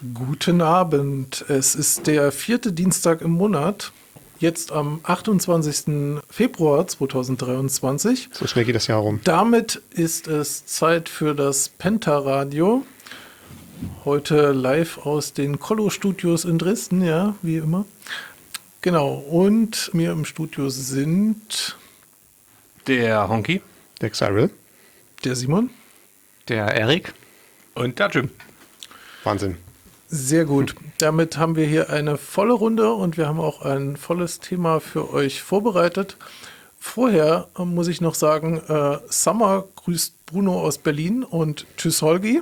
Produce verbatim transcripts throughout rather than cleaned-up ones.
Guten Abend. Es ist der vierte Dienstag im Monat, jetzt am achtundzwanzigsten Februar zweitausenddreiundzwanzig. So schnell geht das Jahr rum. Damit ist es Zeit für das Penta-Radio. Heute live aus den Kollo-Studios in Dresden, ja, wie immer. Genau, und mir im Studio sind der Honky, der Cyril, der Simon, der Erik und der Jim. Wahnsinn. Sehr gut. Damit haben wir hier eine volle Runde und wir haben auch ein volles Thema für euch vorbereitet. Vorher äh, muss ich noch sagen, äh, Summer grüßt Bruno aus Berlin und tschüss Holgi.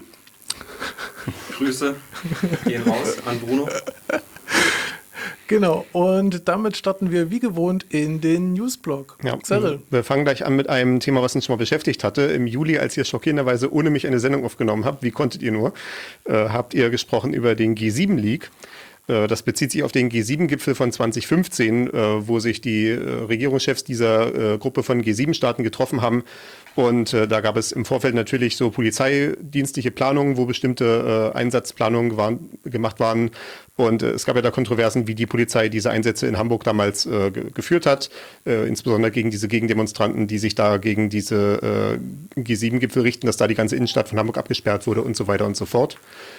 Grüße gehen raus an Bruno. Genau, und damit starten wir wie gewohnt in den Newsblog. Ja, Cyril. wir fangen gleich an mit einem Thema, was uns schon mal beschäftigt hatte. Im Juli, als ihr schockierenderweise ohne mich eine Sendung aufgenommen habt, wie konntet ihr nur, äh, habt ihr gesprochen über den G sieben Leak. Äh, das bezieht sich auf den G sieben Gipfel von zwanzig fünfzehn, äh, wo sich die äh, Regierungschefs dieser äh, Gruppe von G sieben Staaten getroffen haben. Und äh, da gab es im Vorfeld natürlich so polizeidienstliche Planungen, wo bestimmte äh, Einsatzplanungen waren, gemacht waren. Und äh, es gab ja da Kontroversen, wie die Polizei diese Einsätze in Hamburg damals äh, ge- geführt hat, äh, insbesondere gegen diese Gegendemonstranten, die sich da gegen diese äh, G sieben Gipfel richten, dass da die ganze Innenstadt von Hamburg abgesperrt wurde und so weiter und so fort.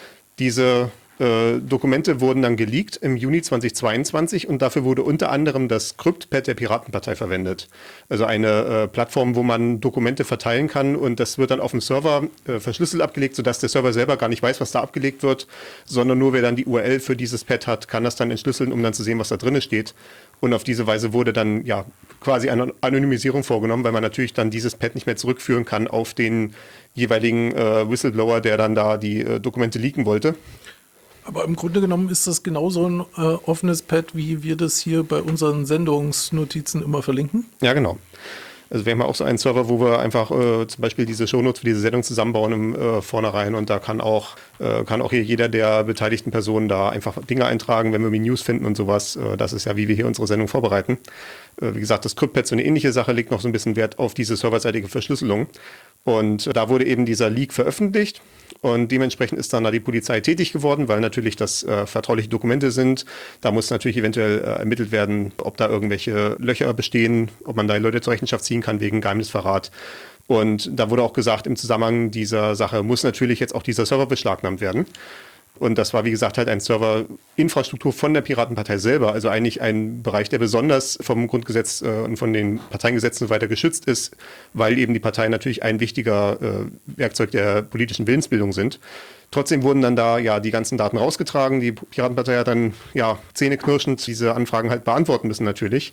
Diese Äh, Dokumente wurden dann geleakt im Juni zweitausendzweiundzwanzig und dafür wurde unter anderem das CryptPad der Piratenpartei verwendet. Also eine äh, Plattform, wo man Dokumente verteilen kann und das wird dann auf dem Server äh, verschlüsselt abgelegt, sodass der Server selber gar nicht weiß, was da abgelegt wird, sondern nur wer dann die U R L für dieses Pad hat, kann das dann entschlüsseln, um dann zu sehen, was da drin steht. Und auf diese Weise wurde dann ja quasi eine Anonymisierung vorgenommen, weil man natürlich dann dieses Pad nicht mehr zurückführen kann auf den jeweiligen äh, Whistleblower, der dann da die äh, Dokumente leaken wollte. Aber im Grunde genommen ist das genauso ein äh, offenes Pad, wie wir das hier bei unseren Sendungsnotizen immer verlinken. Ja, genau. Also wir haben ja auch so einen Server, wo wir einfach äh, zum Beispiel diese Shownotes für diese Sendung zusammenbauen im äh, Vornherein und da kann auch, äh, kann auch hier jeder der beteiligten Personen da einfach Dinge eintragen, wenn wir irgendwie News finden und sowas. Äh, das ist ja, wie wir hier unsere Sendung vorbereiten. Äh, wie gesagt, das CryptPad, so eine ähnliche Sache, legt noch so ein bisschen Wert auf diese serverseitige Verschlüsselung. Und äh, da wurde eben dieser Leak veröffentlicht. Und dementsprechend ist dann da die Polizei tätig geworden, weil natürlich das äh, vertrauliche Dokumente sind. Da muss natürlich eventuell äh, ermittelt werden, ob da irgendwelche Löcher bestehen, ob man da Leute zur Rechenschaft ziehen kann wegen Geheimnisverrat. Und da wurde auch gesagt, im Zusammenhang dieser Sache muss natürlich jetzt auch dieser Server beschlagnahmt werden. Und das war, wie gesagt, halt ein Serverinfrastruktur von der Piratenpartei selber, also eigentlich ein Bereich, der besonders vom Grundgesetz äh, und von den Parteiengesetzen weiter geschützt ist, weil eben die Parteien natürlich ein wichtiger äh, Werkzeug der politischen Willensbildung sind. Trotzdem wurden dann da ja die ganzen Daten rausgetragen. Die Piratenpartei hat dann ja zähneknirschend diese Anfragen halt beantworten müssen natürlich.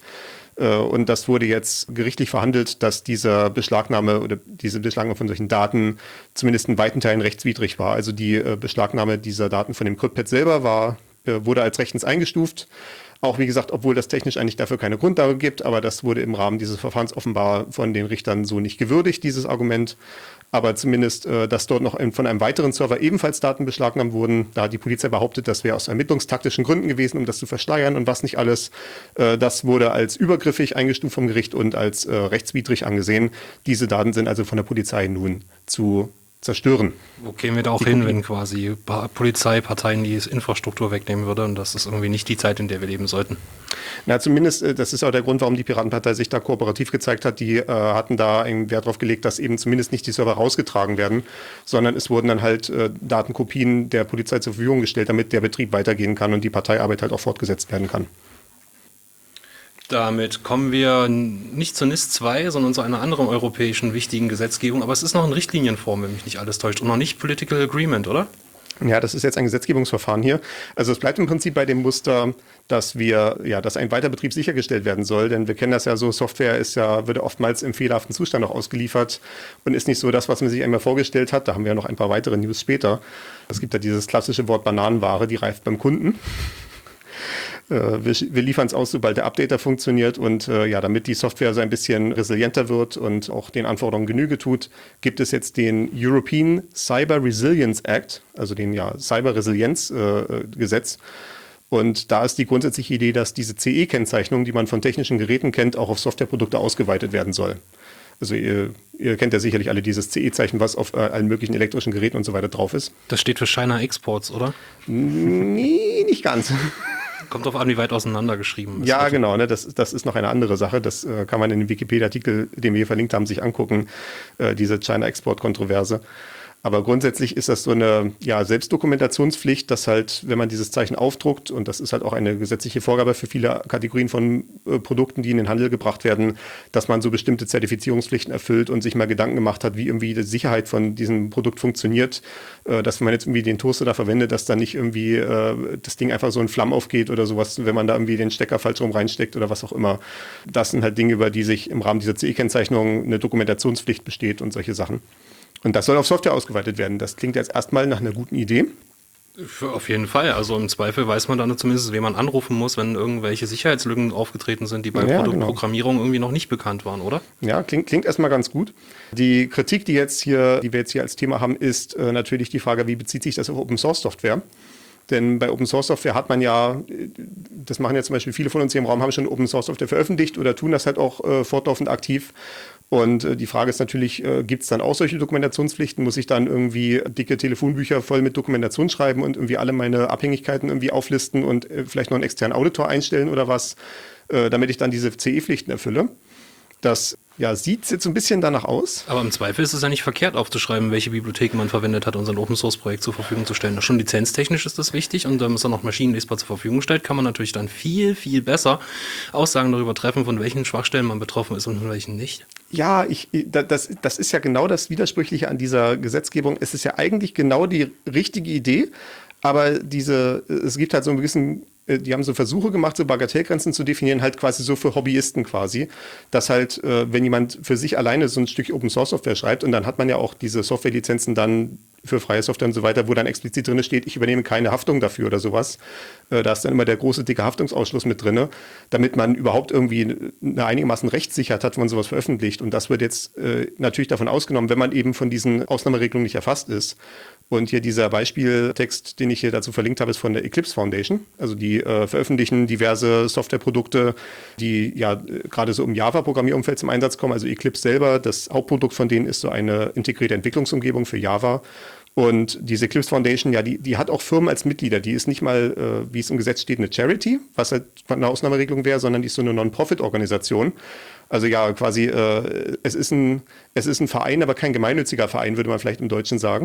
Und das wurde jetzt gerichtlich verhandelt, dass diese Beschlagnahme oder diese Beschlagnahme von solchen Daten zumindest in weiten Teilen rechtswidrig war. Also die Beschlagnahme dieser Daten von dem CryptPad selber war, wurde als rechtens eingestuft. Auch wie gesagt, obwohl das technisch eigentlich dafür keine Grundlage gibt, aber das wurde im Rahmen dieses Verfahrens offenbar von den Richtern so nicht gewürdigt, dieses Argument. Aber zumindest, äh, dass dort noch von einem weiteren Server ebenfalls Daten beschlagnahmt wurden. Da hat die Polizei behauptet, das wäre aus ermittlungstaktischen Gründen gewesen, um das zu verschleiern und was nicht alles. Äh, das wurde als übergriffig eingestuft vom Gericht und als äh, rechtswidrig angesehen. Diese Daten sind also von der Polizei nun zu zerstören. Wo kämen wir da auch die hin, wenn quasi Polizei Parteien die Infrastruktur wegnehmen würde und das ist irgendwie nicht die Zeit, in der wir leben sollten? Na, zumindest, das ist auch der Grund, warum die Piratenpartei sich da kooperativ gezeigt hat. Die äh, hatten da einen Wert darauf gelegt, dass eben zumindest nicht die Server rausgetragen werden, sondern es wurden dann halt äh, Datenkopien der Polizei zur Verfügung gestellt, damit der Betrieb weitergehen kann und die Parteiarbeit halt auch fortgesetzt werden kann. Damit kommen wir nicht zu N I S zwei, sondern zu einer anderen europäischen wichtigen Gesetzgebung. Aber es ist noch in Richtlinienform, wenn mich nicht alles täuscht. Und noch nicht Political Agreement, oder? Ja, das ist jetzt ein Gesetzgebungsverfahren hier. Also es bleibt im Prinzip bei dem Muster, dass wir, ja, dass ein Weiterbetrieb sichergestellt werden soll. Denn wir kennen das ja so, Software ist ja, wird oftmals im fehlerhaften Zustand auch ausgeliefert und ist nicht so das, was man sich einmal vorgestellt hat. Da haben wir ja noch ein paar weitere News später. Es gibt ja dieses klassische Wort Bananenware, die reift beim Kunden. Wir, wir liefern es aus, sobald der Updater funktioniert und äh, ja, damit die Software so ein bisschen resilienter wird und auch den Anforderungen Genüge tut, gibt es jetzt den European Cyber Resilience Act, also den ja, Cyber Resilienz äh, Gesetz. Und da ist die grundsätzliche Idee, dass diese C E-Kennzeichnung, die man von technischen Geräten kennt, auch auf Softwareprodukte ausgeweitet werden soll. Also ihr, ihr kennt ja sicherlich alle dieses C E-Zeichen, was auf äh, allen möglichen elektrischen Geräten und so weiter drauf ist. Das steht für China Exports, oder? Nee, nicht ganz. Kommt drauf an, wie weit auseinander geschrieben ist. Ja, genau, ne, das, das ist noch eine andere Sache. Das äh, kann man in dem Wikipedia-Artikel, den wir hier verlinkt haben, sich angucken, äh, diese China-Export-Kontroverse. Aber grundsätzlich ist das so eine ja, Selbstdokumentationspflicht, dass halt, wenn man dieses Zeichen aufdruckt, und das ist halt auch eine gesetzliche Vorgabe für viele Kategorien von äh, Produkten, die in den Handel gebracht werden, dass man so bestimmte Zertifizierungspflichten erfüllt und sich mal Gedanken gemacht hat, wie irgendwie die Sicherheit von diesem Produkt funktioniert, äh, dass wenn man jetzt irgendwie den Toaster da verwendet, dass dann nicht irgendwie äh, das Ding einfach so in Flammen aufgeht oder sowas, wenn man da irgendwie den Stecker falsch rum reinsteckt oder was auch immer. Das sind halt Dinge, über die sich im Rahmen dieser C E-Kennzeichnung eine Dokumentationspflicht besteht und solche Sachen. Und das soll auf Software ausgeweitet werden. Das klingt jetzt erstmal nach einer guten Idee. Für auf jeden Fall. Also im Zweifel weiß man dann zumindest, wen man anrufen muss, wenn irgendwelche Sicherheitslücken aufgetreten sind, die bei Ja, Produktprogrammierung genau. irgendwie noch nicht bekannt waren, oder? Ja, klingt, klingt erstmal ganz gut. Die Kritik, die, jetzt hier, die wir jetzt hier als Thema haben, ist äh, natürlich die Frage, wie bezieht sich das auf Open-Source-Software? Denn bei Open-Source-Software hat man ja, das machen ja zum Beispiel viele von uns hier im Raum, haben schon Open-Source-Software veröffentlicht oder tun das halt auch äh, fortlaufend aktiv. Und äh, die Frage ist natürlich, äh, gibt es dann auch solche Dokumentationspflichten? Muss ich dann irgendwie dicke Telefonbücher voll mit Dokumentation schreiben und irgendwie alle meine Abhängigkeiten irgendwie auflisten und äh, vielleicht noch einen externen Auditor einstellen oder was, äh, damit ich dann diese C E-Pflichten erfülle? Das ja, sieht jetzt so ein bisschen danach aus. Aber im Zweifel ist es ja nicht verkehrt aufzuschreiben, welche Bibliotheken man verwendet hat, um sein Open-Source-Projekt zur Verfügung zu stellen. Schon lizenztechnisch ist das wichtig und wenn es dann auch maschinenlesbar zur Verfügung stellt, kann man natürlich dann viel, viel besser Aussagen darüber treffen, von welchen Schwachstellen man betroffen ist und von welchen nicht. Ja, ich, das, das ist ja genau das Widersprüchliche an dieser Gesetzgebung. Es ist ja eigentlich genau die richtige Idee, aber diese, es gibt halt so einen gewissen, die haben so Versuche gemacht, so Bagatellgrenzen zu definieren, halt quasi so für Hobbyisten quasi, dass halt, wenn jemand für sich alleine so ein Stück Open-Source-Software schreibt und dann hat man ja auch diese Softwarelizenzen dann für freie Software und so weiter, wo dann explizit drin steht, ich übernehme keine Haftung dafür oder sowas. Da ist dann immer der große, dicke Haftungsausschluss mit drin, damit man überhaupt irgendwie eine einigermaßen Rechtssicherheit hat, wenn man sowas veröffentlicht. Und das wird jetzt äh, natürlich davon ausgenommen, wenn man eben von diesen Ausnahmeregelungen nicht erfasst ist. Und hier dieser Beispieltext, den ich hier dazu verlinkt habe, ist von der Eclipse Foundation. Also die äh, veröffentlichen diverse Softwareprodukte, die ja äh, gerade so im Java-Programmierumfeld zum Einsatz kommen. Also Eclipse selber, das Hauptprodukt von denen ist so eine integrierte Entwicklungsumgebung für Java. Und diese Eclipse Foundation, ja, die, die hat auch Firmen als Mitglieder. Die ist nicht mal, äh, wie es im Gesetz steht, eine Charity, was halt eine Ausnahmeregelung wäre, sondern die ist so eine Non-Profit-Organisation. Also ja, quasi, äh, es ist ein, es ist ein Verein, aber kein gemeinnütziger Verein, würde man vielleicht im Deutschen sagen.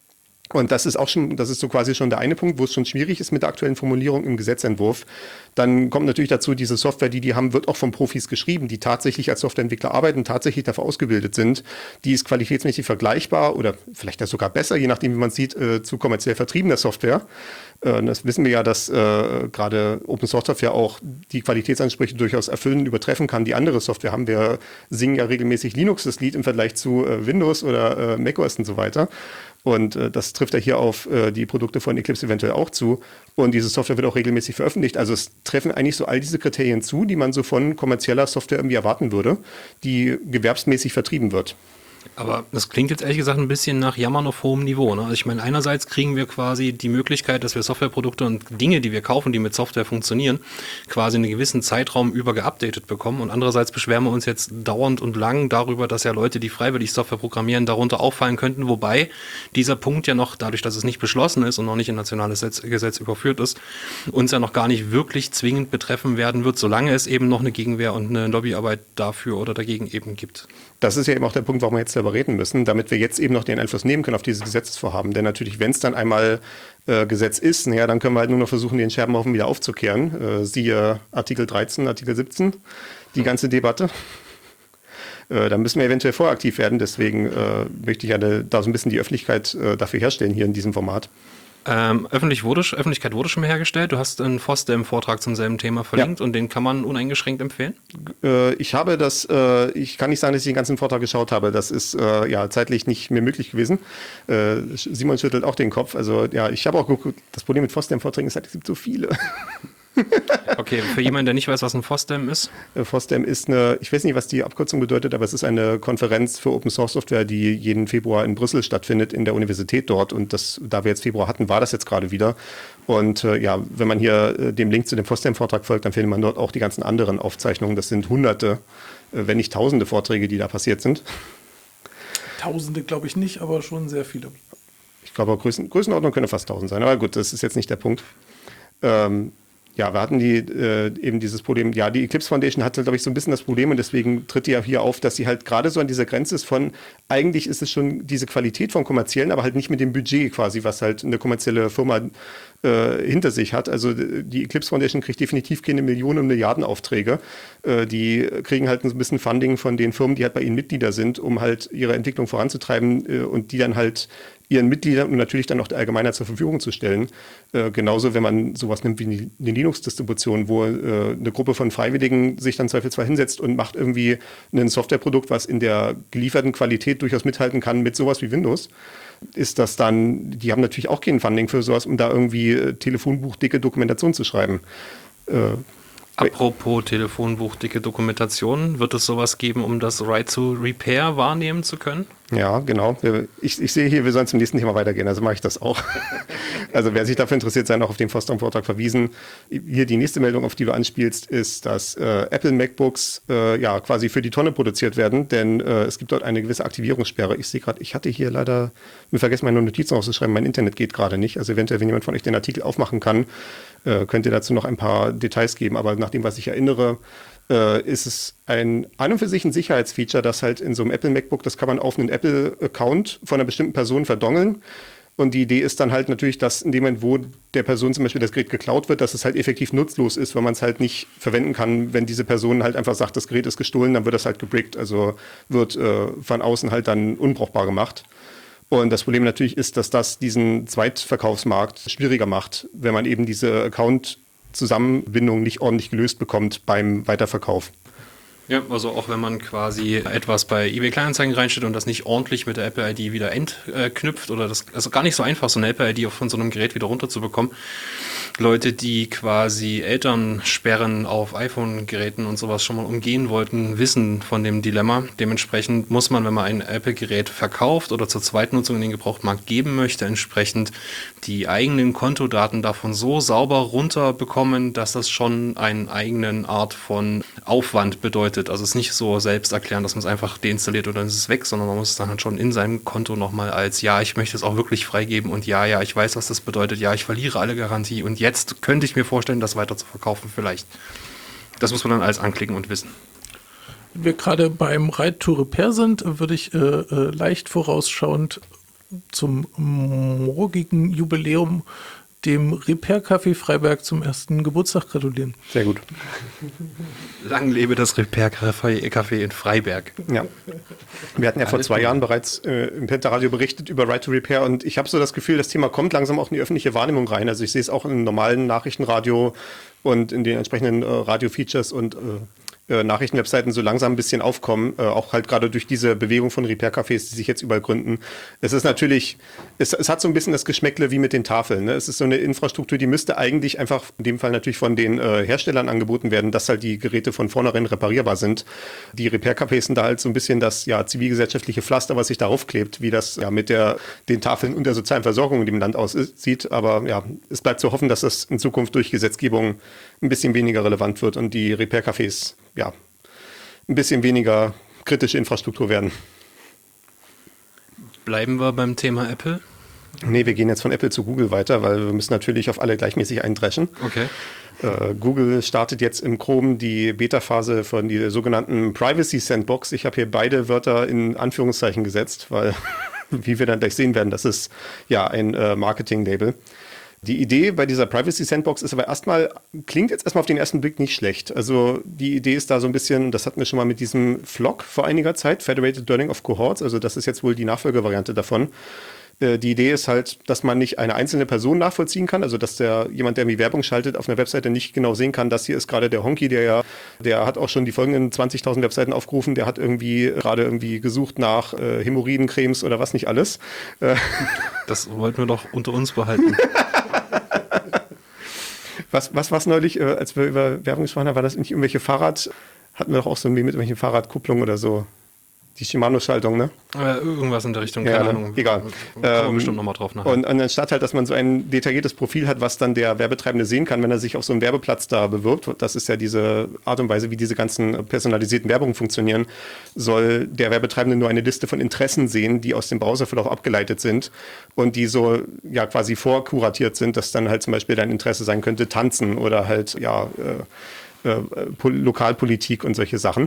Und das ist auch schon, das ist so quasi schon der eine Punkt, wo es schon schwierig ist mit der aktuellen Formulierung im Gesetzentwurf. Dann kommt natürlich dazu, diese Software, die die haben, wird auch von Profis geschrieben, die tatsächlich als Softwareentwickler arbeiten, tatsächlich dafür ausgebildet sind. Die ist qualitätsmäßig vergleichbar oder vielleicht ja sogar besser, je nachdem, wie man sieht, äh, zu kommerziell vertriebener Software. Äh, das wissen wir ja, dass äh, gerade Open Source Software auch die Qualitätsansprüche durchaus erfüllen, übertreffen kann, die andere Software haben. Wir singen ja regelmäßig Linux das Lied im Vergleich zu äh, Windows oder äh, macOS und so weiter. Und äh, das trifft ja hier auf äh, die Produkte von Eclipse eventuell auch zu. Und diese Software wird auch regelmäßig veröffentlicht. Also es treffen eigentlich so all diese Kriterien zu, die man so von kommerzieller Software irgendwie erwarten würde, die gewerbsmäßig vertrieben wird. Aber das klingt jetzt ehrlich gesagt ein bisschen nach Jammern auf hohem Niveau. Ne? Also ich meine, einerseits kriegen wir quasi die Möglichkeit, dass wir Softwareprodukte und Dinge, die wir kaufen, die mit Software funktionieren, quasi einen gewissen Zeitraum über geupdatet bekommen. Und andererseits beschweren wir uns jetzt dauernd und lang darüber, dass ja Leute, die freiwillig Software programmieren, darunter auffallen könnten. Wobei dieser Punkt ja noch, dadurch, dass es nicht beschlossen ist und noch nicht in nationales Gesetz, Gesetz überführt ist, uns ja noch gar nicht wirklich zwingend betreffen werden wird, solange es eben noch eine Gegenwehr und eine Lobbyarbeit dafür oder dagegen eben gibt. Das ist ja eben auch der Punkt, warum wir jetzt darüber reden müssen, damit wir jetzt eben noch den Einfluss nehmen können auf dieses Gesetzesvorhaben. Denn natürlich, wenn es dann einmal äh, Gesetz ist, naja, dann können wir halt nur noch versuchen, den Scherbenhaufen wieder aufzukehren. Äh, siehe Artikel dreizehn, Artikel siebzehn, die ganze Debatte. Äh, da müssen wir eventuell voraktiv werden. Deswegen äh, möchte ich ja da so ein bisschen die Öffentlichkeit äh, dafür herstellen hier in diesem Format. Ähm, öffentlich wurde, Öffentlichkeit wurde schon mal hergestellt. Du hast einen FOSDEM-Vortrag zum selben Thema verlinkt ja. Und den kann man uneingeschränkt empfehlen? Äh, ich habe das, äh, ich kann nicht sagen, dass ich den ganzen Vortrag geschaut habe. Das ist äh, ja zeitlich nicht mehr möglich gewesen. Äh, Simon schüttelt auch den Kopf. Also ja, ich habe auch geguckt, das Problem mit FOSDEM-Vorträgen ist halt, es gibt so viele. Okay, für jemanden, der nicht weiß, was ein FOSDEM ist? FOSDEM ist eine, ich weiß nicht, was die Abkürzung bedeutet, aber es ist eine Konferenz für Open Source Software, die jeden Februar in Brüssel stattfindet, in der Universität dort. Und das, da wir jetzt Februar hatten, war das jetzt gerade wieder. Und äh, ja, wenn man hier äh, dem Link zu dem FOSDEM-Vortrag folgt, dann findet man dort auch die ganzen anderen Aufzeichnungen. Das sind hunderte, wenn nicht tausende Vorträge, die da passiert sind. Tausende glaube ich nicht, aber schon sehr viele. Ich glaube, Größen, Größenordnung könnte fast tausend sein, aber gut, das ist jetzt nicht der Punkt. Ähm, Ja, wir hatten die, äh, eben dieses Problem, ja, die Eclipse Foundation hatte, glaube ich, so ein bisschen das Problem und deswegen tritt die ja hier auf, dass sie halt gerade so an dieser Grenze ist von, eigentlich ist es schon diese Qualität vom Kommerziellen, aber halt nicht mit dem Budget quasi, was halt eine kommerzielle Firma äh, hinter sich hat. Also die Eclipse Foundation kriegt definitiv keine Millionen- und Milliardenaufträge. Äh, die kriegen halt ein bisschen Funding von den Firmen, die halt bei ihnen Mitglieder sind, um halt ihre Entwicklung voranzutreiben äh, und die dann halt ihren Mitgliedern und natürlich dann auch der Allgemeinheit zur Verfügung zu stellen. Äh, genauso, wenn man sowas nimmt wie eine Linux-Distribution, wo äh, eine Gruppe von Freiwilligen sich dann zweifelsfrei hinsetzt und macht irgendwie ein Softwareprodukt, was in der gelieferten Qualität durchaus mithalten kann mit sowas wie Windows, ist das dann, die haben natürlich auch kein Funding für sowas, um da irgendwie äh, telefonbuchdicke Dokumentation zu schreiben. Äh, Apropos telefonbuchdicke Dokumentation, wird es sowas geben, um das Right to Repair wahrnehmen zu können? Ja, genau. Ich, ich sehe hier, wir sollen zum nächsten Thema weitergehen, also mache ich das auch. Also wer sich dafür interessiert, sei noch auf den Fostrom-Vortrag verwiesen. Hier die nächste Meldung, auf die du anspielst, ist, dass äh, Apple MacBooks äh, ja quasi für die Tonne produziert werden, denn äh, es gibt dort eine gewisse Aktivierungssperre. Ich sehe gerade, ich hatte hier leider mir vergessen, meine Notizen auszuschreiben, mein Internet geht gerade nicht. Also eventuell, wenn jemand von euch den Artikel aufmachen kann, äh, könnt ihr dazu noch ein paar Details geben. Aber nach dem, was ich erinnere, äh, ist es ein an und für sich ein Sicherheitsfeature, das halt in so einem Apple MacBook, das kann man auf einen Apple-Account von einer bestimmten Person verdongeln. Und die Idee ist dann halt natürlich, dass in dem Moment, wo der Person zum Beispiel das Gerät geklaut wird, dass es halt effektiv nutzlos ist, weil man es halt nicht verwenden kann. Wenn diese Person halt einfach sagt, das Gerät ist gestohlen, dann wird das halt gebrickt, also wird äh, von außen halt dann unbrauchbar gemacht. Und das Problem natürlich ist, dass das diesen Zweitverkaufsmarkt schwieriger macht, wenn man eben diese Account-Zusammenbindung nicht ordentlich gelöst bekommt beim Weiterverkauf. Ja, also auch wenn man quasi etwas bei eBay Kleinanzeigen reinstellt und das nicht ordentlich mit der Apple I D wieder entknüpft oder das, also gar nicht so einfach, so eine Apple I D auch von so einem Gerät wieder runterzubekommen. Leute, die quasi Elternsperren auf iPhone-Geräten und sowas schon mal umgehen wollten, wissen von dem Dilemma. Dementsprechend muss man, wenn man ein Apple-Gerät verkauft oder zur Zweitnutzung in den Gebrauchtmarkt geben möchte, entsprechend die eigenen Kontodaten davon so sauber runterbekommen, dass das schon einen eigenen Art von Aufwand bedeutet. Also es ist nicht so selbst erklären, dass man es einfach deinstalliert und dann ist es weg, sondern man muss es dann halt schon in seinem Konto nochmal als, ja, ich möchte es auch wirklich freigeben und ja, ja, ich weiß, was das bedeutet, ja, ich verliere alle Garantie und jetzt könnte ich mir vorstellen, das weiter zu verkaufen vielleicht. Das muss man dann alles anklicken und wissen. Wenn wir gerade beim Right to Repair sind, würde ich äh, äh, leicht vorausschauend zum morgigen Jubiläum dem Repair-Café Freiberg zum ersten Geburtstag gratulieren. Sehr gut. Lang lebe das Repair-Café in Freiberg. Ja. Wir hatten ja vor Alles zwei gut. Jahren bereits äh, im Pentaradio berichtet über Right to Repair und ich habe so das Gefühl, das Thema kommt langsam auch in die öffentliche Wahrnehmung rein. Also ich sehe es auch im normalen Nachrichtenradio und in den entsprechenden äh, Radio-Features und äh, äh, Nachrichtenwebseiten so langsam ein bisschen aufkommen, äh, auch halt gerade durch diese Bewegung von Repair-Cafés, die sich jetzt überall gründen. Es ist natürlich, es, es hat so ein bisschen das Geschmäckle wie mit den Tafeln. Ne? Es ist so eine Infrastruktur, die müsste eigentlich einfach, in dem Fall natürlich von den äh, Herstellern angeboten werden, dass halt die Geräte von vornherein reparierbar sind. Die Repair-Cafés sind da halt so ein bisschen das ja, zivilgesellschaftliche Pflaster, was sich darauf klebt, wie das ja mit der, den Tafeln und der sozialen Versorgung in dem Land aussieht. Aber ja, es bleibt zu hoffen, dass das in Zukunft durch Gesetzgebung ein bisschen weniger relevant wird und die Repair-Cafés ja, ein bisschen weniger kritische Infrastruktur werden. Bleiben wir beim Thema Apple. Nee, wir gehen jetzt von Apple zu Google weiter, weil wir müssen natürlich auf alle gleichmäßig eindreschen. Okay. Äh, Google startet jetzt im Chrome die Beta-Phase von der sogenannten Privacy Sandbox. Ich habe hier beide Wörter in Anführungszeichen gesetzt, weil, wie wir dann gleich sehen werden, das ist ja ein äh, Marketing-Label. Die Idee bei dieser Privacy Sandbox ist aber erstmal, klingt jetzt erstmal auf den ersten Blick nicht schlecht. Also die Idee ist da so ein bisschen, das hatten wir schon mal mit diesem F L O C vor einiger Zeit, Federated Learning of Cohorts, also das ist jetzt wohl die Nachfolgevariante davon. Äh, die Idee ist halt, dass man nicht eine einzelne Person nachvollziehen kann, also dass der jemand, der irgendwie Werbung schaltet, auf einer Webseite nicht genau sehen kann, das hier ist gerade der Honky, der ja, der hat auch schon die folgenden zwanzigtausend Webseiten aufgerufen, der hat irgendwie gerade irgendwie gesucht nach äh, Hämorrhoidencremes oder was nicht alles. Äh, Das wollten wir doch unter uns behalten. Was, was war es neulich, äh, als wir über Werbung gesprochen haben, war das nicht irgendwelche Fahrrad, hatten wir doch auch so mit irgendwelchen Fahrradkupplungen oder so. Die Shimano-Schaltung, ne? Äh, irgendwas in der Richtung, ja, keine ne? Ahnung. Egal. Kommen wir Ähm, bestimmt nochmal drauf nachher. Und, und anstatt halt, dass man so ein detailliertes Profil hat, was dann der Werbetreibende sehen kann, wenn er sich auf so einen Werbeplatz da bewirbt, das ist ja diese Art und Weise, wie diese ganzen personalisierten Werbungen funktionieren, soll der Werbetreibende nur eine Liste von Interessen sehen, die aus dem Browserverlauf abgeleitet sind und die so ja quasi vorkuratiert sind, dass dann halt zum Beispiel dein Interesse sein könnte, Tanzen oder halt ja äh, äh, Lokalpolitik und solche Sachen.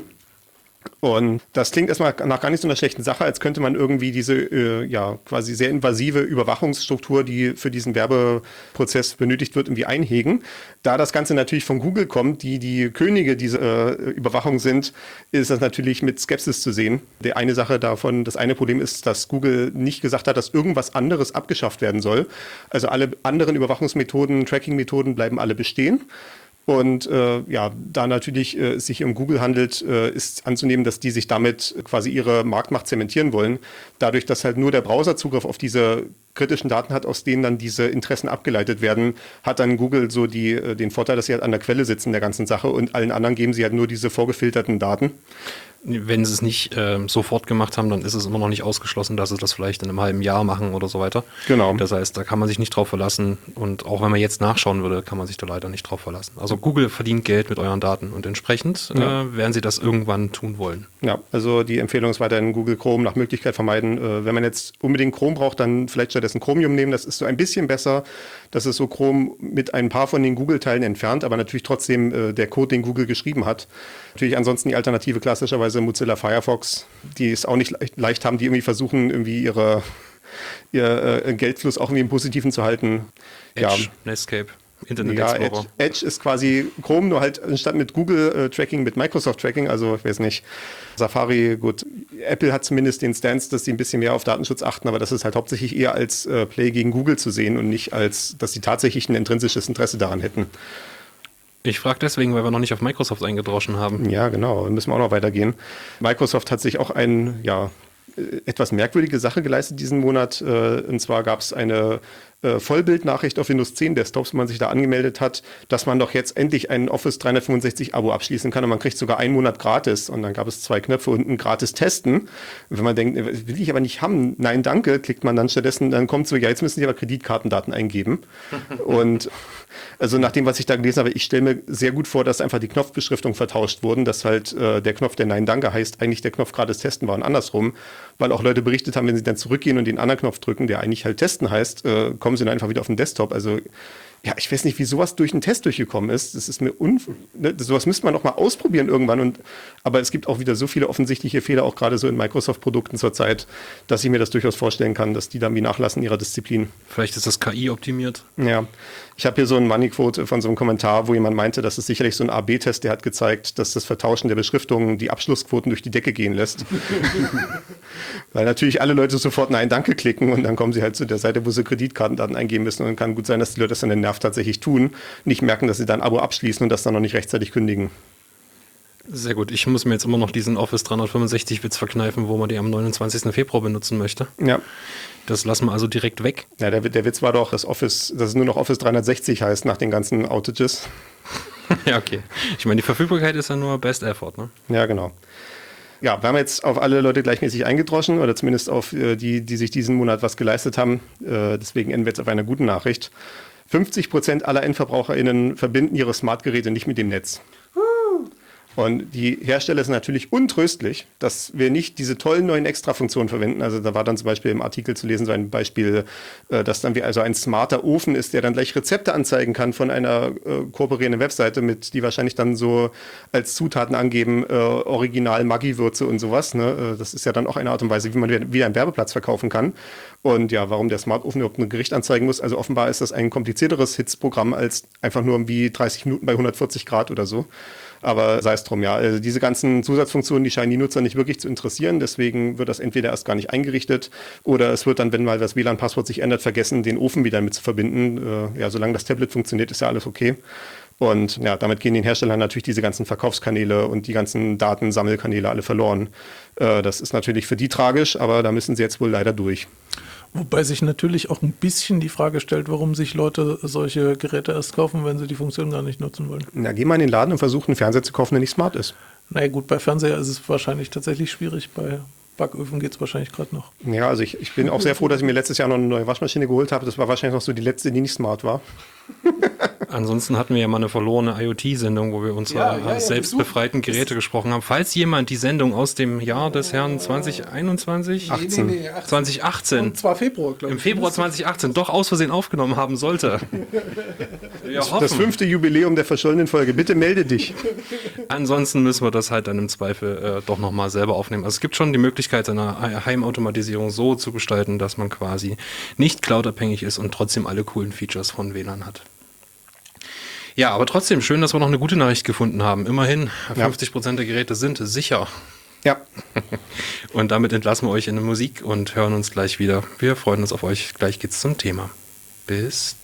Und das klingt erstmal nach gar nicht so einer schlechten Sache, als könnte man irgendwie diese äh, ja quasi sehr invasive Überwachungsstruktur, die für diesen Werbeprozess benötigt wird, irgendwie einhegen. Da das Ganze natürlich von Google kommt, die die Könige dieser äh, Überwachung sind, ist das natürlich mit Skepsis zu sehen. Die eine Sache davon, das eine Problem ist, dass Google nicht gesagt hat, dass irgendwas anderes abgeschafft werden soll. Also alle anderen Überwachungsmethoden, Tracking-Methoden bleiben alle bestehen. Und äh, ja, da natürlich äh, es sich um Google handelt, äh, ist anzunehmen, dass die sich damit quasi ihre Marktmacht zementieren wollen. Dadurch, dass halt nur der Browser Zugriff auf diese kritischen Daten hat, aus denen dann diese Interessen abgeleitet werden, hat dann Google so die, äh, den Vorteil, dass sie halt an der Quelle sitzen der ganzen Sache und allen anderen geben sie halt nur diese vorgefilterten Daten. Wenn sie es nicht äh, sofort gemacht haben, dann ist es immer noch nicht ausgeschlossen, dass sie das vielleicht in einem halben Jahr machen oder so weiter. Genau. Das heißt, da kann man sich nicht drauf verlassen. Und auch wenn man jetzt nachschauen würde, kann man sich da leider nicht drauf verlassen. Also Google verdient Geld mit euren Daten und entsprechend ja. äh, werden sie das irgendwann tun wollen. Ja, also die Empfehlung ist weiterhin Google Chrome nach Möglichkeit vermeiden. Äh, wenn man jetzt unbedingt Chrome braucht, dann vielleicht stattdessen Chromium nehmen. Das ist so ein bisschen besser. Das ist so Chrome mit ein paar von den Google-Teilen entfernt, aber natürlich trotzdem äh, der Code, den Google geschrieben hat. Natürlich ansonsten die Alternative klassischerweise Mozilla Firefox, die es auch nicht leicht, leicht haben, die irgendwie versuchen, irgendwie ihre, ihr äh, Geldfluss auch irgendwie im Positiven zu halten. Edge, ja. Netscape, Internet Ja, Explorer. Edge, Edge ist quasi Chrome, nur halt anstatt mit Google-Tracking, äh, mit Microsoft-Tracking, also ich weiß nicht, Safari, gut, Apple hat zumindest den Stance, dass sie ein bisschen mehr auf Datenschutz achten, aber das ist halt hauptsächlich eher als äh, Play gegen Google zu sehen und nicht als, dass sie tatsächlich ein intrinsisches Interesse daran hätten. Ich frage deswegen, weil wir noch nicht auf Microsoft eingedroschen haben. Ja, genau, müssen wir auch noch weitergehen. Microsoft hat sich auch ein, ja, etwas merkwürdige Sache geleistet diesen Monat. Und zwar gab es eine Vollbildnachricht auf Windows zehn Desktops, wo man sich da angemeldet hat, dass man doch jetzt endlich ein Office dreihundertfünfundsechzig Abo abschließen kann und man kriegt sogar einen Monat gratis. Und dann gab es zwei Knöpfe unten, gratis testen. Und wenn man denkt, will ich aber nicht haben, nein, danke, klickt man dann stattdessen, dann kommt so, ja, jetzt müssen Sie aber Kreditkartendaten eingeben. Und also nach dem, was ich da gelesen habe, ich stelle mir sehr gut vor, dass einfach die Knopfbeschriftung vertauscht wurden, dass halt äh, der Knopf, der Nein, danke heißt, eigentlich der Knopf gratis testen war und andersrum, weil auch Leute berichtet haben, wenn sie dann zurückgehen und den anderen Knopf drücken, der eigentlich halt testen heißt, äh, kommen sie dann einfach wieder auf den Desktop. Also ja, ich weiß nicht, wie sowas durch einen Test durchgekommen ist. Das ist mir un... Ne, sowas müsste man noch mal ausprobieren irgendwann. Und, aber es gibt auch wieder so viele offensichtliche Fehler, auch gerade so in Microsoft-Produkten zurzeit, dass ich mir das durchaus vorstellen kann, dass die dann wie nachlassen in ihrer Disziplin. Vielleicht ist das K I optimiert. Ja, ich habe hier so ein Moneyquote von so einem Kommentar, wo jemand meinte, das ist sicherlich so ein A B Test, der hat gezeigt, dass das Vertauschen der Beschriftungen die Abschlussquoten durch die Decke gehen lässt. Weil natürlich alle Leute sofort Nein, danke klicken und dann kommen sie halt zu der Seite, wo sie Kreditkartendaten eingeben müssen und dann kann gut sein, dass die Leute das dann den Nerv tatsächlich tun, nicht merken, dass sie dann ein Abo abschließen und das dann noch nicht rechtzeitig kündigen. Sehr gut. Ich muss mir jetzt immer noch diesen Office dreihundertfünfundsechzig-Witz verkneifen, wo man die am neunundzwanzigsten Februar benutzen möchte. Ja. Das lassen wir also direkt weg. Ja, der, der Witz war doch, dass Office, dass es nur noch Office dreihundertsechzig heißt nach den ganzen Outages. Ja, okay. Ich meine, die Verfügbarkeit ist ja nur Best Effort, ne? Ja, genau. Ja, wir haben jetzt auf alle Leute gleichmäßig eingedroschen oder zumindest auf äh, die, die sich diesen Monat was geleistet haben. Äh, deswegen enden wir jetzt auf einer guten Nachricht. fünfzig Prozent aller EndverbraucherInnen verbinden ihre Smartgeräte nicht mit dem Netz. Und die Hersteller sind natürlich untröstlich, dass wir nicht diese tollen neuen Extrafunktionen verwenden. Also da war dann zum Beispiel im Artikel zu lesen so ein Beispiel, dass dann wie also ein smarter Ofen ist, der dann gleich Rezepte anzeigen kann von einer äh, kooperierenden Webseite, mit die wahrscheinlich dann so als Zutaten angeben, äh, Original Maggi-Würze und sowas. Ne? Das ist ja dann auch eine Art und Weise, wie man wieder einen Werbeplatz verkaufen kann. Und ja, warum der Smart Ofen überhaupt ein Gericht anzeigen muss, also offenbar ist das ein komplizierteres Hitzprogramm als einfach nur wie dreißig Minuten bei hundertvierzig Grad oder so. Aber sei es drum, ja. Also diese ganzen Zusatzfunktionen, die scheinen die Nutzer nicht wirklich zu interessieren. Deswegen wird das entweder erst gar nicht eingerichtet oder es wird dann, wenn mal das W L A N-Passwort sich ändert, vergessen, den Ofen wieder mit zu verbinden. Äh, ja, solange das Tablet funktioniert, ist ja alles okay. Und ja, damit gehen den Herstellern natürlich diese ganzen Verkaufskanäle und die ganzen Datensammelkanäle alle verloren. Äh, das ist natürlich für die tragisch, aber da müssen sie jetzt wohl leider durch. Wobei sich natürlich auch ein bisschen die Frage stellt, warum sich Leute solche Geräte erst kaufen, wenn sie die Funktion gar nicht nutzen wollen. Na, geh mal in den Laden und versuch einen Fernseher zu kaufen, der nicht smart ist. Na ja, gut, bei Fernseher ist es wahrscheinlich tatsächlich schwierig. Bei Backöfen geht es wahrscheinlich gerade noch. Ja, also ich, ich bin auch sehr froh, dass ich mir letztes Jahr noch eine neue Waschmaschine geholt habe. Das war wahrscheinlich noch so die letzte, die nicht smart war. Ansonsten hatten wir ja mal eine verlorene IoT-Sendung, wo wir unsere Ja, ja, ja, selbst befreiten Geräte gesprochen haben. Falls jemand die Sendung aus dem Jahr des Herrn zwanzig einundzwanzig, achtzehn. Nee, nee, nee, achtzehn. zwanzig achtzehn, Und zwar Februar, glaube ich. im Februar zwanzig achtzehn doch aus Versehen aufgenommen haben sollte. Wir hoffen. Das fünfte Jubiläum der verschollenen Folge. Bitte melde dich. Ansonsten müssen wir das halt dann im Zweifel äh, doch nochmal selber aufnehmen. Also es gibt schon die Möglichkeit, eine Heimautomatisierung so zu gestalten, dass man quasi nicht cloudabhängig ist und trotzdem alle coolen Features von W L A N hat. Ja, aber trotzdem schön, dass wir noch eine gute Nachricht gefunden haben. Immerhin, fünfzig Prozent der Geräte sind sicher. Ja. Und damit entlassen wir euch in die Musik und hören uns gleich wieder. Wir freuen uns auf euch. Gleich geht's zum Thema. Bis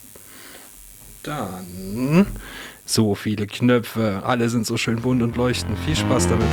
dann. So viele Knöpfe, alle sind so schön bunt und leuchten. Viel Spaß damit.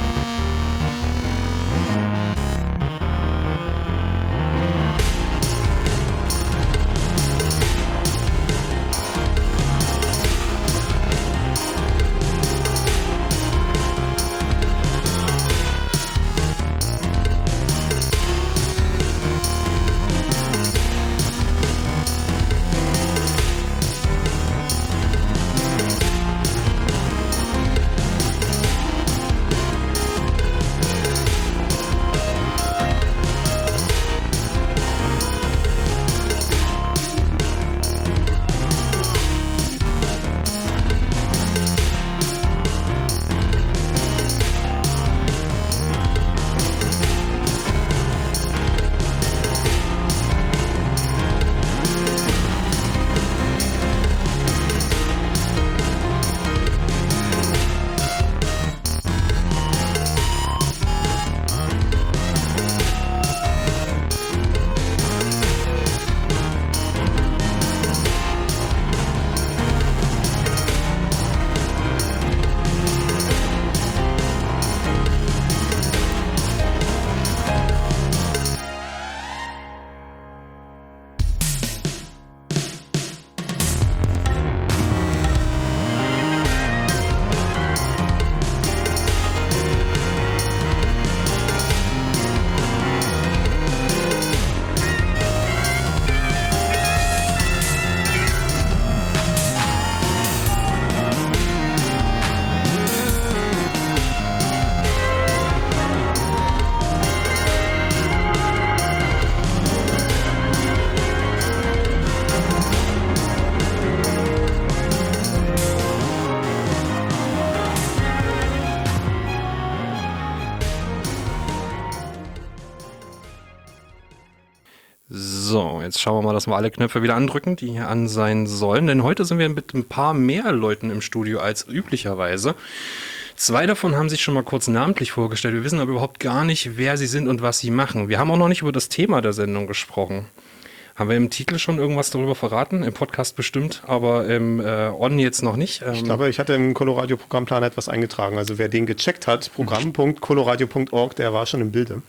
So, jetzt schauen wir mal, dass wir alle Knöpfe wieder andrücken, die hier an sein sollen. Denn heute sind wir mit ein paar mehr Leuten im Studio als üblicherweise. Zwei davon haben sich schon mal kurz namentlich vorgestellt. Wir wissen aber überhaupt gar nicht, wer sie sind und was sie machen. Wir haben auch noch nicht über das Thema der Sendung gesprochen. Haben wir im Titel schon irgendwas darüber verraten? Im Podcast bestimmt, aber im äh, On jetzt noch nicht. Ähm, Ich glaube, ich hatte im Coloradio-Programmplan etwas eingetragen. Also wer den gecheckt hat, programm punkt coloradio punkt org, der war schon im Bilde.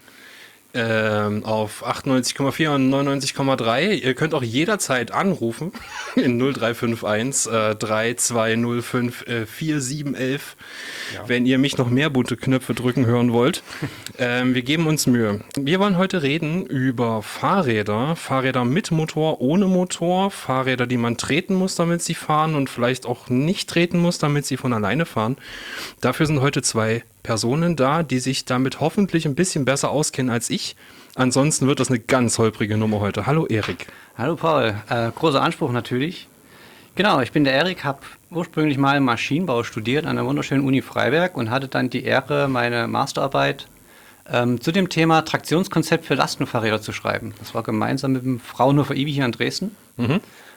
Ähm, auf achtundneunzig Komma vier und neunundneunzig Komma drei. Ihr könnt auch jederzeit anrufen in null drei fünf eins äh, drei zwei null fünf äh, vier sieben eins eins, ja. Wenn ihr mich noch mehr bunte Knöpfe drücken hören wollt. ähm, wir geben uns Mühe. Wir wollen heute reden über Fahrräder, Fahrräder mit Motor, ohne Motor, Fahrräder, die man treten muss, damit sie fahren und vielleicht auch nicht treten muss, damit sie von alleine fahren. Dafür sind heute zwei Personen da, die sich damit hoffentlich ein bisschen besser auskennen als ich. Ansonsten wird das eine ganz holprige Nummer heute. Hallo Erik. Hallo Paul, äh, großer Anspruch natürlich. Genau, ich bin der Erik, habe ursprünglich mal Maschinenbau studiert an der wunderschönen Uni Freiberg und hatte dann die Ehre, meine Masterarbeit ähm, zu dem Thema Traktionskonzept für Lastenfahrräder zu schreiben. Das war gemeinsam mit dem Fraunhofer I B I hier in Dresden. Mhm.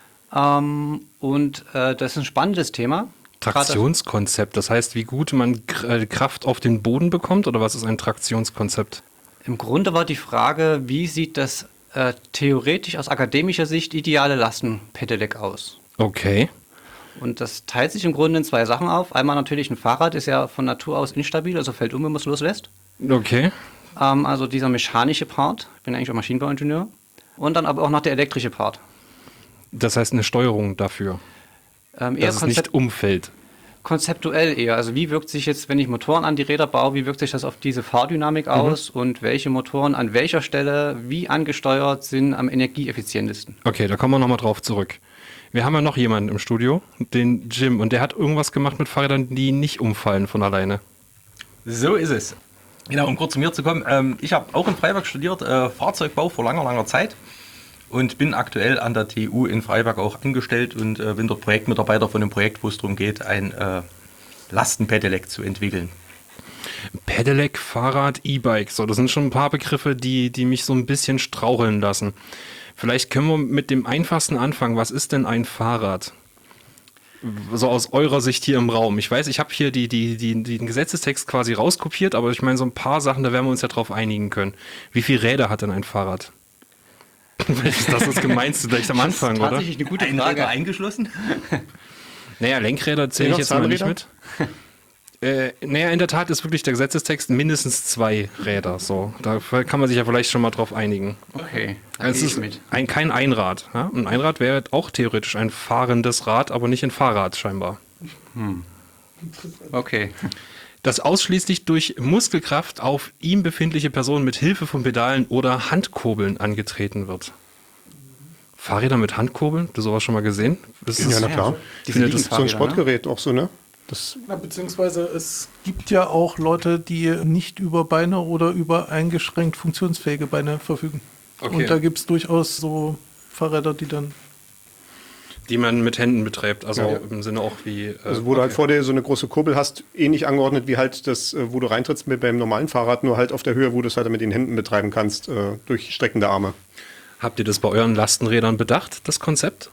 Ähm, und äh, das ist ein spannendes Thema. Traktionskonzept, das heißt, wie gut man Kraft auf den Boden bekommt, oder was ist ein Traktionskonzept? Im Grunde war die Frage, wie sieht das äh, theoretisch aus akademischer Sicht ideale Lastenpedelec aus? Okay. Und das teilt sich im Grunde in zwei Sachen auf. Einmal natürlich ein Fahrrad ist ja von Natur aus instabil, also fällt um, wenn man es loslässt. Okay. Ähm, also dieser mechanische Part, ich bin eigentlich auch Maschinenbauingenieur. Und dann aber auch noch der elektrische Part. Das heißt eine Steuerung dafür. Ähm, eher dass es nicht umfällt. konzeptuell eher. Also wie wirkt sich jetzt, wenn ich Motoren an die Räder baue, wie wirkt sich das auf diese Fahrdynamik aus und welche Motoren an welcher Stelle wie angesteuert sind am energieeffizientesten? Okay, da kommen wir nochmal drauf zurück. Wir haben ja noch jemanden im Studio, den Jim, und der hat irgendwas gemacht mit Fahrrädern, die nicht umfallen von alleine. So ist es. Genau, um kurz zu mir zu kommen. Ähm, ich habe auch in Freiberg studiert, äh, Fahrzeugbau vor langer, langer Zeit und bin aktuell an der T U in Freiberg auch angestellt und äh, bin dort Projektmitarbeiter von einem Projekt, wo es darum geht, ein äh, Lastenpedelec zu entwickeln. Pedelec, Fahrrad, E-Bike, so, das sind schon ein paar Begriffe, die, die mich so ein bisschen straucheln lassen. Vielleicht können wir mit dem einfachsten anfangen. Was ist denn ein Fahrrad? So aus eurer Sicht hier im Raum. Ich weiß, ich habe hier die, die, die, den Gesetzestext quasi rauskopiert, aber ich meine, so ein paar Sachen, da werden wir uns ja drauf einigen können. Wie viele Räder hat denn ein Fahrrad? Das ist gemeinst gleich am Anfang, oder? Tatsächlich eine gute Ein Frage. Räder eingeschlossen? Naja, Lenkräder zähle ich jetzt mal nicht mit. Äh, naja, in der Tat ist wirklich der Gesetzestext mindestens zwei Räder. So, da kann man sich ja vielleicht schon mal drauf einigen. Okay, da Also gehe es ich ist mit. ein, kein Einrad. Ja? Ein Einrad wäre auch theoretisch ein fahrendes Rad, aber nicht ein Fahrrad scheinbar. Okay. Das ausschließlich durch Muskelkraft auf ihm befindliche Personen mit Hilfe von Pedalen oder Handkurbeln angetreten wird. Fahrräder mit Handkurbeln? Hast du sowas schon mal gesehen? Das Ja, na klar. Ich finde, das So ein Sportgerät auch so, ne? Das, Na, beziehungsweise es gibt ja auch Leute, die nicht über Beine oder über eingeschränkt funktionsfähige Beine verfügen. Okay. Und da gibt es durchaus so Fahrräder, die dann... die man mit Händen betreibt, also Ja. im Sinne auch wie... Äh, also wo du halt vor dir so eine große Kurbel hast, ähnlich angeordnet wie halt das, äh, wo du reintrittst mit beim normalen Fahrrad, nur halt auf der Höhe, wo du es halt mit den Händen betreiben kannst, äh, durch streckende Arme. Habt ihr das bei euren Lastenrädern bedacht, das Konzept?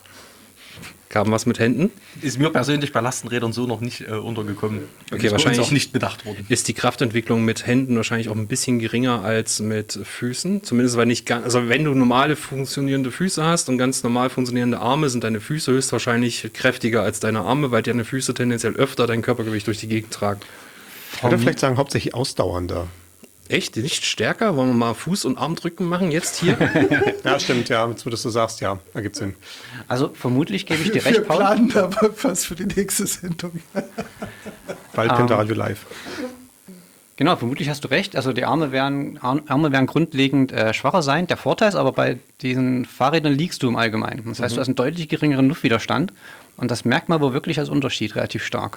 Kam was mit Händen? Ist mir persönlich bei Lastenrädern so noch nicht äh, untergekommen. Und Okay, ist bei uns wahrscheinlich- auch nicht bedacht worden. Ist die Kraftentwicklung mit Händen wahrscheinlich auch ein bisschen geringer als mit Füßen? Zumindest weil nicht ganz, also wenn du normale funktionierende Füße hast und ganz normal funktionierende Arme, sind deine Füße höchstwahrscheinlich kräftiger als deine Arme, weil deine Füße tendenziell öfter dein Körpergewicht durch die Gegend tragen. Ich würde vielleicht sagen, hauptsächlich ausdauernder. Echt? Nicht stärker? Wollen wir mal Fuß- und Armdrücken machen jetzt hier? Ja, stimmt, ja, jetzt wo du das so sagst, ja, da gibt's Sinn. Also vermutlich gebe ich dir Wir recht, Paul. planen da was für die nächste Sendung. Bald Ähm. Pentaradio live. Genau, vermutlich hast du recht. Also die Arme werden, Ar- Arme werden grundlegend äh, schwacher sein. Der Vorteil ist aber, bei diesen Fahrrädern liegst du im Allgemeinen. Das heißt, du hast einen deutlich geringeren Luftwiderstand. Und das merkt man aber wirklich als Unterschied relativ stark.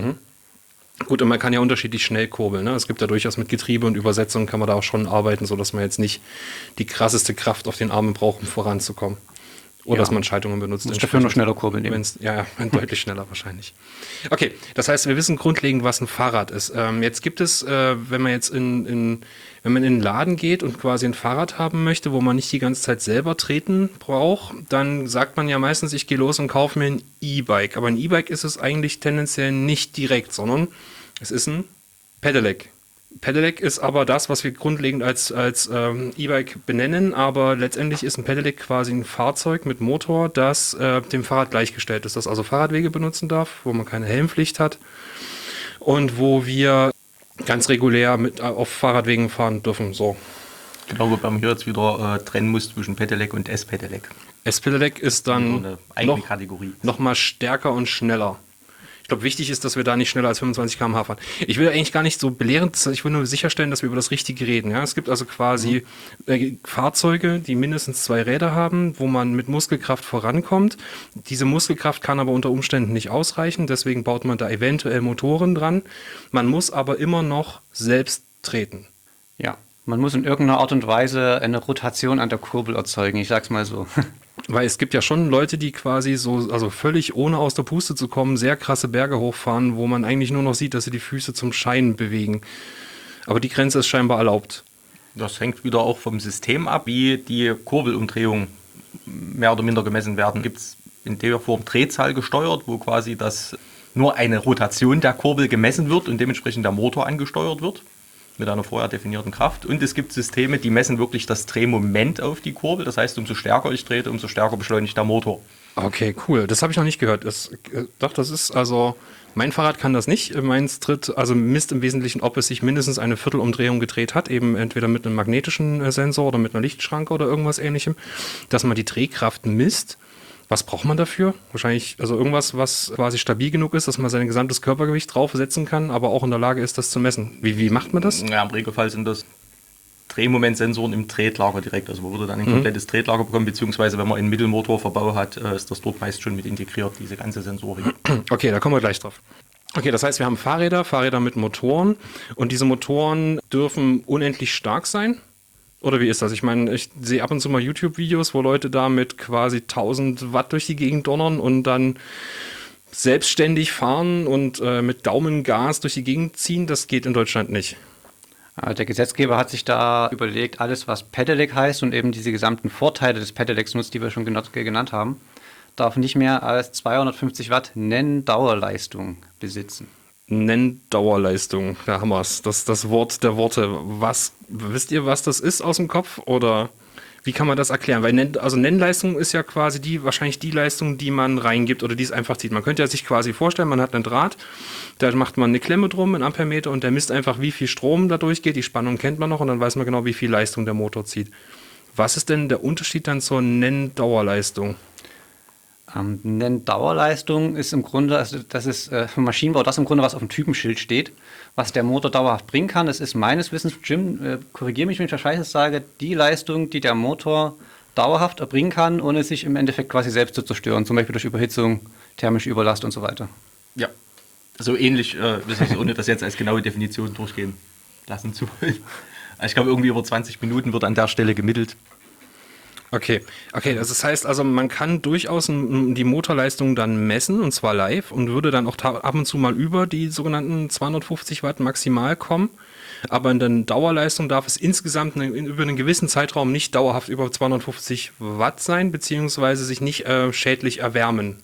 Gut, und man kann ja unterschiedlich schnell kurbeln. Ne? Es gibt ja durchaus mit Getriebe und Übersetzung kann man da auch schon arbeiten, sodass man jetzt nicht die krasseste Kraft auf den Armen braucht, um voranzukommen. Oder Ja. dass man Schaltungen benutzt. Muss dafür noch entsprechend. schneller kurbeln nehmen. Wenn's, ja, ja, deutlich schneller wahrscheinlich. Okay, das heißt, wir wissen grundlegend, was ein Fahrrad ist. Ähm, jetzt gibt es, äh, wenn man jetzt in, in, wenn man in den Laden geht und quasi ein Fahrrad haben möchte, wo man nicht die ganze Zeit selber treten braucht, dann sagt man ja meistens, ich gehe los und kaufe mir ein E-Bike. Aber ein E-Bike ist es eigentlich tendenziell nicht direkt, sondern es ist ein Pedelec. Pedelec ist aber das, was wir grundlegend als, als ähm, E-Bike benennen, aber letztendlich ist ein Pedelec quasi ein Fahrzeug mit Motor, das äh, dem Fahrrad gleichgestellt ist, das also Fahrradwege benutzen darf, wo man keine Helmpflicht hat und wo wir ganz regulär mit, auf Fahrradwegen fahren dürfen. So. Genau, wobei man hier jetzt wieder äh, trennen muss zwischen Pedelec und S-Pedelec. S-Pedelec ist So dann eine eigene noch, Kategorie. noch mal stärker und schneller. Ich glaube, wichtig ist, dass wir da nicht schneller als fünfundzwanzig Kilometer pro Stunde fahren. Ich will eigentlich gar nicht so belehrend, ich will nur sicherstellen, dass wir über das Richtige reden. Ja? Es gibt also quasi äh, Fahrzeuge, die mindestens zwei Räder haben, wo man mit Muskelkraft vorankommt. Diese Muskelkraft kann aber unter Umständen nicht ausreichen, deswegen baut man da eventuell Motoren dran. Man muss aber immer noch selbst treten. Ja, man muss in irgendeiner Art und Weise eine Rotation an der Kurbel erzeugen. Ich sag's mal so. Weil es gibt ja schon Leute, die quasi so, also völlig ohne aus der Puste zu kommen, sehr krasse Berge hochfahren, wo man eigentlich nur noch sieht, dass sie die Füße zum Scheinen bewegen. Aber die Grenze ist scheinbar erlaubt. Das hängt wieder auch vom System ab, wie die Kurbelumdrehung mehr oder minder gemessen werden. Gibt es in der Form Drehzahl gesteuert, wo quasi das nur eine Rotation der Kurbel gemessen wird und dementsprechend der Motor angesteuert wird mit einer vorher definierten Kraft. Und es gibt Systeme, die messen wirklich das Drehmoment auf die Kurbel. Das heißt, umso stärker ich drehe, umso stärker beschleunigt der Motor. Okay, cool. Das habe ich noch nicht gehört. Das, äh, doch, das ist also, mein Fahrrad kann das nicht. Meins tritt, also misst im Wesentlichen, ob es sich mindestens eine Viertelumdrehung gedreht hat, eben entweder mit einem magnetischen äh, Sensor oder mit einer Lichtschranke oder irgendwas ähnlichem, dass man die Drehkraft misst. Was braucht man dafür? Wahrscheinlich, also irgendwas, was quasi stabil genug ist, dass man sein gesamtes Körpergewicht draufsetzen kann, aber auch in der Lage ist, das zu messen. Wie, wie macht man das? Ja, im Regelfall sind das Drehmomentsensoren im Tretlager direkt. Also man würde dann ein komplettes mhm. Tretlager bekommen, beziehungsweise wenn man einen Mittelmotorverbau hat, ist das dort meist schon mit integriert, diese ganze Sensorik. Okay, da kommen wir gleich drauf. Okay, das heißt, wir haben Fahrräder, Fahrräder mit Motoren und diese Motoren dürfen unendlich stark sein? Oder wie ist das? Ich meine, ich sehe ab und zu mal YouTube-Videos, wo Leute da mit quasi tausend Watt durch die Gegend donnern und dann selbstständig fahren und äh, mit Daumengas durch die Gegend ziehen. Das geht in Deutschland nicht. Der Gesetzgeber hat sich da überlegt, alles was Pedelec heißt und eben diese gesamten Vorteile des Pedelecs nutzt, die wir schon genannt haben, darf nicht mehr als zweihundertfünfzig Watt Nenndauerleistung besitzen. Nenndauerleistung, da haben wir es. Das, das Wort der Worte. Was, wisst ihr, was das ist aus dem Kopf? Oder wie kann man das erklären? Weil Nenn, also Nennleistung ist ja quasi die, wahrscheinlich die Leistung, die man reingibt oder die es einfach zieht. Man könnte ja sich quasi vorstellen, man hat einen Draht, da macht man eine Klemme drum, einen Ampermeter und der misst einfach, wie viel Strom da durchgeht. Die Spannung kennt man noch und dann weiß man genau, wie viel Leistung der Motor zieht. Was ist denn der Unterschied dann zur Nenndauerleistung? Ähm, Nenndauerleistung ist im Grunde, also das ist äh, für Maschinenbau das im Grunde, was auf dem Typenschild steht, was der Motor dauerhaft bringen kann. Das ist meines Wissens, Jim, äh, korrigiere mich, wenn ich das Scheiße sage, die Leistung, die der Motor dauerhaft erbringen kann, ohne sich im Endeffekt quasi selbst zu zerstören, zum Beispiel durch Überhitzung, thermische Überlast und so weiter. Ja, so ähnlich, äh, also ohne das jetzt als genaue Definition durchgehen lassen zu wollen. Also ich glaube, irgendwie über zwanzig Minuten wird an der Stelle gemittelt. Okay, okay, das heißt also, man kann durchaus die Motorleistung dann messen, und zwar live, und würde dann auch ab und zu mal über die sogenannten zweihundertfünfzig Watt maximal kommen, aber in der Dauerleistung darf es insgesamt eine, über einen gewissen Zeitraum nicht dauerhaft über zweihundertfünfzig Watt sein, beziehungsweise sich nicht äh, schädlich erwärmen.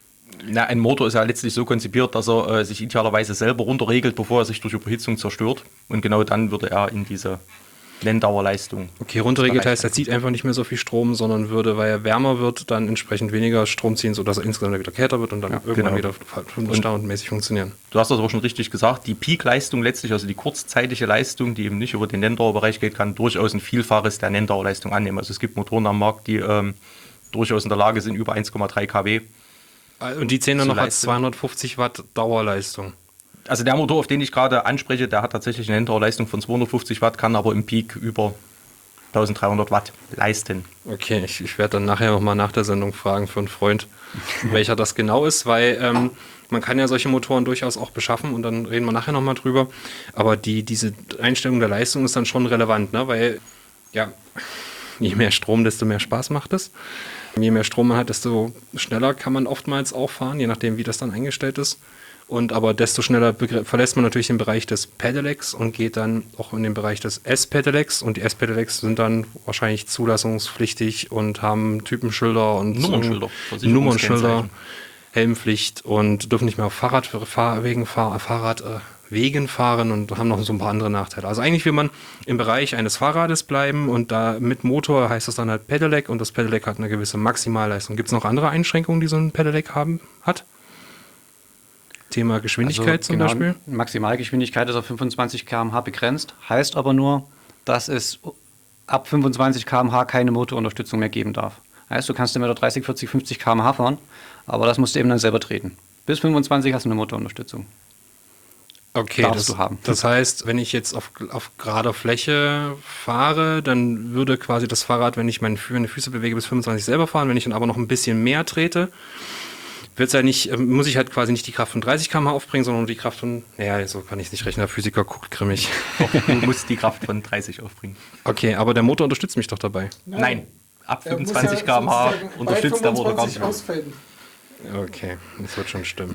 Na, ein Motor ist ja letztlich so konzipiert, dass er äh, sich idealerweise selber runterregelt, bevor er sich durch Überhitzung zerstört, und genau dann würde er in diese Nenndauerleistung. Okay, runterregelt heißt, er zieht einfach nicht mehr so viel Strom, sondern würde, weil er wärmer wird, dann entsprechend weniger Strom ziehen, sodass er insgesamt wieder kälter wird und dann ja, irgendwann genau. wieder standardmäßig funktionieren. Du hast das aber schon richtig gesagt, die Peak-Leistung letztlich, also die kurzzeitige Leistung, die eben nicht über den Nenndauerbereich geht, kann durchaus ein Vielfaches der Nenndauerleistung annehmen. Also es gibt Motoren am Markt, die ähm, durchaus in der Lage sind, über eins Komma drei Kilowatt. Und die zählen dann noch als zweihundertfünfzig Watt Dauerleistung. Also der Motor, auf den ich gerade anspreche, der hat tatsächlich eine Nenndauerleistung von zweihundertfünfzig Watt, kann aber im Peak über dreizehnhundert Watt leisten. Okay, ich, ich werde dann nachher nochmal nach der Sendung fragen für einen Freund, welcher das genau ist, weil ähm, man kann ja solche Motoren durchaus auch beschaffen und dann reden wir nachher nochmal drüber. Aber die, diese Einstellung der Leistung ist dann schon relevant, ne? Weil ja, je mehr Strom, desto mehr Spaß macht es. Je mehr Strom man hat, desto schneller kann man oftmals auch fahren, je nachdem, wie das dann eingestellt ist. Und aber desto schneller verlässt man natürlich den Bereich des Pedelecs und geht dann auch in den Bereich des S-Pedelecs. Und die S-Pedelecs sind dann wahrscheinlich zulassungspflichtig und haben Typenschilder und Nummernschilder, Nummernschilder, Helmpflicht und dürfen nicht mehr auf Fahrradwegen fahr, Fahrradwegen fahren und haben noch so ein paar andere Nachteile. Also eigentlich will man im Bereich eines Fahrrades bleiben und da mit Motor heißt das dann halt Pedelec und das Pedelec hat eine gewisse Maximalleistung. Gibt es noch andere Einschränkungen, die so ein Pedelec haben, hat? Thema Geschwindigkeit also, zum genau, Beispiel? Maximalgeschwindigkeit ist auf fünfundzwanzig Kilometer pro Stunde begrenzt, heißt aber nur, dass es ab fünfundzwanzig Kilometer pro Stunde keine Motorunterstützung mehr geben darf. Heißt, du kannst immer dreißig, vierzig, fünfzig Kilometer pro Stunde fahren, aber das musst du eben dann selber treten. Bis fünfundzwanzig hast du eine Motorunterstützung. Okay, darfst das, du haben. Das heißt, wenn ich jetzt auf, auf gerader Fläche fahre, dann würde quasi das Fahrrad, wenn ich meine, meine Füße bewege, bis fünfundzwanzig selber fahren. Wenn ich dann aber noch ein bisschen mehr trete, wird's ja nicht, muss ich halt quasi nicht die Kraft von dreißig Kilometer pro Stunde aufbringen, sondern die Kraft von, naja, so kann ich es nicht rechnen, der Physiker guckt grimmig. Du musst die Kraft von dreißig aufbringen. Okay, aber der Motor unterstützt mich doch dabei. Nein, Nein. Ab fünfundzwanzig ja Kilometer pro Stunde unterstützt der Motor gar nicht. Ausfaden. Okay, das wird schon stimmen.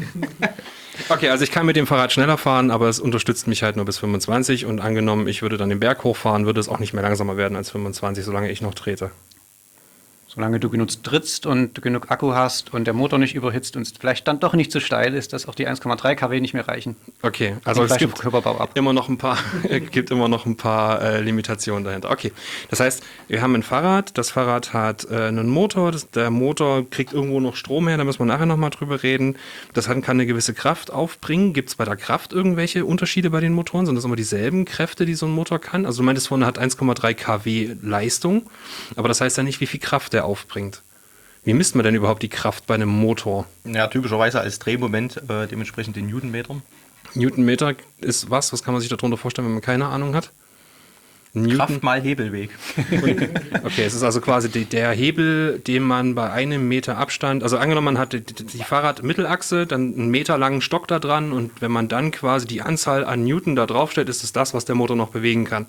Okay, also ich kann mit dem Fahrrad schneller fahren, aber es unterstützt mich halt nur bis fünfundzwanzig und angenommen, ich würde dann den Berg hochfahren, würde es auch nicht mehr langsamer werden als fünfundzwanzig, solange ich noch trete. Solange du genug trittst und genug Akku hast und der Motor nicht überhitzt und es vielleicht dann doch nicht so steil ist, dass auch die eins Komma drei Kilowatt nicht mehr reichen. Okay, also es gibt immer noch ein paar, gibt immer noch ein paar äh, Limitationen dahinter. Okay, das heißt, wir haben ein Fahrrad, das Fahrrad hat äh, einen Motor, das, der Motor kriegt irgendwo noch Strom her, da müssen wir nachher nochmal drüber reden. Das hat, kann eine gewisse Kraft aufbringen. Gibt es bei der Kraft irgendwelche Unterschiede bei den Motoren? Sind das immer dieselben Kräfte, die so ein Motor kann? Also du meintest vorhin, er hat eins Komma drei Kilowatt Leistung, aber das heißt ja nicht, wie viel Kraft der aufbringt. Wie misst man denn überhaupt die Kraft bei einem Motor? Ja, typischerweise als Drehmoment äh, dementsprechend in Newtonmetern. Newtonmeter ist was? Was kann man sich darunter vorstellen, wenn man keine Ahnung hat? Newton. Kraft mal Hebelweg. Okay, es ist also quasi die, der Hebel, den man bei einem Meter Abstand, also angenommen, man hat die, die Fahrradmittelachse, dann einen Meter langen Stock da dran und wenn man dann quasi die Anzahl an Newton da draufstellt, ist es das, was der Motor noch bewegen kann.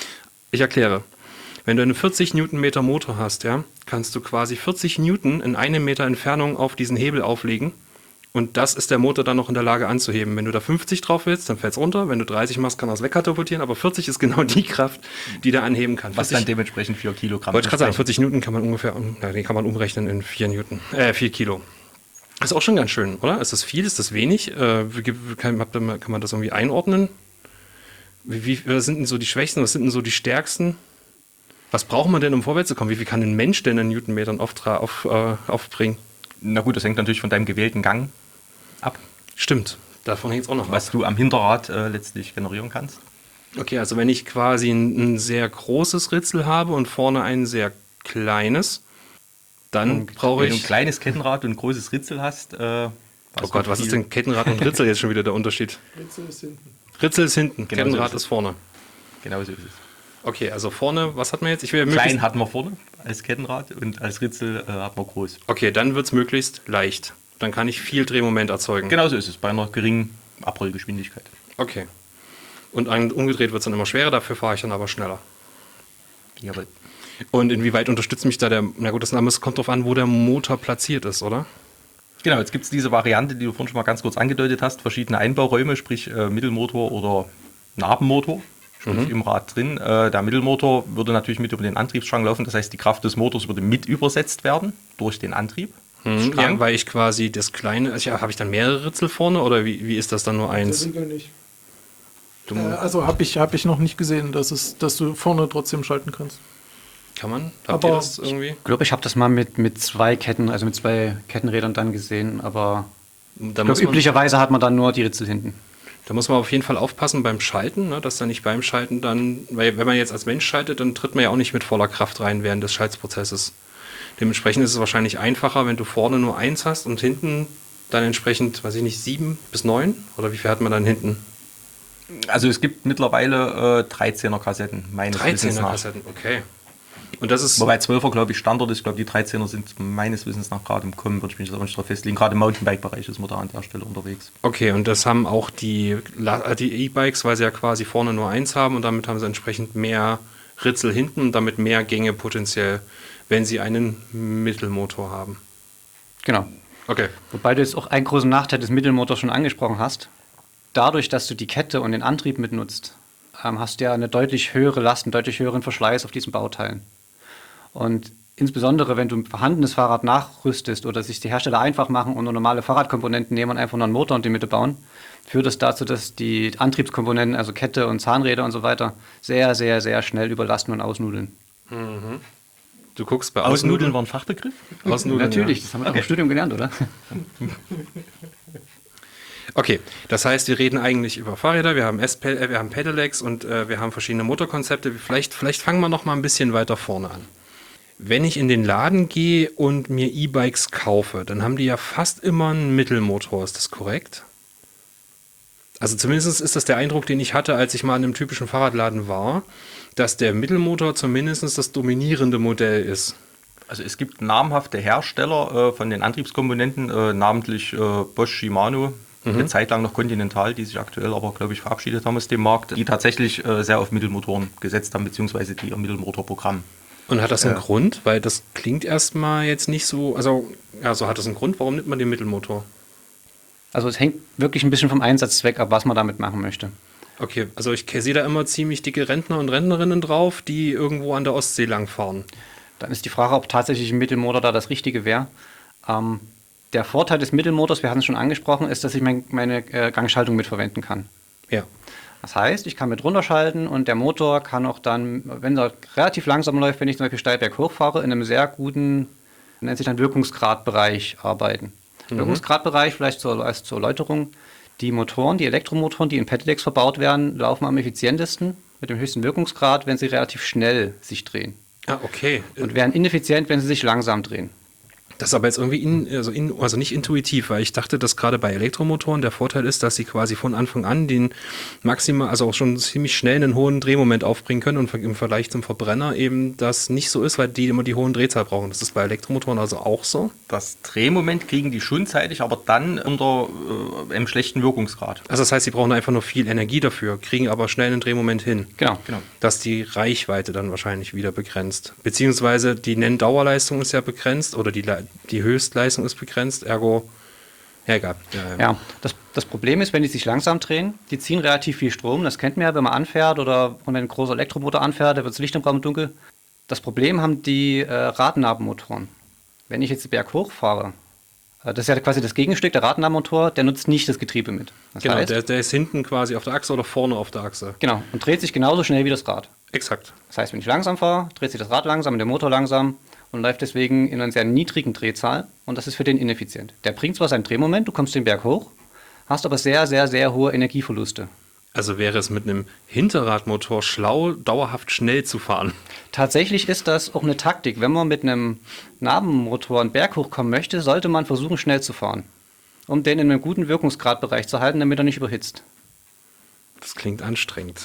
Ich erkläre. Wenn du einen vierzig Newtonmeter Motor hast, ja, kannst du quasi vierzig Newton in einem Meter Entfernung auf diesen Hebel auflegen. Und das ist der Motor dann noch in der Lage anzuheben. Wenn du da fünfzig drauf willst, dann fällt es runter. Wenn du dreißig machst, kann er es wegkatapultieren. Aber vierzig ist genau die Kraft, die der anheben kann. Was dann dementsprechend vier Kilogramm. Wollte ich gerade sagen, vierzig Newton kann man ungefähr, na, den kann man umrechnen in vier Newton, äh, vier Kilo. Ist auch schon ganz schön, oder? Ist das viel? Ist das wenig? Äh, wie, kann, kann man das irgendwie einordnen? Wie, wie, was sind denn so die Schwächsten? Was sind denn so die Stärksten? Was braucht man denn, um vorwärts zu kommen? Wie viel kann ein Mensch denn in Newtonmetern auf, auf, äh, aufbringen? Na gut, das hängt natürlich von deinem gewählten Gang ab. Stimmt, davon hängt es auch noch was ab. Du am Hinterrad äh, letztlich generieren kannst. Okay, also wenn ich quasi ein, ein sehr großes Ritzel habe und vorne ein sehr kleines, dann brauche ich... Wenn du ein kleines Kettenrad und ein großes Ritzel hast... Äh, oh Gott, was ist denn Kettenrad und Ritzel jetzt schon wieder der Unterschied? Ritzel ist hinten. Ritzel ist hinten, genau Kettenrad so ist ist vorne. Genau so ist es. Okay, also vorne, was hat man jetzt? Ich will Klein hatten wir vorne als Kettenrad und als Ritzel äh, hat man groß. Okay, dann wird es möglichst leicht. Dann kann ich viel Drehmoment erzeugen. Genau so ist es, bei einer geringen Abrollgeschwindigkeit. Okay. Und umgedreht wird es dann immer schwerer, dafür fahre ich dann aber schneller. Jawohl. Und inwieweit unterstützt mich da der, na gut, das kommt darauf an, wo der Motor platziert ist, oder? Genau, jetzt gibt es diese Variante, die du vorhin schon mal ganz kurz angedeutet hast, verschiedene Einbauräume, sprich äh, Mittelmotor oder Nabenmotor. Sprich mhm. im Rad drin. Äh, der Mittelmotor würde natürlich mit über den Antriebsstrang laufen. Das heißt, die Kraft des Motors würde mit übersetzt werden durch den Antrieb. Mhm. Ja, weil ich quasi das kleine, also ja, habe ich dann mehrere Ritzel vorne oder wie, wie ist das dann nur eins? In der Regel nicht. Äh, also habe ich, hab ich noch nicht gesehen, dass, es, dass du vorne trotzdem schalten kannst. Kann man? Habt ihr das irgendwie? Ich glaube, ich habe das mal mit, mit zwei Ketten, also mit zwei Kettenrädern dann gesehen, aber ich glaub, üblicherweise hat man dann nur die Ritzel hinten. Da muss man auf jeden Fall aufpassen beim Schalten, ne, dass dann nicht beim Schalten dann, weil wenn man jetzt als Mensch schaltet, dann tritt man ja auch nicht mit voller Kraft rein während des Schaltprozesses. Dementsprechend ist es wahrscheinlich einfacher, wenn du vorne nur eins hast und hinten dann entsprechend, weiß ich nicht, sieben bis neun? Oder wie viel hat man dann hinten? Also es gibt mittlerweile äh, dreizehner Kassetten, meines Wissens nach. dreizehner Kassetten, okay. Und das ist wobei zwölfer, glaube ich, Standard ist. Ich glaube, die dreizehner sind meines Wissens nach gerade im Kommen, würde ich mich jetzt auch nicht drauf festlegen. Gerade im Mountainbike-Bereich ist man da an der Stelle unterwegs. Okay, und das haben auch die die E-Bikes, weil sie ja quasi vorne nur eins haben und damit haben sie entsprechend mehr Ritzel hinten und damit mehr Gänge potenziell, wenn sie einen Mittelmotor haben. Genau. Okay. Wobei du jetzt auch einen großen Nachteil des Mittelmotors schon angesprochen hast. Dadurch, dass du die Kette und den Antrieb mitnutzt, ähm, hast du ja eine deutlich höhere Last, einen deutlich höheren Verschleiß auf diesen Bauteilen. Und insbesondere, wenn du ein vorhandenes Fahrrad nachrüstest oder sich die Hersteller einfach machen und nur normale Fahrradkomponenten nehmen und einfach nur einen Motor in die Mitte bauen, führt es dazu, dass die Antriebskomponenten, also Kette und Zahnräder und so weiter, sehr, sehr, sehr schnell überlasten und ausnudeln. Mhm. Du guckst bei Ausnudeln Ausnudeln war ein Fachbegriff? Ausnudeln, natürlich, ja. das haben wir okay. auch im Studium gelernt, oder? Okay, das heißt, wir reden eigentlich über Fahrräder, wir haben, S-Pe- äh, wir haben Pedelecs und äh, wir haben verschiedene Motorkonzepte. Vielleicht, vielleicht fangen wir noch mal ein bisschen weiter vorne an. Wenn ich in den Laden gehe und mir E-Bikes kaufe, dann haben die ja fast immer einen Mittelmotor, ist das korrekt? Also zumindest ist das der Eindruck, den ich hatte, als ich mal in einem typischen Fahrradladen war, dass der Mittelmotor zumindest das dominierende Modell ist. Also es gibt namhafte Hersteller äh, von den Antriebskomponenten, äh, namentlich äh, Bosch, Shimano, mhm. eine Zeit lang noch Continental, die sich aktuell aber, glaube ich, verabschiedet haben aus dem Markt, die tatsächlich äh, sehr auf Mittelmotoren gesetzt haben, beziehungsweise die ihr Mittelmotorprogramm. Und hat das einen Ja. Grund? Weil das klingt erstmal jetzt nicht so, also, ja, so hat das einen Grund, warum nimmt man den Mittelmotor? Also es hängt wirklich ein bisschen vom Einsatzzweck ab, was man damit machen möchte. Okay, also ich sehe da immer ziemlich dicke Rentner und Rentnerinnen drauf, die irgendwo an der Ostsee langfahren. Dann ist die Frage, ob tatsächlich ein Mittelmotor da das Richtige wäre. Ähm, der Vorteil des Mittelmotors, wir hatten es schon angesprochen, ist, dass ich mein, meine äh, Gangschaltung mitverwenden kann. Ja. Das heißt, ich kann mit runterschalten und der Motor kann auch dann, wenn er relativ langsam läuft, wenn ich zum Beispiel steil berghoch fahre, in einem sehr guten, nennt sich dann Wirkungsgradbereich arbeiten. Mhm. Wirkungsgradbereich, vielleicht zur, als zur Erläuterung, die Motoren, die Elektromotoren, die in Pedelecs verbaut werden, laufen am effizientesten mit dem höchsten Wirkungsgrad, wenn sie relativ schnell sich drehen. Ah, okay. Und wären ineffizient, wenn sie sich langsam drehen. Das ist aber jetzt irgendwie in, also, in, also nicht intuitiv, weil ich dachte, dass gerade bei Elektromotoren der Vorteil ist, dass sie quasi von Anfang an den maximal, also auch schon ziemlich schnell einen hohen Drehmoment aufbringen können und im Vergleich zum Verbrenner eben das nicht so ist, weil die immer die hohen Drehzahl brauchen. Das ist bei Elektromotoren also auch so. Das Drehmoment kriegen die schon zeitig, aber dann unter äh, einem schlechten Wirkungsgrad. Also das heißt, sie brauchen einfach nur viel Energie dafür, kriegen aber schnell einen Drehmoment hin. Genau. Genau. Dass die Reichweite dann wahrscheinlich wieder begrenzt. Beziehungsweise die Nenndauerleistung ist ja begrenzt oder die, die Höchstleistung ist begrenzt, ergo, ja egal. Ja, ja. Ja, das, das Problem ist, wenn die sich langsam drehen, die ziehen relativ viel Strom. Das kennt man ja, wenn man anfährt oder wenn ein großer Elektromotor anfährt, da wird das Licht im Raum dunkel. Das Problem haben die äh, Radnabenmotoren. Wenn ich jetzt den Berg hochfahre, äh, das ist ja quasi das Gegenstück, der Radnabenmotor, der nutzt nicht das Getriebe mit. Das Genau, heißt, der, der ist hinten quasi auf der Achse oder vorne auf der Achse. genau, und dreht sich genauso schnell wie das Rad. Exakt. Das heißt, wenn ich langsam fahre, dreht sich das Rad langsam und der Motor langsam und läuft deswegen in einer sehr niedrigen Drehzahl und das ist für den ineffizient. Der bringt zwar seinen Drehmoment, du kommst den Berg hoch, hast aber sehr, sehr, sehr hohe Energieverluste. Also wäre es mit einem Hinterradmotor schlau, dauerhaft schnell zu fahren. Tatsächlich ist das auch eine Taktik. Wenn man mit einem Nabenmotor einen Berg hochkommen möchte, sollte man versuchen, schnell zu fahren, um den in einem guten Wirkungsgradbereich zu halten, damit er nicht überhitzt. Das klingt anstrengend.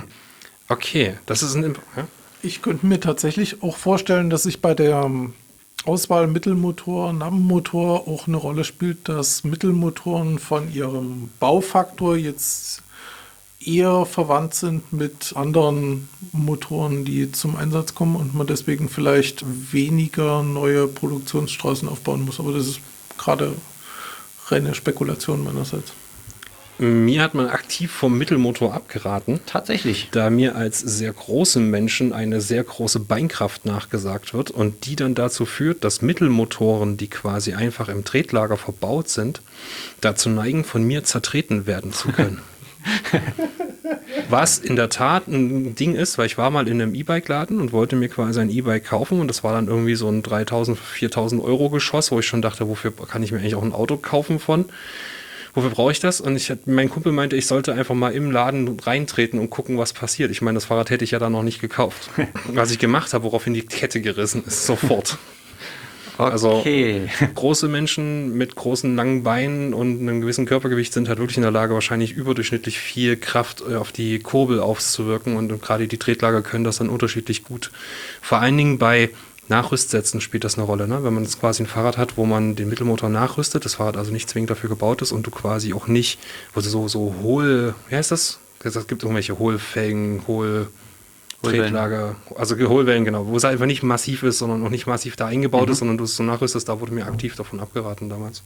Okay, das ist ein... Imp ja? Ich könnte mir tatsächlich auch vorstellen, dass sich bei der ähm, Auswahl Mittelmotor, Nabenmotor auch eine Rolle spielt, dass Mittelmotoren von ihrem Baufaktor jetzt eher verwandt sind mit anderen Motoren, die zum Einsatz kommen und man deswegen vielleicht weniger neue Produktionsstraßen aufbauen muss. Aber das ist gerade reine Spekulation meinerseits. Mir hat man aktiv vom Mittelmotor abgeraten, Tatsächlich. da mir als sehr großem Menschen eine sehr große Beinkraft nachgesagt wird und die dann dazu führt, dass Mittelmotoren, die quasi einfach im Tretlager verbaut sind, dazu neigen, von mir zertreten werden zu können. Was in der Tat ein Ding ist, weil ich war mal in einem E-Bike-Laden und wollte mir quasi ein E-Bike kaufen und das war dann irgendwie so ein dreitausend, viertausend Euro Geschoss, wo ich schon dachte, wofür kann ich mir eigentlich auch ein Auto kaufen von? Wofür brauche ich das? Und ich, mein Kumpel meinte, ich sollte einfach mal im Laden reintreten und gucken, was passiert. Ich meine, das Fahrrad hätte ich ja dann noch nicht gekauft. Was ich gemacht habe, woraufhin die Kette gerissen ist, sofort. Also Okay. große Menschen mit großen, langen Beinen und einem gewissen Körpergewicht sind halt wirklich in der Lage, wahrscheinlich überdurchschnittlich viel Kraft äh, auf die Kurbel auszuwirken. Und gerade die Tretlager können das dann unterschiedlich gut. Vor allen Dingen bei Nachrüstsätzen spielt das eine Rolle, ne? Wenn man jetzt quasi ein Fahrrad hat, wo man den Mittelmotor nachrüstet, das Fahrrad also nicht zwingend dafür gebaut ist und du quasi auch nicht, wo du so, so hohl, wie heißt das? Es gibt irgendwelche Hohlfelgen, Hohl... Tretlager, also Hohlwellen, genau, wo es einfach nicht massiv ist, sondern auch nicht massiv da eingebaut mhm. ist, sondern du es so nachrüstest, da wurde mir aktiv davon abgeraten damals.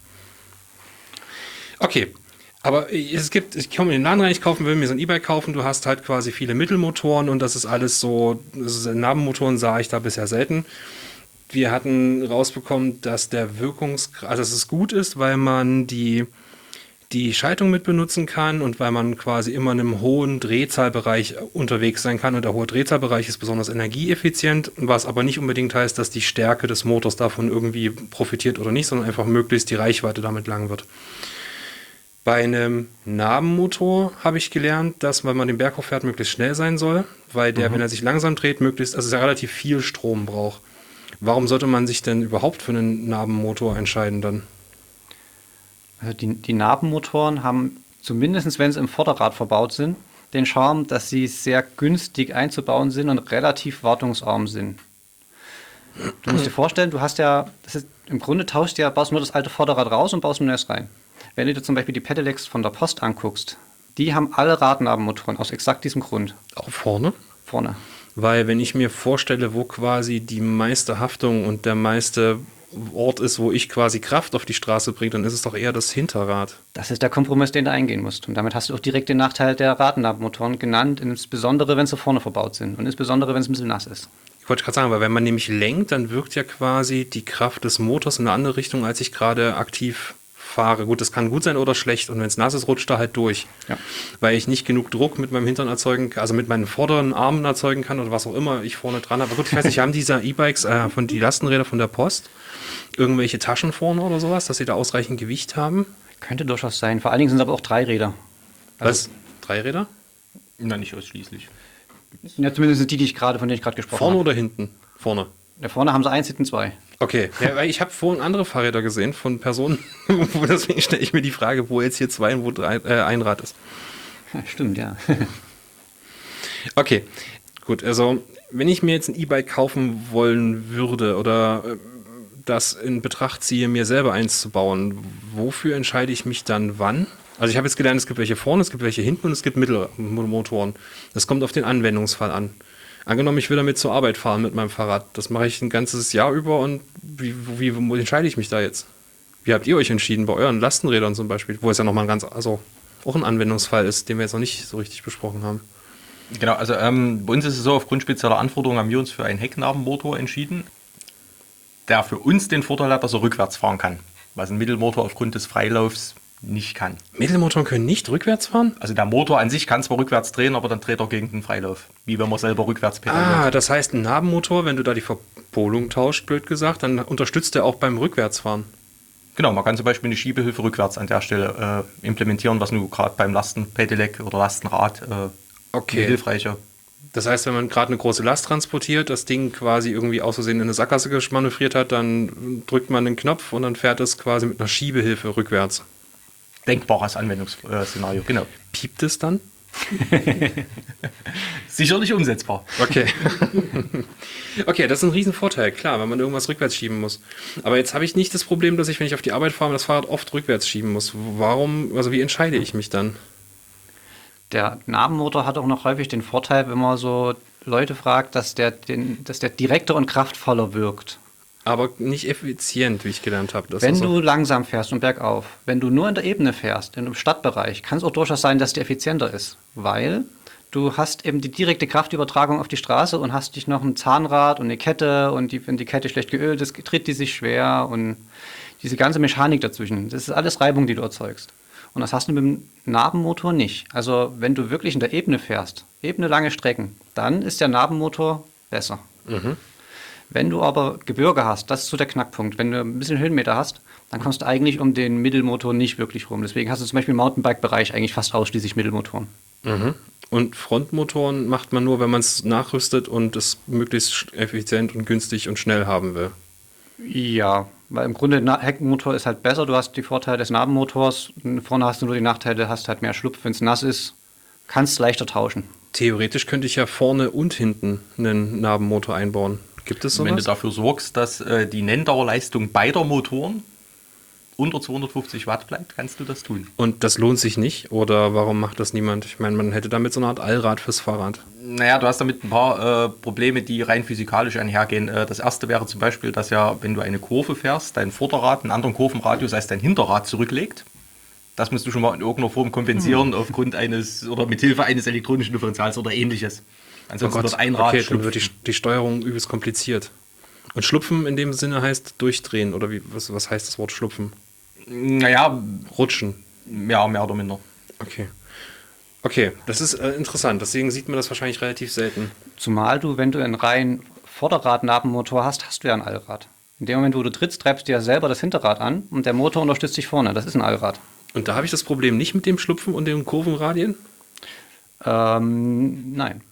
Okay, aber es gibt, ich komme in den Laden rein, ich kaufen will, mir so ein E-Bike kaufen, du hast halt quasi viele Mittelmotoren und das ist alles so, das ist, Nabenmotoren sah ich da bisher selten. Wir hatten rausbekommen, dass der Wirkungsgrad, also dass es gut ist, weil man die die Schaltung mit benutzen kann und weil man quasi immer in einem hohen Drehzahlbereich unterwegs sein kann und der hohe Drehzahlbereich ist besonders energieeffizient, was aber nicht unbedingt heißt, dass die Stärke des Motors davon irgendwie profitiert oder nicht, sondern einfach möglichst die Reichweite damit lang wird. Bei einem Nabenmotor habe ich gelernt, dass, wenn man den Berg hochfährt, möglichst schnell sein soll, weil der, mhm. wenn er sich langsam dreht, möglichst, also er relativ viel Strom braucht. Warum sollte man sich denn überhaupt für einen Nabenmotor entscheiden dann? Also die, die Nabenmotoren haben, zumindest wenn sie im Vorderrad verbaut sind, den Charme, dass sie sehr günstig einzubauen sind und relativ wartungsarm sind. Du musst dir vorstellen, du hast ja, das ist, im Grunde tauschst du ja, baust nur das alte Vorderrad raus und baust ein neues rein. Wenn du dir zum Beispiel die Pedelecs von der Post anguckst, die haben alle Radnabenmotoren aus exakt diesem Grund. Auch vorne? Vorne. Weil wenn ich mir vorstelle, wo quasi die meiste Haftung und der meiste Ort ist, wo ich quasi Kraft auf die Straße bringe, dann ist es doch eher das Hinterrad. Das ist der Kompromiss, den du eingehen musst. Und damit hast du auch direkt den Nachteil der Radnabenmotoren genannt, insbesondere wenn sie vorne verbaut sind und insbesondere wenn es ein bisschen nass ist. Ich wollte gerade sagen, weil wenn man nämlich lenkt, dann wirkt ja quasi die Kraft des Motors in eine andere Richtung, als ich gerade aktiv fahre. Gut, das kann gut sein oder schlecht. Und wenn es nass ist, rutscht er halt durch. Ja. Weil ich nicht genug Druck mit meinem Hintern erzeugen kann, also mit meinen vorderen Armen erzeugen kann oder was auch immer ich vorne dran habe. Aber gut, ich weiß nicht, haben diese E-Bikes äh, von die Lastenräder von der Post irgendwelche Taschen vorne oder sowas, dass sie da ausreichend Gewicht haben? Könnte durchaus sein. Vor allen Dingen sind es aber auch Dreiräder. Also, was? Dreiräder? Na, nicht ausschließlich. Ja, zumindest die, die ich gerade, von denen ich gerade gesprochen habe. Vorne oder hinten? Vorne. Da vorne haben sie eins, hinten zwei. Okay, ja, weil ich habe vorhin andere Fahrräder gesehen von Personen, deswegen stelle ich mir die Frage, wo jetzt hier zwei und wo drei, äh, ein Rad ist. Ja, stimmt, ja. Okay, gut, also wenn ich mir jetzt ein E-Bike kaufen wollen würde oder äh, das in Betracht ziehe, mir selber eins zu bauen, wofür entscheide ich mich dann wann? Also ich habe jetzt gelernt, es gibt welche vorne, es gibt welche hinten und es gibt Mittelmotoren. Das kommt auf den Anwendungsfall an. Angenommen, ich will damit zur Arbeit fahren mit meinem Fahrrad. Das mache ich ein ganzes Jahr über und wie, wie, wie entscheide ich mich da jetzt? Wie habt ihr euch entschieden bei euren Lastenrädern zum Beispiel, wo es ja nochmal ein ganz, also auch ein Anwendungsfall ist, den wir jetzt noch nicht so richtig besprochen haben? Genau, also ähm, bei uns ist es so, aufgrund spezieller Anforderungen haben wir uns für einen Hecknabenmotor entschieden, der für uns den Vorteil hat, dass er rückwärts fahren kann, was ein Mittelmotor aufgrund des Freilaufs nicht kann. Mittelmotoren können nicht rückwärts fahren? Also der Motor an sich kann zwar rückwärts drehen, aber dann dreht er gegen den Freilauf, wie wenn man selber rückwärts pedaliert. Ah, das heißt, ein Nabenmotor, wenn du da die Verpolung tauscht, blöd gesagt, dann unterstützt er auch beim Rückwärtsfahren. Genau, man kann zum Beispiel eine Schiebehilfe rückwärts an der Stelle äh, implementieren, was nur gerade beim Lastenpedelec oder Lastenrad äh, Okay. hilfreicher. Das heißt, wenn man gerade eine große Last transportiert, das Ding quasi irgendwie aus Versehen in eine Sackgasse manövriert hat, dann drückt man den Knopf und dann fährt es quasi mit einer Schiebehilfe rückwärts. Denkbares Anwendungsszenario, genau. Piept es dann? Sicherlich umsetzbar. Okay. Okay, das ist ein Riesenvorteil, klar, wenn man irgendwas rückwärts schieben muss. Aber jetzt habe ich nicht das Problem, dass ich, wenn ich auf die Arbeit fahre, das Fahrrad oft rückwärts schieben muss. Warum, also wie entscheide ich mich dann? Der Nabenmotor hat auch noch häufig den Vorteil, wenn man so Leute fragt, dass der, den, dass der direkter und kraftvoller wirkt. Aber nicht effizient, wie ich gelernt habe. Das Wenn ist so. du langsam fährst und bergauf, wenn du nur in der Ebene fährst, in einem Stadtbereich, kann es auch durchaus sein, dass der effizienter ist, weil du hast eben die direkte Kraftübertragung auf die Straße und hast dich noch ein Zahnrad und eine Kette und die, wenn die Kette schlecht geölt ist, tritt die sich schwer und diese ganze Mechanik dazwischen. Das ist alles Reibung, die du erzeugst. Und das hast du mit dem Nabenmotor nicht. Also wenn du wirklich in der Ebene fährst, Ebene lange Strecken, dann ist der Nabenmotor besser. Mhm. Wenn du aber Gebirge hast, das ist so der Knackpunkt. Wenn du ein bisschen Höhenmeter hast, dann kommst du eigentlich um den Mittelmotor nicht wirklich rum. Deswegen hast du zum Beispiel im Mountainbike-Bereich eigentlich fast ausschließlich Mittelmotoren. Mhm. Und Frontmotoren macht man nur, wenn man es nachrüstet und es möglichst effizient und günstig und schnell haben will. Ja, weil im Grunde der Heckmotor ist halt besser. Du hast die Vorteile des Nabenmotors. Vorne hast du nur die Nachteile, hast halt mehr Schlupf, wenn es nass ist. Kannst leichter tauschen. Theoretisch könnte ich ja vorne und hinten einen Nabenmotor einbauen. Gibt es sowas? Wenn du dafür sorgst, dass äh, die Nenndauerleistung beider Motoren unter zweihundertfünfzig Watt bleibt, kannst du das tun. Und das lohnt sich nicht? Oder warum macht das niemand? Ich meine, man hätte damit so eine Art Allrad fürs Fahrrad. Naja, du hast damit ein paar äh, Probleme, die rein physikalisch einhergehen. Äh, das erste wäre zum Beispiel, dass ja, wenn du eine Kurve fährst, dein Vorderrad einen anderen Kurvenradius als dein Hinterrad zurücklegt. Das musst du schon mal in irgendeiner Form kompensieren, hm. aufgrund eines oder mithilfe eines elektronischen Differentials oder ähnliches. Ansonsten oh wird ein Rad okay, schlupfen. dann wird die, die Steuerung übelst kompliziert. Und schlupfen in dem Sinne heißt durchdrehen, oder wie, was, was heißt das Wort schlupfen? Naja, Rutschen. Ja, mehr oder minder. Okay. Okay, das ist äh, interessant, deswegen sieht man das wahrscheinlich relativ selten. Zumal du, wenn du einen reinen Vorderrad-Nabenmotor hast, hast du ja ein Allrad. In dem Moment, wo du trittst, treibst du ja selber das Hinterrad an und der Motor unterstützt dich vorne. Das ist ein Allrad. Und da habe ich das Problem nicht mit dem Schlupfen und den Kurvenradien? Ähm, nein.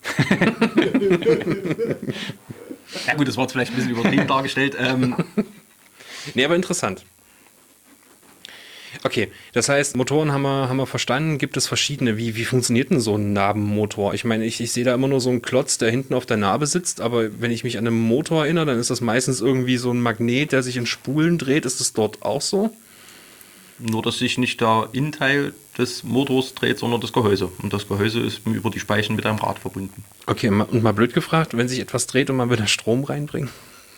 Ja gut, das war jetzt vielleicht ein bisschen übertrieben dargestellt. Ähm, nee, aber interessant. Okay, das heißt, Motoren haben wir, haben wir verstanden, gibt es verschiedene. Wie, wie funktioniert denn so ein Nabenmotor? Ich meine, ich, ich sehe da immer nur so einen Klotz, der hinten auf der Narbe sitzt, aber wenn ich mich an einen Motor erinnere, dann ist das meistens irgendwie so ein Magnet, der sich in Spulen dreht. Ist das dort auch so? Nur, dass sich nicht der Innenteil des Motors dreht, sondern das Gehäuse. Und das Gehäuse ist über die Speichen mit einem Rad verbunden. Okay, und mal blöd gefragt, wenn sich etwas dreht und man will da Strom reinbringen?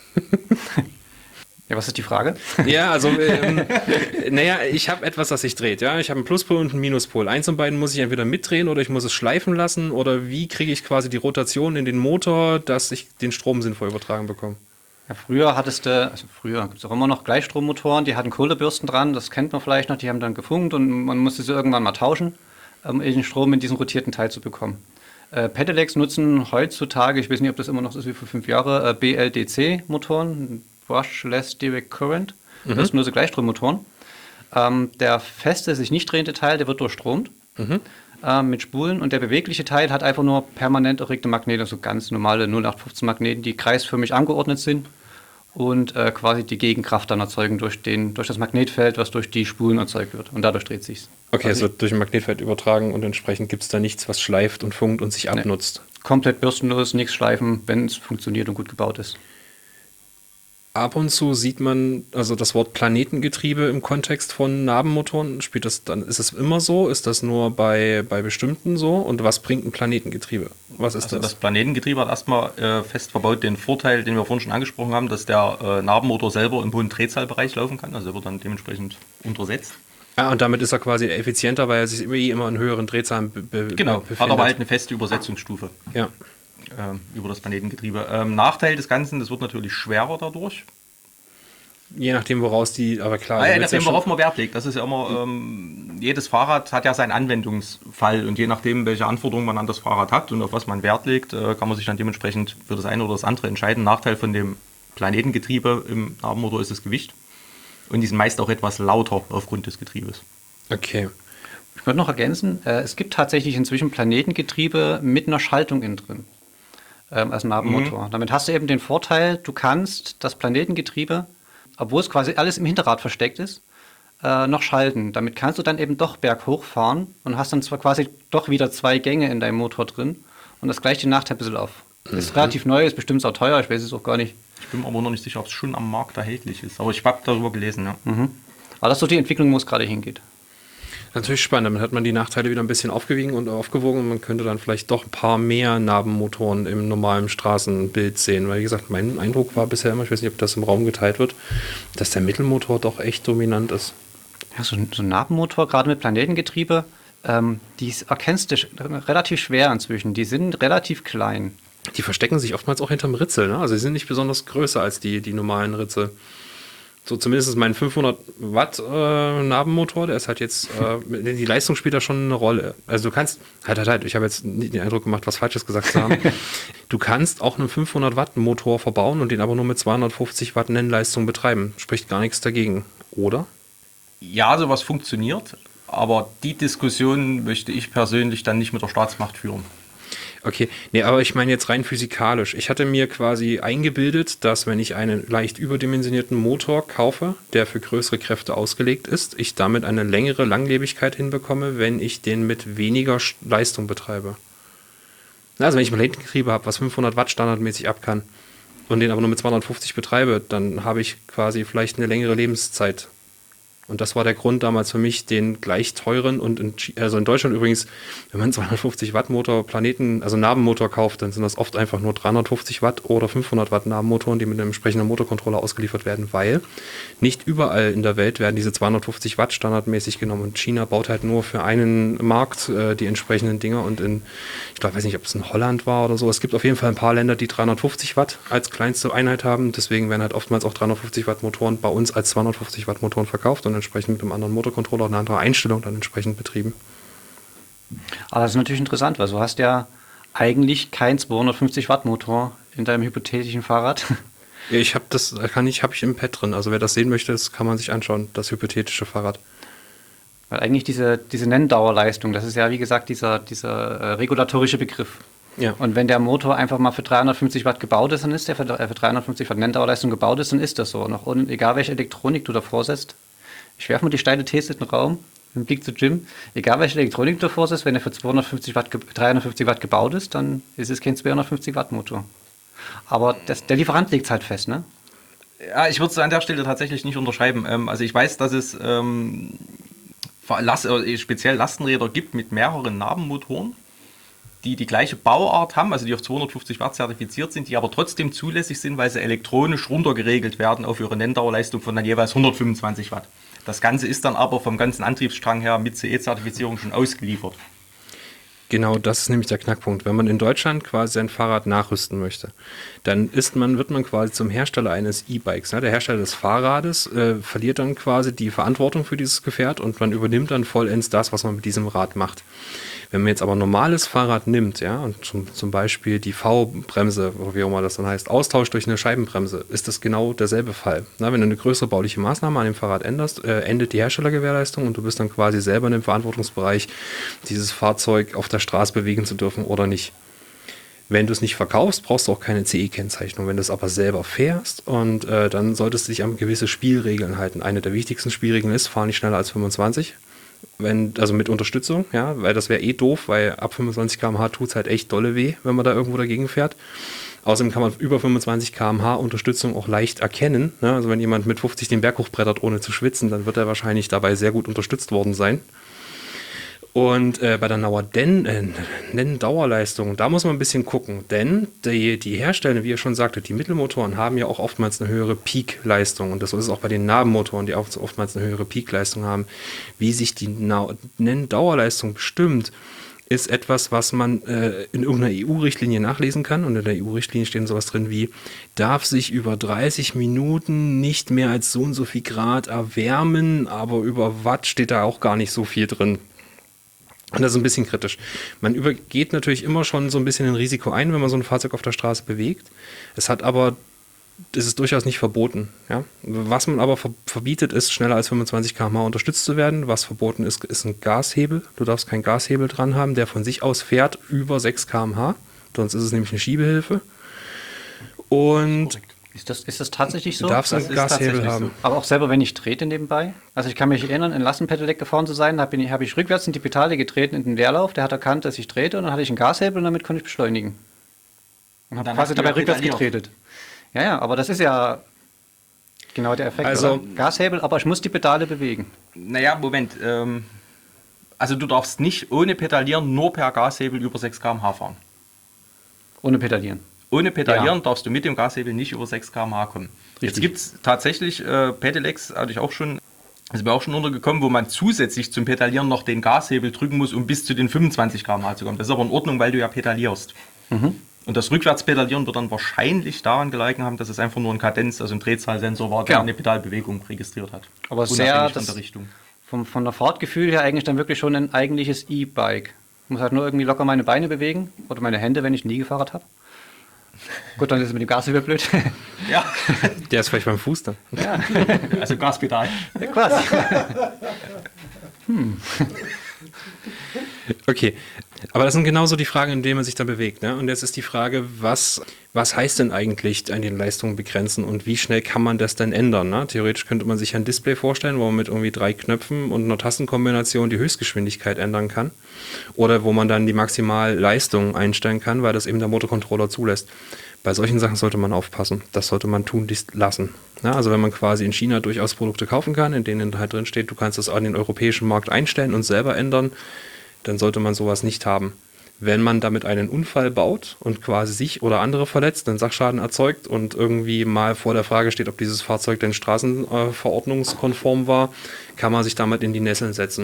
Ja, was ist die Frage? Ja, also, ähm, naja, ich habe etwas, das sich dreht. Ja, ich habe einen Pluspol und einen Minuspol. Eins von beiden muss ich entweder mitdrehen oder ich muss es schleifen lassen. Oder wie kriege ich quasi die Rotation in den Motor, dass ich den Strom sinnvoll übertragen bekomme? Ja, früher hattest du, also früher gibt es auch immer noch Gleichstrommotoren, die hatten Kohlebürsten dran, das kennt man vielleicht noch, die haben dann gefunkt und man musste sie irgendwann mal tauschen, um den Strom in diesen rotierten Teil zu bekommen. Äh, Pedelecs nutzen heutzutage, ich weiß nicht, ob das immer noch so ist wie vor fünf Jahren, äh, B L D C-Motoren, Brushless Direct Current, mhm. Das sind nur so Gleichstrommotoren. Ähm, der feste, sich nicht drehende Teil, der wird durchstromt. Mhm. Mit Spulen und der bewegliche Teil hat einfach nur permanent erregte Magnete, so ganz normale null acht fünfzehn Magneten, die kreisförmig angeordnet sind und äh, quasi die Gegenkraft dann erzeugen durch, den, durch das Magnetfeld, was durch die Spulen erzeugt wird. Und dadurch dreht sich's. Okay, es wird durch ein Magnetfeld übertragen und entsprechend gibt es da nichts, was schleift und funkt und sich abnutzt. Nee. Komplett bürstenlos, nichts schleifen, wenn es funktioniert und gut gebaut ist. Ab und zu sieht man, also das Wort Planetengetriebe im Kontext von Nabenmotoren, spielt das dann, ist es immer so? Ist das nur bei, bei bestimmten so? Und was bringt ein Planetengetriebe? Was ist Also das? das Planetengetriebe hat erstmal äh, fest verbaut den Vorteil, den wir vorhin schon angesprochen haben, dass der äh, Nabenmotor selber im hohen Drehzahlbereich laufen kann. Also er wird dann dementsprechend untersetzt. Ah, und damit ist er quasi effizienter, weil er sich immer, immer in höheren Drehzahlen be be Genau, befindet. hat aber halt eine feste Übersetzungsstufe Ja. ähm, über das Planetengetriebe. Ähm, Nachteil des Ganzen, das wird natürlich schwerer dadurch. Je nachdem, woraus die, aber klar. Ah, ja, je da wird's ja nachdem, schon- worauf man Wert legt. Das ist ja immer, ähm, jedes Fahrrad hat ja seinen Anwendungsfall und je nachdem, welche Anforderungen man an das Fahrrad hat und auf was man Wert legt, äh, kann man sich dann dementsprechend für das eine oder das andere entscheiden. Nachteil von dem Planetengetriebe im Nabenmotor ist das Gewicht und die sind meist auch etwas lauter aufgrund des Getriebes. Okay. Ich würde noch ergänzen, äh, es gibt tatsächlich inzwischen Planetengetriebe mit einer Schaltung innen drin, ähm, als Nabenmotor. Mhm. Damit hast du eben den Vorteil, du kannst das Planetengetriebe, obwohl es quasi alles im Hinterrad versteckt ist, äh, noch schalten. Damit kannst du dann eben doch berghoch fahren und hast dann zwar quasi doch wieder zwei Gänge in deinem Motor drin und das gleicht den Nachteil ein bisschen auf. Das ist relativ neu, ist bestimmt auch teuer, ich weiß es auch gar nicht. Ich bin mir aber noch nicht sicher, ob es schon am Markt erhältlich ist, aber ich habe darüber gelesen. Ja. Aber das ist so die Entwicklung, wo es gerade hingeht. Natürlich spannend, damit hat man die Nachteile wieder ein bisschen aufgewiegen und aufgewogen und man könnte dann vielleicht doch ein paar mehr Nabenmotoren im normalen Straßenbild sehen, weil wie gesagt, mein Eindruck war bisher immer, ich weiß nicht, ob das im Raum geteilt wird, dass der Mittelmotor doch echt dominant ist. Ja, so, ein- so ein Nabenmotor, gerade mit Planetengetriebe, ähm, die erkennst du sch- relativ schwer inzwischen. Die sind relativ klein. Die verstecken sich oftmals auch hinterm Ritzel, ne? Also sie sind nicht besonders größer als die, die normalen Ritzel. So zumindest mein fünfhundert Watt äh, Nabenmotor, der ist halt jetzt, äh, die Leistung spielt da schon eine Rolle. Also du kannst, halt, halt, halt, ich habe jetzt nicht den Eindruck gemacht, was Falsches gesagt zu haben. Du kannst auch einen fünfhundert Watt Motor verbauen und den aber nur mit zweihundertfünfzig Watt Nennleistung betreiben. Spricht gar nichts dagegen, oder? Ja, sowas funktioniert, aber die Diskussion möchte ich persönlich dann nicht mit der Staatsmacht führen. Okay, nee, aber ich meine jetzt rein physikalisch. Ich hatte mir quasi eingebildet, dass wenn ich einen leicht überdimensionierten Motor kaufe, der für größere Kräfte ausgelegt ist, ich damit eine längere Langlebigkeit hinbekomme, wenn ich den mit weniger Sch- Leistung betreibe. Also wenn ich ein Planetengetriebe habe, was fünfhundert Watt standardmäßig ab kann und den aber nur mit zweihundertfünfzig betreibe, dann habe ich quasi vielleicht eine längere Lebenszeit. Und das war der Grund damals für mich, den gleich teuren und in, Chi- also in Deutschland übrigens, wenn man einen zweihundertfünfzig Watt Motor, Planeten, also Nabenmotor kauft, dann sind das oft einfach nur dreihundertfünfzig Watt oder fünfhundert Watt Nabenmotoren, die mit einem entsprechenden Motorcontroller ausgeliefert werden, weil nicht überall in der Welt werden diese zweihundertfünfzig Watt standardmäßig genommen und China baut halt nur für einen Markt äh, die entsprechenden Dinger und in, ich glaube, weiß nicht, ob es in Holland war oder so, es gibt auf jeden Fall ein paar Länder, die dreihundertfünfzig Watt als kleinste Einheit haben, deswegen werden halt oftmals auch dreihundertfünfzig Watt Motoren bei uns als zweihundertfünfzig Watt Motoren verkauft und entsprechend mit einem anderen Motorcontroller und einer anderen Einstellung dann entsprechend betrieben. Aber das ist natürlich interessant, weil du hast ja eigentlich keinen zweihundertfünfzig Watt Motor in deinem hypothetischen Fahrrad. Ja, ich habe das, kann ich, habe ich im Pad drin. Also wer das sehen möchte, das kann man sich anschauen, das hypothetische Fahrrad. Weil eigentlich diese, diese Nenndauerleistung, das ist ja wie gesagt dieser, dieser äh, regulatorische Begriff. Ja. Und wenn der Motor einfach mal für dreihundertfünfzig Watt gebaut ist, dann ist der für, äh, für dreihundertfünfzig Watt Nenndauerleistung gebaut ist, dann ist das so. Noch und egal welche Elektronik du davor setzt. Ich werfe mal die steile These in den Raum, mit Blick zu Jim. Egal welche Elektronik du davor setzt, wenn er für zweihundertfünfzig Watt, ge- dreihundertfünfzig Watt gebaut ist, dann ist es kein zweihundertfünfzig Watt Motor. Aber das, der Lieferant legt es halt fest, ne? Ja, ich würde es an der Stelle tatsächlich nicht unterschreiben. Ähm, also ich weiß, dass es ähm, Last, äh, speziell Lastenräder gibt mit mehreren Nabenmotoren, die die gleiche Bauart haben, also die auf zweihundertfünfzig Watt zertifiziert sind, die aber trotzdem zulässig sind, weil sie elektronisch runtergeregelt werden auf ihre Nenndauerleistung von dann jeweils hundertfünfundzwanzig Watt. Das Ganze ist dann aber vom ganzen Antriebsstrang her mit C E-Zertifizierung schon ausgeliefert. Genau, das ist nämlich der Knackpunkt. Wenn man in Deutschland quasi sein Fahrrad nachrüsten möchte, dann ist man, wird man quasi zum Hersteller eines E-Bikes. Ne? Der Hersteller des Fahrrades äh, verliert dann quasi die Verantwortung für dieses Gefährt und man übernimmt dann vollends das, was man mit diesem Rad macht. Wenn man jetzt aber ein normales Fahrrad nimmt, ja, und zum, zum Beispiel die V-Bremse, oder wie auch immer das dann heißt, austauscht durch eine Scheibenbremse, ist das genau derselbe Fall. Na, wenn du eine größere bauliche Maßnahme an dem Fahrrad änderst, äh, endet die Herstellergewährleistung und du bist dann quasi selber in dem Verantwortungsbereich, dieses Fahrzeug auf der Straße bewegen zu dürfen oder nicht. Wenn du es nicht verkaufst, brauchst du auch keine C E-Kennzeichnung. Wenn du es aber selber fährst und äh, dann solltest du dich an gewisse Spielregeln halten. Eine der wichtigsten Spielregeln ist, fahr nicht schneller als fünfundzwanzig. Wenn, also mit Unterstützung, ja, weil das wäre eh doof, weil ab fünfundzwanzig Kilometer pro Stunde tut es halt echt dolle weh, wenn man da irgendwo dagegen fährt. Außerdem kann man über fünfundzwanzig Kilometer pro Stunde Unterstützung auch leicht erkennen. Ne? Also wenn jemand mit fünfzig den Berg hochbrettert, ohne zu schwitzen, dann wird er wahrscheinlich dabei sehr gut unterstützt worden sein. Und äh, bei der Dauer-Den- äh, Nenn-Dauerleistung, da muss man ein bisschen gucken, denn die, die Hersteller, wie ihr schon sagtet, die Mittelmotoren haben ja auch oftmals eine höhere Peak-Leistung und das ist es auch bei den Nabenmotoren, die auch oftmals eine höhere Peak-Leistung haben. Wie sich die Na- Nenn-Dauerleistung bestimmt, ist etwas, was man äh, in irgendeiner E U-Richtlinie nachlesen kann und in der E U-Richtlinie steht sowas drin wie, darf sich über dreißig Minuten nicht mehr als so und so viel Grad erwärmen, aber über Watt steht da auch gar nicht so viel drin. Und das ist ein bisschen kritisch. Man übergeht natürlich immer schon so ein bisschen ein Risiko ein, wenn man so ein Fahrzeug auf der Straße bewegt. Es hat aber, das ist durchaus nicht verboten. Ja? Was man aber verbietet, ist, schneller als fünfundzwanzig Kilometer pro Stunde unterstützt zu werden. Was verboten ist, ist ein Gashebel. Du darfst keinen Gashebel dran haben, der von sich aus fährt über sechs Kilometer pro Stunde. Sonst ist es nämlich eine Schiebehilfe. Und Ist das, ist das tatsächlich so? du darfst einen Gashebel haben. so. Aber auch selber, wenn ich trete nebenbei. Also ich kann mich erinnern, in Lastenpedelec gefahren zu sein, da habe ich, hab ich rückwärts in die Pedale getreten in den Leerlauf, der hat erkannt, dass ich trete und dann hatte ich einen Gashebel und damit konnte ich beschleunigen. Und habe Dann quasi hast du dabei ja rückwärts pedaliert. getretet. Ja, ja, aber das ist ja genau der Effekt. Also- oder? Gashebel, aber ich muss die Pedale bewegen. Naja, Moment. Ähm, also du darfst nicht ohne Pedalieren nur per Gashebel über sechs Kilometer pro Stunde fahren. Ohne pedalieren. Ohne Pedalieren Ja. darfst du mit dem Gashebel nicht über sechs Kilometer pro Stunde kommen. Jetzt Richtig. gibt es tatsächlich äh, Pedelecs, hatte ich auch schon, ist mir auch schon untergekommen, wo man zusätzlich zum Pedalieren noch den Gashebel drücken muss, um bis zu den fünfundzwanzig Kilometer pro Stunde zu kommen. Das ist aber in Ordnung, weil du ja pedalierst. Mhm. Und das Rückwärtspedalieren wird dann wahrscheinlich daran gelegen haben, dass es einfach nur ein Kadenz, also ein Drehzahlsensor war, der Ja. eine Pedalbewegung registriert hat. Aber sehr, Unabhängig von das- der Richtung. Vom, von der Fahrtgefühl her eigentlich dann wirklich schon ein eigentliches E-Bike. Ich muss halt nur irgendwie locker meine Beine bewegen oder meine Hände, wenn ich nie gefahren habe. Gut, dann ist es mit dem Gashebel blöd. Ja, Der ist vielleicht beim Fuß dann. also Gaspedal. Ja, quasi. Okay, aber das sind genauso die Fragen, in denen man sich da bewegt. Ne? Und jetzt ist die Frage, was, was heißt denn eigentlich an den Leistungen begrenzen und wie schnell kann man das denn ändern? Ne? Theoretisch könnte man sich ein Display vorstellen, wo man mit irgendwie drei Knöpfen und einer Tastenkombination die Höchstgeschwindigkeit ändern kann. Oder wo man dann die Maximalleistung einstellen kann, weil das eben der Motorcontroller zulässt. Bei solchen Sachen sollte man aufpassen. Das sollte man tunlichst lassen. Ja, also wenn man quasi in China durchaus Produkte kaufen kann, in denen halt drin steht, du kannst das an den europäischen Markt einstellen und selber ändern, dann sollte man sowas nicht haben. Wenn man damit einen Unfall baut und quasi sich oder andere verletzt, einen Sachschaden erzeugt und irgendwie mal vor der Frage steht, ob dieses Fahrzeug denn straßenverordnungskonform war, kann man sich damit in die Nesseln setzen.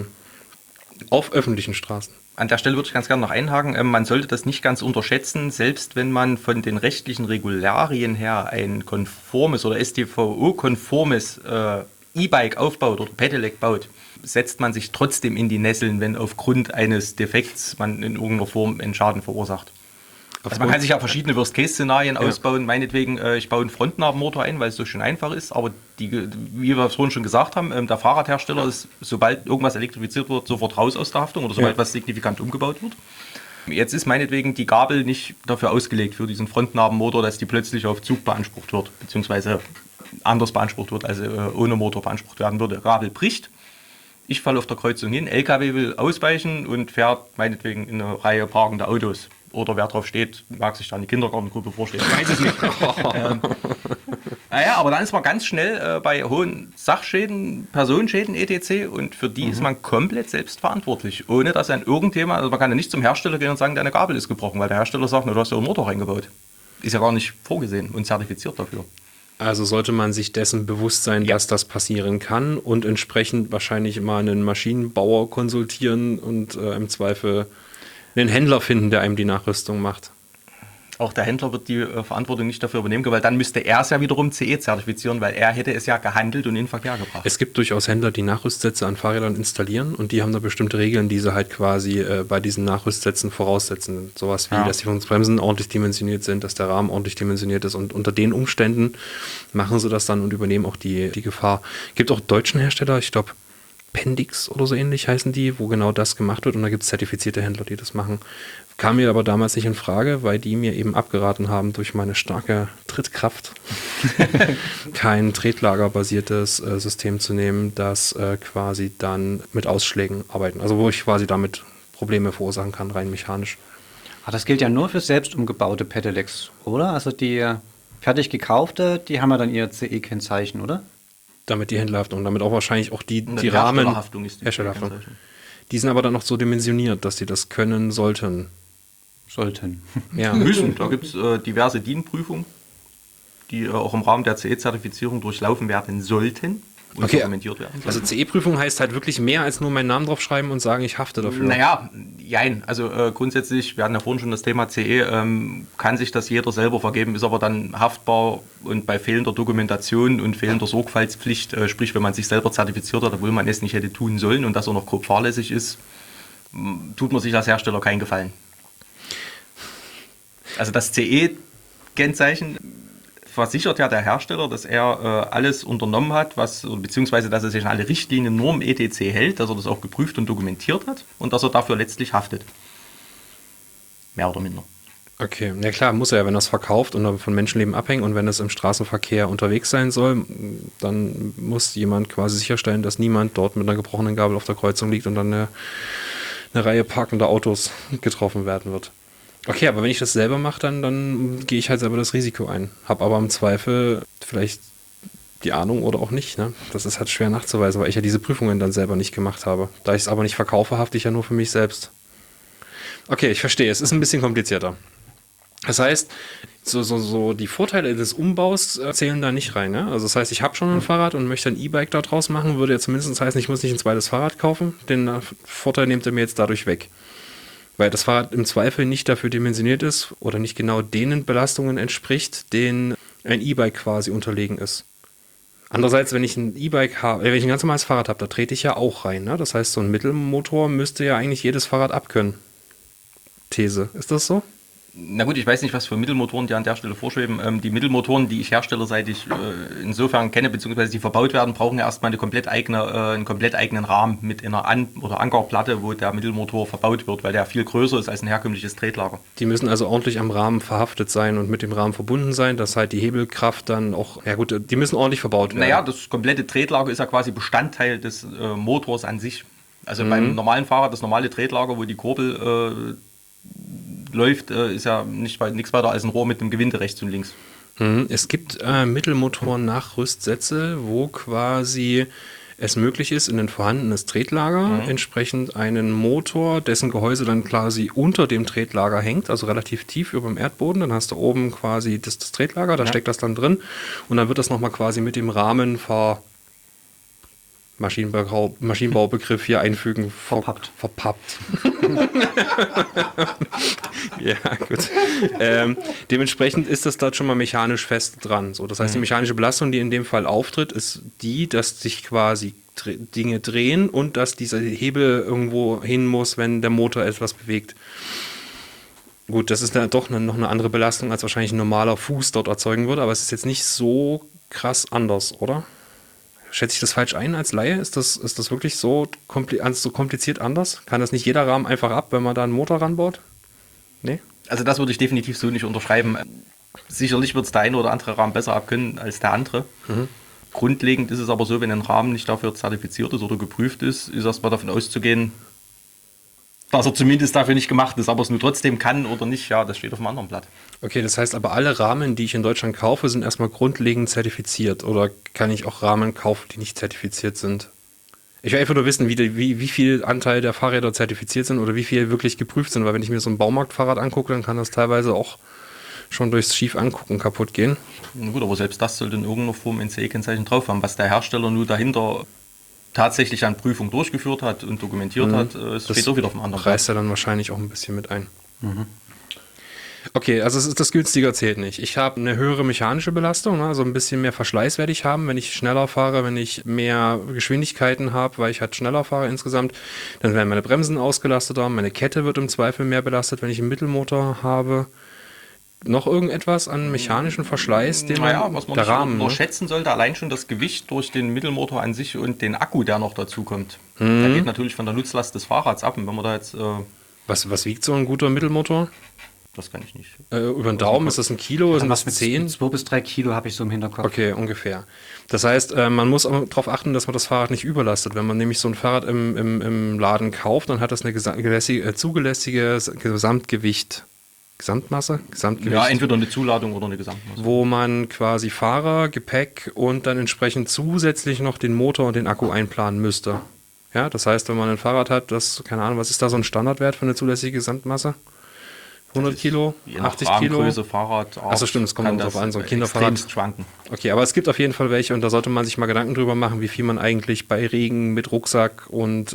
Auf öffentlichen Straßen. An der Stelle würde ich ganz gerne noch einhaken. Ähm, man sollte das nicht ganz unterschätzen, selbst wenn man von den rechtlichen Regularien her ein konformes oder S T V O-konformes äh, E-Bike aufbaut oder Pedelec baut, setzt man sich trotzdem in die Nesseln, wenn aufgrund eines Defekts man in irgendeiner Form einen Schaden verursacht. Also man kann sich ja verschiedene Worst-Case-Szenarien Ja. ausbauen. Meinetwegen, äh, ich baue einen Frontnabenmotor ein, weil es so schön einfach ist. Aber die, wie wir es vorhin schon gesagt haben, ähm, der Fahrradhersteller ist, sobald irgendwas elektrifiziert wird, sofort raus aus der Haftung oder sobald Ja. was signifikant umgebaut wird. Jetzt ist meinetwegen die Gabel nicht dafür ausgelegt für diesen Frontnabenmotor, dass die plötzlich auf Zug beansprucht wird, beziehungsweise anders beansprucht wird, also äh, ohne Motor beansprucht werden würde. Gabel bricht. Ich falle auf der Kreuzung hin, L K W will ausweichen und fährt meinetwegen in eine Reihe parkender Autos. Oder wer drauf steht, mag sich da eine Kindergartengruppe vorstellen. Ich weiß es nicht. ähm, naja, aber dann ist man ganz schnell äh, bei hohen Sachschäden, Personenschäden et cetera. Und für die mhm. ist man komplett selbst verantwortlich. Ohne dass ein irgendjemand, also man kann ja nicht zum Hersteller gehen und sagen, deine Gabel ist gebrochen, weil der Hersteller sagt, na, du hast ja einen Motor reingebaut. Ist ja gar nicht vorgesehen und zertifiziert dafür. Also sollte man sich dessen bewusst sein, Ja. dass das passieren kann und entsprechend wahrscheinlich mal einen Maschinenbauer konsultieren und äh, im Zweifel einen Händler finden, der einem die Nachrüstung macht. Auch der Händler wird die äh, Verantwortung nicht dafür übernehmen, weil dann müsste er es ja wiederum C E zertifizieren, weil er hätte es ja gehandelt und in den Verkehr gebracht. Es gibt durchaus Händler, die Nachrüstsätze an Fahrrädern installieren und die haben da bestimmte Regeln, die sie halt quasi äh, bei diesen Nachrüstsätzen voraussetzen. Sowas wie, Ja. dass die Bremsen ordentlich dimensioniert sind, dass der Rahmen ordentlich dimensioniert ist und unter den Umständen machen sie das dann und übernehmen auch die, die Gefahr. Gibt auch deutschen Hersteller, ich glaube Pendix oder so ähnlich heißen die, wo genau das gemacht wird und da gibt es zertifizierte Händler, die das machen. Kam mir aber damals nicht in Frage, weil die mir eben abgeraten haben durch meine starke Trittkraft, kein tretlagerbasiertes äh, System zu nehmen, das äh, quasi dann mit Ausschlägen arbeiten. Also wo ich quasi damit Probleme verursachen kann, rein mechanisch. Ach, das gilt ja nur für selbst umgebaute Pedelecs, oder? Also die äh, fertig gekaufte, die haben ja dann ihr C E-Kennzeichen, oder? Damit die Händlerhaftung und damit auch wahrscheinlich auch die, Und die die Rahmen. Herstellerhaftung ist die Herstellerhaftung. Kennzeichen. Die sind aber dann noch so dimensioniert, dass die das können sollten. Sollten. Ja. Müssen. Da gibt es äh, diverse D I N-Prüfungen, die äh, auch im Rahmen der C E-Zertifizierung durchlaufen werden sollten und Okay, dokumentiert werden also sollen. C E-Prüfung heißt halt wirklich mehr als nur meinen Namen draufschreiben und sagen, ich hafte dafür. Naja, jein. Also äh, grundsätzlich, wir hatten ja vorhin schon das Thema C E, ähm, kann sich das jeder selber vergeben, ist aber dann haftbar und bei fehlender Dokumentation und fehlender Sorgfaltspflicht, äh, sprich, wenn man sich selber zertifiziert hat, obwohl man es nicht hätte tun sollen und das auch noch grob fahrlässig ist, m, tut man sich als Hersteller keinen Gefallen. Also das C E-Kennzeichen versichert ja der Hersteller, dass er äh, alles unternommen hat, was, beziehungsweise dass er sich an alle Richtlinien, Normen, et cetera hält, dass er das auch geprüft und dokumentiert hat und dass er dafür letztlich haftet. Mehr oder minder. Okay, ja klar, muss er ja, wenn er es verkauft und von Menschenleben abhängt und wenn es im Straßenverkehr unterwegs sein soll, dann muss jemand quasi sicherstellen, dass niemand dort mit einer gebrochenen Gabel auf der Kreuzung liegt und dann eine, eine Reihe parkender Autos getroffen werden wird. Okay, aber wenn ich das selber mache, dann, dann gehe ich halt selber das Risiko ein. Hab aber im Zweifel vielleicht die Ahnung oder auch nicht. Ne? Das ist halt schwer nachzuweisen, weil ich ja diese Prüfungen dann selber nicht gemacht habe. Da ich es aber nicht verkaufe, hafte ich ja nur für mich selbst. Okay, ich verstehe. Es ist ein bisschen komplizierter. Das heißt, so, so, so die Vorteile des Umbaus äh, zählen da nicht rein. Ne? Also das heißt, ich habe schon ein Fahrrad und möchte ein E-Bike da draus machen, würde ja zumindest heißen, ich muss nicht ein zweites Fahrrad kaufen. Den äh, Vorteil nehmt ihr mir jetzt dadurch weg. Weil das Fahrrad im zweifel nicht dafür dimensioniert ist oder nicht genau denen Belastungen entspricht, denen ein E-Bike quasi unterlegen ist. Andererseits, wenn ich ein E-Bike habe, wenn ich ein ganz normales Fahrrad habe, da trete ich ja auch rein. Ne? Das heißt, so ein Mittelmotor müsste ja eigentlich jedes Fahrrad abkönnen. These. Ist das so? Na gut, ich weiß nicht, was für Mittelmotoren die an der Stelle vorschweben. Ähm, die Mittelmotoren, die ich herstellerseitig äh, insofern kenne, beziehungsweise die verbaut werden, brauchen ja erstmal eine komplett eigene, äh, einen komplett eigenen Rahmen mit einer An- oder Ankerplatte, wo der Mittelmotor verbaut wird, weil der viel größer ist als ein herkömmliches Tretlager. Die müssen also ordentlich am Rahmen verhaftet sein und mit dem Rahmen verbunden sein, dass halt die Hebelkraft dann auch, ja gut, die müssen ordentlich verbaut werden. Naja, das komplette Tretlager ist ja quasi Bestandteil des äh, Motors an sich. Also mhm. beim normalen Fahrrad, das normale Tretlager, wo die Kurbel äh, läuft, äh, ist ja nicht, nichts weiter als ein Rohr mit einem Gewinde rechts und links. Es gibt äh, Mittelmotoren-Nachrüstsätze, wo quasi es möglich ist, in ein vorhandenes Tretlager mhm. entsprechend einen Motor, dessen Gehäuse dann quasi unter dem Tretlager hängt, also relativ tief über dem Erdboden. Dann hast du oben quasi das, das Tretlager, da ja. steckt das dann drin und dann wird das nochmal quasi mit dem Rahmen ver... Maschinenbau, Maschinenbaubegriff hier einfügen. Verpappt. Verpappt. Ja, gut. Ähm, dementsprechend ist das dort schon mal mechanisch fest dran. So, das heißt, die mechanische Belastung, die in dem Fall auftritt, ist die, dass sich quasi dre- Dinge drehen und dass dieser Hebel irgendwo hin muss, wenn der Motor etwas bewegt. Gut, das ist dann doch eine, noch eine andere Belastung, als wahrscheinlich ein normaler Fuß dort erzeugen würde, aber es ist jetzt nicht so krass anders, oder? Schätze ich das falsch ein als Laie? Ist das, ist das wirklich so, kompli- so kompliziert anders? Kann das nicht jeder Rahmen einfach ab, wenn man da einen Motor ranbaut? Nee? Also das würde ich definitiv so nicht unterschreiben. Sicherlich wird es der eine oder andere Rahmen besser abkönnen als der andere. Mhm. Grundlegend ist es aber so, wenn ein Rahmen nicht dafür zertifiziert ist oder geprüft ist, ist erstmal davon auszugehen, dass er zumindest dafür nicht gemacht ist, aber es nur trotzdem kann oder nicht, ja, das steht auf einem anderen Blatt. Okay, das heißt aber, alle Rahmen, die ich in Deutschland kaufe, sind erstmal grundlegend zertifiziert. Oder kann ich auch Rahmen kaufen, die nicht zertifiziert sind? Ich will einfach nur wissen, wie, die, wie, wie viel Anteil der Fahrräder zertifiziert sind oder wie viel wirklich geprüft sind. Weil wenn ich mir so ein Baumarktfahrrad angucke, dann kann das teilweise auch schon durchs schief angucken kaputt gehen. Na gut, aber selbst das sollte in irgendeiner Form ein C E-Kennzeichen drauf haben, was der Hersteller nur dahinter tatsächlich an Prüfung durchgeführt hat und dokumentiert mhm. hat, es steht das auch wieder auf dem anderen Blatt. Reißt er dann wahrscheinlich auch ein bisschen mit ein. Mhm. Okay, also es ist das günstiger zählt nicht. Ich habe eine höhere mechanische Belastung, also ein bisschen mehr Verschleiß werde ich haben, wenn ich schneller fahre, wenn ich mehr Geschwindigkeiten habe, weil ich halt schneller fahre insgesamt. Dann werden meine Bremsen ausgelasteter, meine Kette wird im Zweifel mehr belastet, wenn ich einen Mittelmotor habe. noch irgendetwas an mechanischen Verschleiß, den Naja, man, was man der nicht Rahmen, ne? unterschätzen sollte, allein schon das Gewicht durch den Mittelmotor an sich und den Akku, der noch dazu kommt. Mhm. Der geht natürlich von der Nutzlast des Fahrrads ab. Und wenn man da jetzt, äh, Was, was wiegt so ein guter Mittelmotor? das kann ich nicht. Äh, über den Daumen ist das ein Kilo, sind Was das mit zehn? zwei bis drei Kilo habe ich so im Hinterkopf. Okay, ungefähr. Das heißt, äh, man muss auch darauf achten, dass man das Fahrrad nicht überlastet. Wenn man nämlich so ein Fahrrad im, im, im Laden kauft, dann hat das eine gesa- gelässige, äh, zugelässige Gesamtgewicht. Gesamtmasse? Gesamtgewicht. Ja, entweder eine Zuladung oder eine Gesamtmasse. Wo man quasi Fahrer, Gepäck und dann entsprechend zusätzlich noch den Motor und den Akku einplanen müsste. Ja, das heißt, wenn man ein Fahrrad hat, das, keine Ahnung, was ist da so ein Standardwert für eine zulässige Gesamtmasse? hundert Kilo? Je nach achtzig Kilo? Rahmengröße, Fahrrad. Achso, stimmt, das kommt kann auch drauf das an, so ein Kinderfahrrad. extremst schwanken. Okay, aber es gibt auf jeden Fall welche und da sollte man sich mal Gedanken drüber machen, wie viel man eigentlich bei Regen mit Rucksack und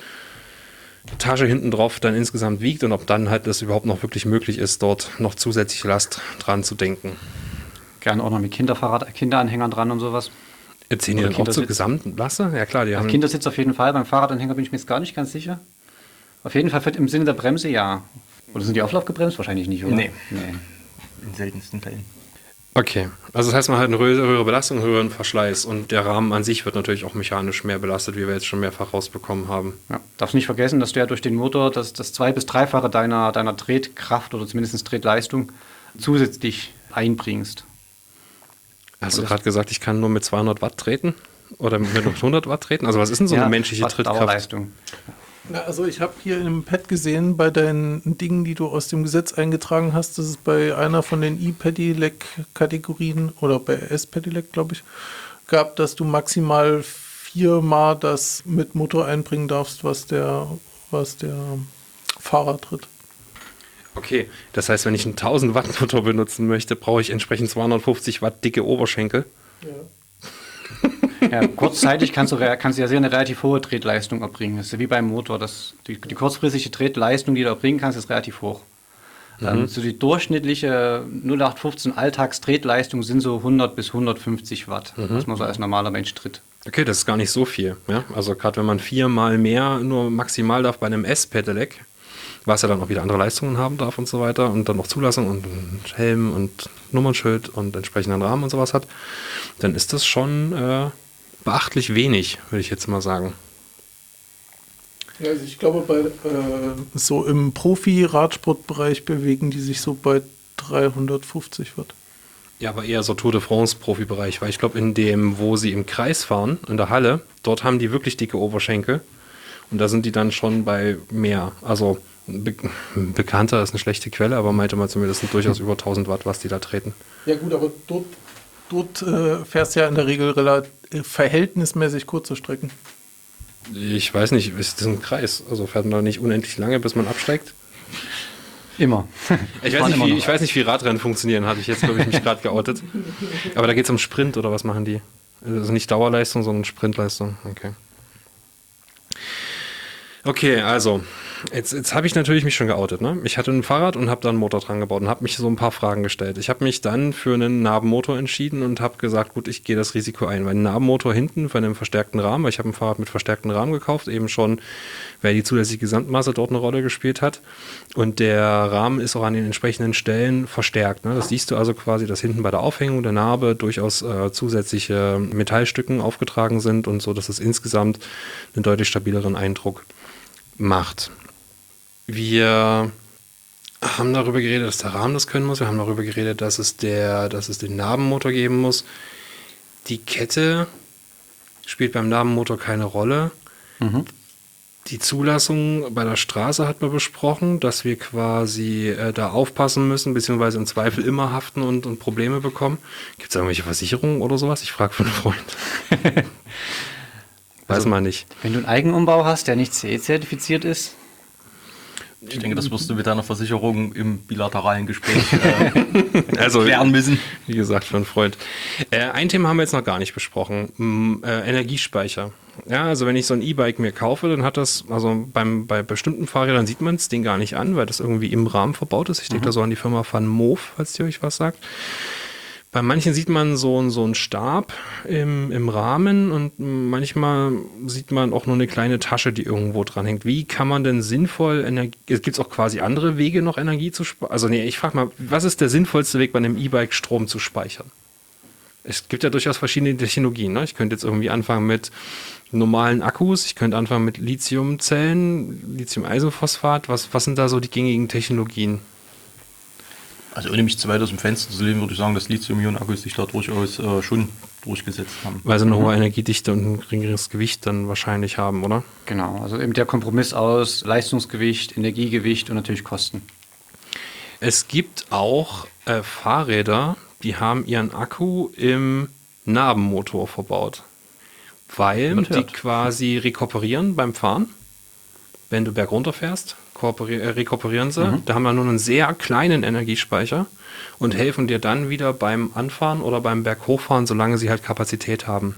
Tasche hinten drauf dann insgesamt wiegt und ob dann halt das überhaupt noch wirklich möglich ist, dort noch zusätzliche Last dran zu denken. Gerne auch noch mit Kinderfahrrad, Kinderanhängern dran und sowas. Erzählen die Oder dann auch zur Kindersitz. gesamten Lasse? Ja klar, die Also haben... Kindersitz auf jeden Fall, beim Fahrradanhänger bin ich mir jetzt gar nicht ganz sicher. Auf jeden Fall im Sinne der Bremse ja. Oder sind die auflaufgebremst? Wahrscheinlich nicht, oder? Nee. nee. In seltensten Fällen. Okay, also das heißt, man hat eine höhere höhere Belastung, einen höheren Verschleiß und der Rahmen an sich wird natürlich auch mechanisch mehr belastet, wie wir jetzt schon mehrfach rausbekommen haben. Ja. Darfst nicht vergessen, dass du ja durch den Motor das, das zwei- bis dreifache deiner, deiner Tretkraft oder zumindest Tretleistung zusätzlich einbringst. Hast du gerade gesagt, ich kann nur mit zweihundert Watt treten? Oder mit hundert Watt treten? Also was ist denn so eine menschliche was Trittkraft? Dauerleistung. Na, also ich habe hier im Pad gesehen, bei deinen Dingen, die du aus dem Gesetz eingetragen hast, dass es bei einer von den E-Pedelec-Kategorien oder bei S-Pedelec, glaube ich, gab, dass du maximal viermal das mit Motor einbringen darfst, was der, was der Fahrer tritt. Okay, das heißt, wenn ich einen tausend Watt Motor benutzen möchte, brauche ich entsprechend zweihundertfünfzig Watt dicke Oberschenkel. Ja. Ja, kurzzeitig kannst du, rea- kannst du ja sehr eine relativ hohe Tretleistung erbringen. Das ist ja wie beim Motor. Das, die, die kurzfristige Tretleistung, die du erbringen kannst, ist relativ hoch. Mhm. Ähm, so die durchschnittliche null acht fünfzehn Alltagstretleistung sind so hundert bis hundertfünfzig Watt, Mhm. was man so als normaler Mensch tritt. Okay, das ist gar nicht so viel. Ja? Also gerade wenn man viermal mehr nur maximal darf bei einem S-Pedelec, was ja dann auch wieder andere Leistungen haben darf und so weiter und dann noch Zulassung und, und Helm und Nummernschild und entsprechenden Rahmen und sowas hat, dann ist das schon äh, beachtlich wenig, würde ich jetzt mal sagen. Ja, also ich glaube, bei äh, so im Profi-Radsportbereich bewegen die sich so bei dreihundertfünfzig Watt. Ja, aber eher so Tour de France-Profibereich, weil ich glaube, in dem, wo sie im Kreis fahren, in der Halle, dort haben die wirklich dicke Oberschenkel und da sind die dann schon bei mehr. Also be bekannter ist eine schlechte Quelle, aber meinte man zumindest sind durchaus über tausend Watt, was die da treten. Ja gut, aber dort, dort äh, fährst du ja in der Regel relativ verhältnismäßig kurze Strecken. Ich weiß nicht, ist das ein Kreis? Also fährt man da nicht unendlich lange, bis man absteigt? Immer. Ich weiß, nicht, wie, ich weiß nicht, wie Radrennen funktionieren, hatte ich jetzt, glaube ich, mich gerade geoutet. Aber da geht es um Sprint oder was machen die? Also nicht Dauerleistung, sondern Sprintleistung. Okay. Okay, also, jetzt, jetzt habe ich natürlich mich schon geoutet. Ne? Ich hatte ein Fahrrad und habe da einen Motor dran gebaut und habe mich so ein paar Fragen gestellt. Ich habe mich dann für einen Nabenmotor entschieden und habe gesagt, gut, ich gehe das Risiko ein. Weil ein Nabenmotor hinten für einen verstärkten Rahmen, weil ich habe ein Fahrrad mit verstärkten Rahmen gekauft, eben schon, weil die zulässige Gesamtmasse dort eine Rolle gespielt hat. Und der Rahmen ist auch an den entsprechenden Stellen verstärkt. Ne? Das siehst du also quasi, dass hinten bei der Aufhängung der Narbe durchaus äh, zusätzliche Metallstücken aufgetragen sind und so, dass es insgesamt einen deutlich stabileren Eindruck macht. Wir haben darüber geredet, dass der Rahmen das können muss. Wir haben darüber geredet, dass es, der, dass es den Nabenmotor geben muss. Die Kette spielt beim Nabenmotor keine Rolle. Mhm. Die Zulassung bei der Straße hat man besprochen, dass wir quasi äh, da aufpassen müssen, beziehungsweise im Zweifel immer haften und, und Probleme bekommen. Gibt es irgendwelche Versicherungen oder sowas? Ich frage für einen Freund. Weiß Also, man nicht. Wenn du einen Eigenumbau hast, der nicht C E-zertifiziert ist, Ich denke, das wirst du mit deiner Versicherung im bilateralen Gespräch äh, Also, klären müssen. wie gesagt, für einen Freund. Äh, ein Thema haben wir jetzt noch gar nicht besprochen. M, äh, Energiespeicher. Ja, also wenn ich so ein E-Bike mir kaufe, dann hat das, also beim, bei bestimmten Fahrrädern sieht man es den gar nicht an, weil das irgendwie im Rahmen verbaut ist. Ich denke da so an die Firma Van Moof, falls die euch was sagt. Bei manchen sieht man so, so einen Stab im, im Rahmen und manchmal sieht man auch nur eine kleine Tasche, die irgendwo dran hängt. Wie kann man denn sinnvoll Energie, gibt es auch quasi andere Wege noch Energie zu speichern? Also nee, ich frage mal, was ist der sinnvollste Weg bei einem E-Bike Strom zu speichern? Es gibt ja durchaus verschiedene Technologien. Ne? Ich könnte jetzt irgendwie anfangen mit normalen Akkus, ich könnte anfangen mit Lithiumzellen, Lithium-Eisenphosphat. Was, was sind da so die gängigen Technologien? Also ohne mich zu weit aus dem Fenster zu lehnen, würde ich sagen, dass Lithium-Ionen-Akkus sich da durchaus äh, schon durchgesetzt haben. Weil sie eine hohe Energiedichte und ein geringeres Gewicht dann wahrscheinlich haben, oder? Genau, also eben der Kompromiss aus Leistungsgewicht, Energiegewicht und natürlich Kosten. Es gibt auch äh, Fahrräder, die haben ihren Akku im Nabenmotor verbaut. Weil Man die hört. quasi rekuperieren beim Fahren. Wenn du bergunter fährst, kooperi- äh, rekuperieren sie. Mhm. Da haben wir nur einen sehr kleinen Energiespeicher und helfen dir dann wieder beim Anfahren oder beim Berghochfahren, solange sie halt Kapazität haben.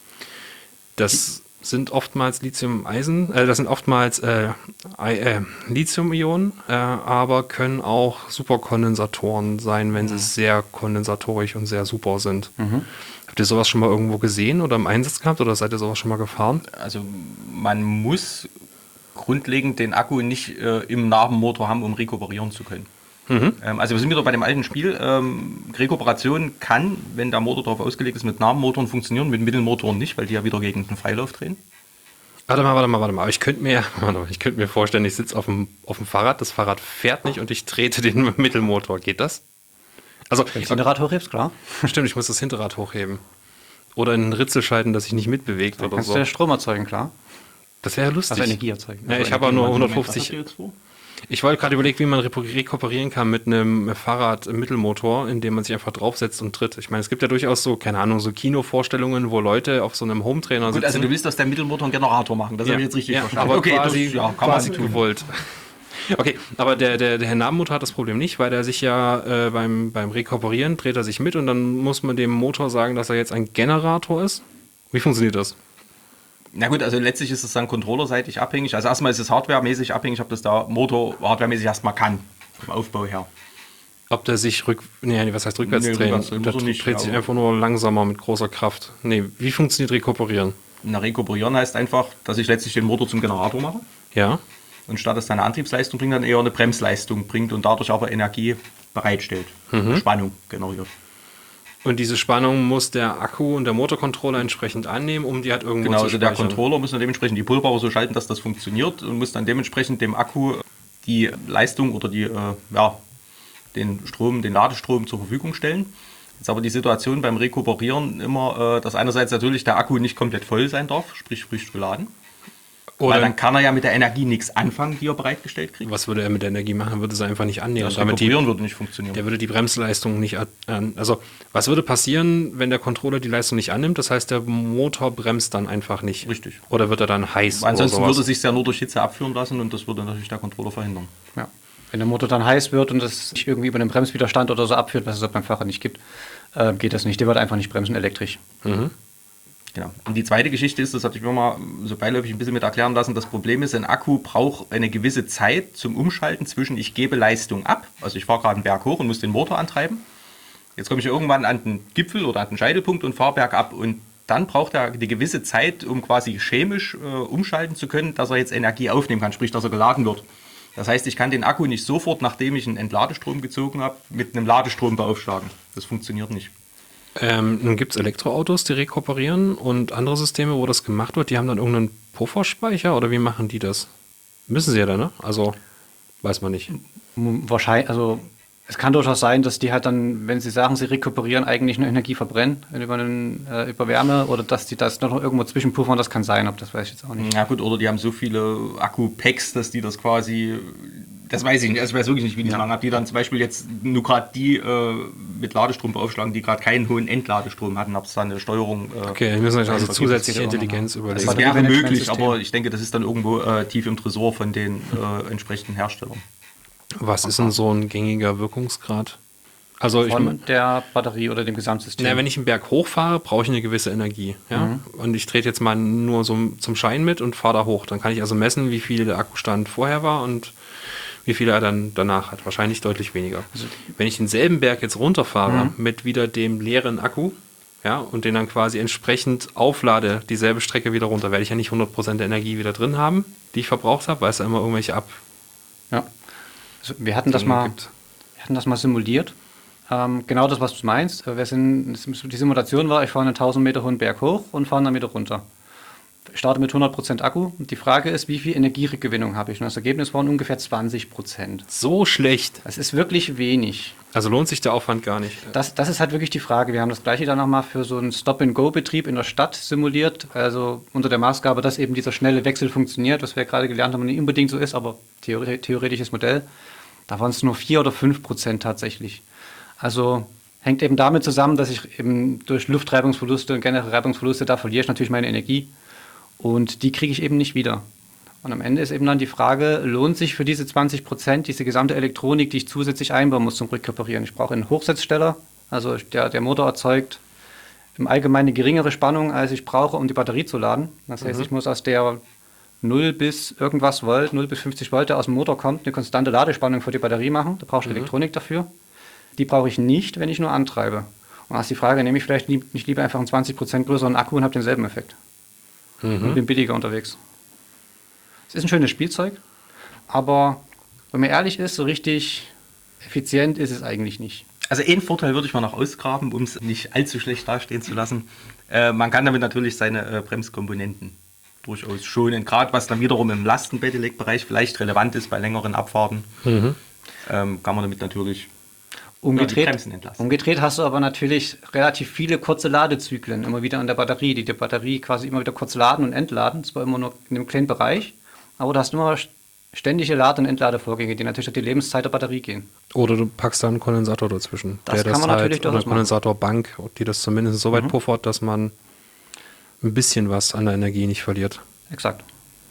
Das sind oftmals Lithium-Eisen, äh, das sind oftmals äh, Ei- äh, Lithium-Ionen, äh, aber können auch Superkondensatoren sein, wenn sie sehr kondensatorisch und sehr super sind. Habt ihr sowas schon mal irgendwo gesehen oder im Einsatz gehabt oder seid ihr sowas schon mal gefahren? Also man muss grundlegend den Akku nicht äh, im Nabenmotor haben, um rekuperieren zu können. Mhm. Ähm, also wir sind wieder bei dem alten Spiel. Ähm, Rekuperation kann, wenn der Motor darauf ausgelegt ist, mit Nabenmotoren funktionieren, mit Mittelmotoren nicht, weil die ja wieder gegen den Freilauf drehen. Warte mal, warte mal, warte mal. Aber ich könnte mir, warte mal, ich könnte mir vorstellen, ich sitze auf dem, auf dem Fahrrad, das Fahrrad fährt nicht und ich trete den Mittelmotor. Geht das? Also, Wenn du den Rad hochhebst, klar. stimmt, ich muss das Hinterrad hochheben. Oder in den Ritzel schalten, dass sich nicht mitbewegt oder Kannst so. du ja Strom erzeugen, klar. Das wäre ja lustig. Also Energie erzeugen. Ja, Also ich habe auch nur Moment, was hundertfünfzig. habt ihr jetzt vor? Ich wollte gerade überlegen, wie man repo- rekuperieren kann mit einem Fahrrad-Mittelmotor, indem man sich einfach draufsetzt und tritt. Ich meine, es gibt ja durchaus so, keine Ahnung, so Kinovorstellungen, wo Leute auf so einem Hometrainer Gut, sitzen. also du willst aus dem Mittelmotor einen Generator machen, das ja, habe ich jetzt richtig ja, verstanden. aber okay, quasi, das, ja, kann quasi man tun. gewollt. Okay, aber der, der, der Herr Nabenmotor hat das Problem nicht, weil er sich ja äh, beim, beim Rekuperieren dreht er sich mit und dann muss man dem Motor sagen, dass er jetzt ein Generator ist. Wie funktioniert das? Na gut, also letztlich ist es dann controllerseitig abhängig. Also erstmal ist es hardwaremäßig abhängig, ob das der Motor hardwaremäßig erstmal kann, vom Aufbau her. Ob der sich rück... Nee, was heißt rückwärts Nee, drehen? rückwärts drehen Der muss er nicht, dreht sich aber- einfach nur langsamer mit großer Kraft. Nee, wie funktioniert Rekuperieren? Na, rekuperieren heißt einfach, dass ich letztlich den Motor zum Generator mache. Ja? Und statt dass er eine Antriebsleistung bringt, dann eher eine Bremsleistung bringt und dadurch aber Energie bereitstellt. Spannung generiert. Und diese Spannung muss der Akku und der Motorcontroller entsprechend annehmen, um die halt irgendwo Genau, zu also der speichern. Controller muss dann dementsprechend die Pulver so schalten, dass das funktioniert und muss dann dementsprechend dem Akku die Leistung oder die, äh, ja, den Strom, den Ladestrom zur Verfügung stellen. Jetzt aber die Situation beim Rekuperieren immer, äh, dass einerseits natürlich der Akku nicht komplett voll sein darf, sprich frisch geladen. Weil Oder dann kann er ja mit der Energie nichts anfangen, die er bereitgestellt kriegt. was würde er mit der Energie machen? Würde es einfach nicht annehmen. Das Damit die, Rekuperieren würde nicht funktionieren. der würde die Bremsleistung nicht an. Also, was würde passieren, wenn der Controller die Leistung nicht annimmt? Das heißt, der Motor bremst dann einfach nicht. Richtig. Oder wird er dann heiß? Ansonsten oder würde sowas? es sich ja nur durch Hitze abführen lassen und das würde natürlich der Controller verhindern. Ja. Wenn der Motor dann heiß wird und es sich irgendwie über den Bremswiderstand oder so abführt, was es beim Fahrrad nicht gibt, äh, geht das nicht. Der wird einfach nicht bremsen elektrisch. Genau. Und die zweite Geschichte ist, das hatte ich mir mal so beiläufig ein bisschen mit erklären lassen, das Problem ist, ein Akku braucht eine gewisse Zeit zum Umschalten zwischen ich gebe Leistung ab, also ich fahre gerade einen Berg hoch und muss den Motor antreiben. Jetzt komme ich irgendwann an den Gipfel oder an den Scheitelpunkt und fahre bergab und dann braucht er eine gewisse Zeit, um quasi chemisch äh, umschalten zu können, dass er jetzt Energie aufnehmen kann, sprich, dass er geladen wird. Das heißt, ich kann den Akku nicht sofort, nachdem ich einen Entladestrom gezogen habe, mit einem Ladestrom beaufschlagen. Das funktioniert nicht. Ähm, nun gibt es Elektroautos, die rekuperieren und andere Systeme, wo das gemacht wird, die haben dann irgendeinen Pufferspeicher oder wie machen die das? Müssen sie ja dann, ne? Also, weiß man nicht. Wahrscheinlich, also es kann durchaus sein, dass die halt dann, wenn sie sagen, sie rekuperieren, eigentlich nur Energie verbrennen über, einen, äh, über Wärme oder dass die das noch irgendwo zwischenpuffern, das kann sein, ob das weiß ich jetzt auch nicht. Ja gut, oder die haben so viele Akku-Packs, dass die das quasi, das weiß ich nicht, also ich weiß wirklich nicht, wie die es machen. Ob die dann zum Beispiel jetzt nur gerade die äh, mit Ladestrom beaufschlagen, die gerade keinen hohen Entladestrom hatten, ob es da eine Steuerung... Äh, Okay, wir müssen euch also das zusätzliche geht auch noch Intelligenz mal. überlegen. das wäre Batteriemanagementsystem. möglich, aber ich denke, das ist dann irgendwo äh, tief im Tresor von den äh, entsprechenden Herstellern. Was ist denn so ein gängiger Wirkungsgrad? Also ich, Von der Batterie oder dem Gesamtsystem. na, wenn ich einen Berg hochfahre, brauche ich eine gewisse Energie. Ja? Und ich trete jetzt mal nur so zum Schein mit und fahre da hoch. Dann kann ich also messen, wie viel der Akkustand vorher war und wie viel er dann danach hat. Wahrscheinlich deutlich weniger. Also, wenn ich denselben Berg jetzt runterfahre mhm. mit wieder dem leeren Akku, ja, und den dann quasi entsprechend auflade, dieselbe Strecke wieder runter, werde ich ja nicht hundert Prozent der Energie wieder drin haben, die ich verbraucht habe, weil es ja immer irgendwelche ab. Ja. Also wir hatten das mal, gibt. wir hatten das mal simuliert. Ähm, genau das, was du meinst. Wir sind, die Simulation war, ich fahre einen tausend Meter hohen Berg hoch und fahre dann wieder runter. Ich starte mit hundert Prozent Akku. Und die Frage ist, wie viel Energierückgewinnung habe ich? Und das Ergebnis waren ungefähr zwanzig Prozent. So schlecht. Das ist wirklich wenig. Also lohnt sich der Aufwand gar nicht. Das, das ist halt wirklich die Frage. Wir haben das gleiche dann nochmal für so einen Stop-and-Go-Betrieb in der Stadt simuliert. Also unter der Maßgabe, dass eben dieser schnelle Wechsel funktioniert, was wir gerade gelernt haben, nicht unbedingt so ist, aber theoretisch, theoretisches Modell. Da waren es nur vier oder fünf Prozent tatsächlich. Also hängt eben damit zusammen, dass ich eben durch Luftreibungsverluste und generelle Reibungsverluste, da verliere ich natürlich meine Energie. Und die kriege ich eben nicht wieder. Und am Ende ist eben dann die Frage, lohnt sich für diese zwanzig Prozent diese gesamte Elektronik, die ich zusätzlich einbauen muss zum Rückrekuperieren? Ich brauche einen Hochsetzsteller, also der, der Motor erzeugt im Allgemeinen eine geringere Spannung, als ich brauche, um die Batterie zu laden. Das heißt, mhm. ich muss aus der null bis irgendwas Volt, null bis fünfzig Volt, der aus dem Motor kommt, eine konstante Ladespannung für die Batterie machen. Da brauche ich mhm. Elektronik dafür. Die brauche ich nicht, wenn ich nur antreibe. Und da ist die Frage, nehme ich vielleicht nicht lieber einfach einen zwanzig Prozent größeren Akku und habe denselben Effekt. Mhm. Und bin billiger unterwegs. Es ist ein schönes Spielzeug, aber wenn man ehrlich ist, so richtig effizient ist es eigentlich nicht. Also einen Vorteil würde ich mal noch ausgraben, um es nicht allzu schlecht dastehen zu lassen. Äh, man kann damit natürlich seine äh, Bremskomponenten durchaus schonen, gerade was dann wiederum im Lastenpedelec-Bereich vielleicht relevant ist bei längeren Abfahrten, mhm. ähm, kann man damit natürlich Umgedreht, ja, umgedreht hast du aber natürlich relativ viele kurze Ladezyklen immer wieder an der Batterie, die die Batterie quasi immer wieder kurz laden und entladen, zwar immer nur in einem kleinen Bereich, aber du hast immer ständige Lade- und Entladevorgänge, die natürlich auf die Lebenszeit der Batterie gehen. Oder du packst da einen Kondensator dazwischen. Das der kann man das natürlich halt, durchaus oder eine Kondensatorbank, die das zumindest so weit mhm. puffert, dass man ein bisschen was an der Energie nicht verliert. Exakt.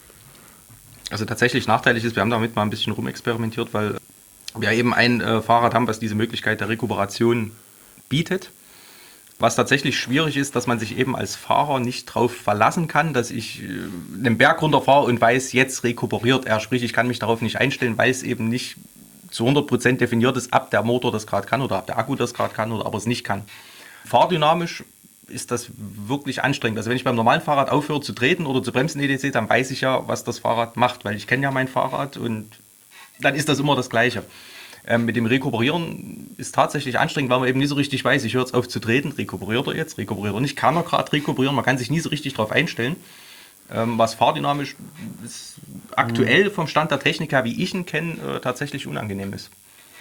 Also tatsächlich nachteilig ist, wir haben damit mal ein bisschen rumexperimentiert, weil wir eben ein äh, Fahrrad haben, was diese Möglichkeit der Rekuperation bietet. Was tatsächlich schwierig ist, dass man sich eben als Fahrer nicht darauf verlassen kann, dass ich äh, einen Berg runterfahre und weiß, jetzt rekuperiert er. Sprich, ich kann mich darauf nicht einstellen, weil es eben nicht zu hundert Prozent definiert ist, ob der Motor das gerade kann oder ob der Akku das gerade kann oder ob er es nicht kann. Fahrdynamisch ist das wirklich anstrengend. Also wenn ich beim normalen Fahrrad aufhöre zu treten oder zu bremsen et cetera, dann weiß ich ja, was das Fahrrad macht, weil ich kenne ja mein Fahrrad und dann ist das immer das Gleiche. Ähm, mit dem Rekuperieren ist tatsächlich anstrengend, weil man eben nie so richtig weiß, ich höre jetzt auf zu treten, rekuperiert er jetzt, rekuperiert er nicht, kann er gerade rekuperieren, man kann sich nie so richtig darauf einstellen. Ähm, was fahrdynamisch ist aktuell vom Stand der Technik her, wie ich ihn kenne, äh, tatsächlich unangenehm ist.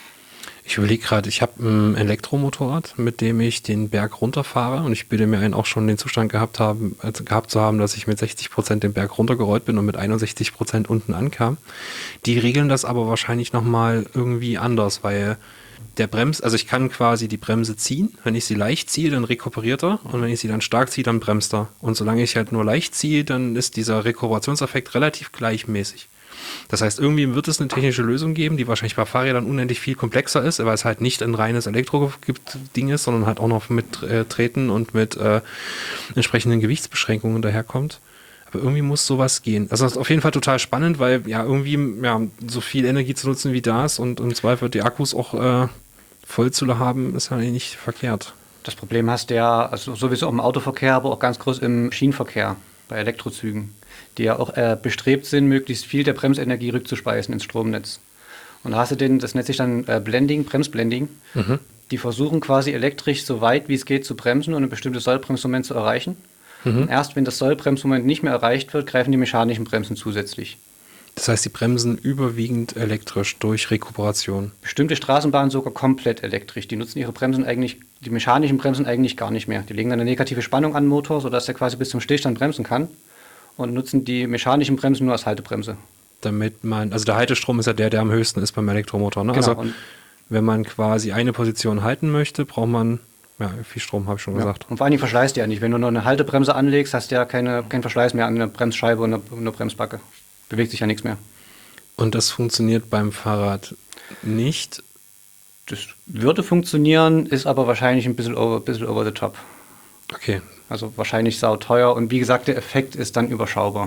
Ich überlege gerade, ich habe ein Elektromotorrad, mit dem ich den Berg runterfahre und ich bilde mir einen auch schon den Zustand gehabt, haben, also gehabt zu haben, dass ich mit sechzig Prozent den Berg runtergerollt bin und mit einundsechzig Prozent unten ankam. Die regeln das aber wahrscheinlich nochmal irgendwie anders, weil der Brems, also ich kann quasi die Bremse ziehen. Wenn ich sie leicht ziehe, dann rekuperiert er und wenn ich sie dann stark ziehe, dann bremst er. Und solange ich halt nur leicht ziehe, dann ist dieser Rekuperationseffekt relativ gleichmäßig. Das heißt, irgendwie wird es eine technische Lösung geben, die wahrscheinlich bei Fahrrädern unendlich viel komplexer ist, weil es halt nicht ein reines Elektro-Ding ist, sondern halt auch noch mit äh, Treten und mit äh, entsprechenden Gewichtsbeschränkungen daherkommt. Aber irgendwie muss sowas gehen. Also das ist auf jeden Fall total spannend, weil ja irgendwie ja, so viel Energie zu nutzen wie da ist und im Zweifel die Akkus auch äh, voll zu haben, ist ja nicht verkehrt. Das Problem hast du ja also sowieso im Autoverkehr, aber auch ganz groß im Schienenverkehr bei Elektrozügen, die ja auch äh, bestrebt sind, möglichst viel der Bremsenergie rückzuspeisen ins Stromnetz. Und da hast du den, das nennt sich dann äh, Blending, Bremsblending. Mhm. Die versuchen quasi elektrisch so weit wie es geht zu bremsen und ein bestimmtes Sollbremsmoment zu erreichen. Mhm. Und erst wenn das Sollbremsmoment nicht mehr erreicht wird, greifen die mechanischen Bremsen zusätzlich. Das heißt, die bremsen überwiegend elektrisch durch Rekuperation. Bestimmte Straßenbahnen sogar komplett elektrisch. Die nutzen ihre Bremsen eigentlich, die mechanischen Bremsen eigentlich gar nicht mehr. Die legen dann eine negative Spannung an den Motor, sodass er quasi bis zum Stillstand bremsen kann und nutzen die mechanischen Bremsen nur als Haltebremse. Damit man, also der Haltestrom ist ja der, der am höchsten ist beim Elektromotor. Ne? Genau, also wenn man quasi eine Position halten möchte, braucht man ja, viel Strom, habe ich schon ja. gesagt. Und vor allem verschleißt die ja nicht. Wenn du nur eine Haltebremse anlegst, hast du ja keine, keinen Verschleiß mehr an der Bremsscheibe und der Bremsbacke. Bewegt sich ja nichts mehr. Und das funktioniert beim Fahrrad nicht? Das würde funktionieren, ist aber wahrscheinlich ein bisschen over, bisschen over the top. Okay. Also wahrscheinlich sauteuer und wie gesagt, der Effekt ist dann überschaubar.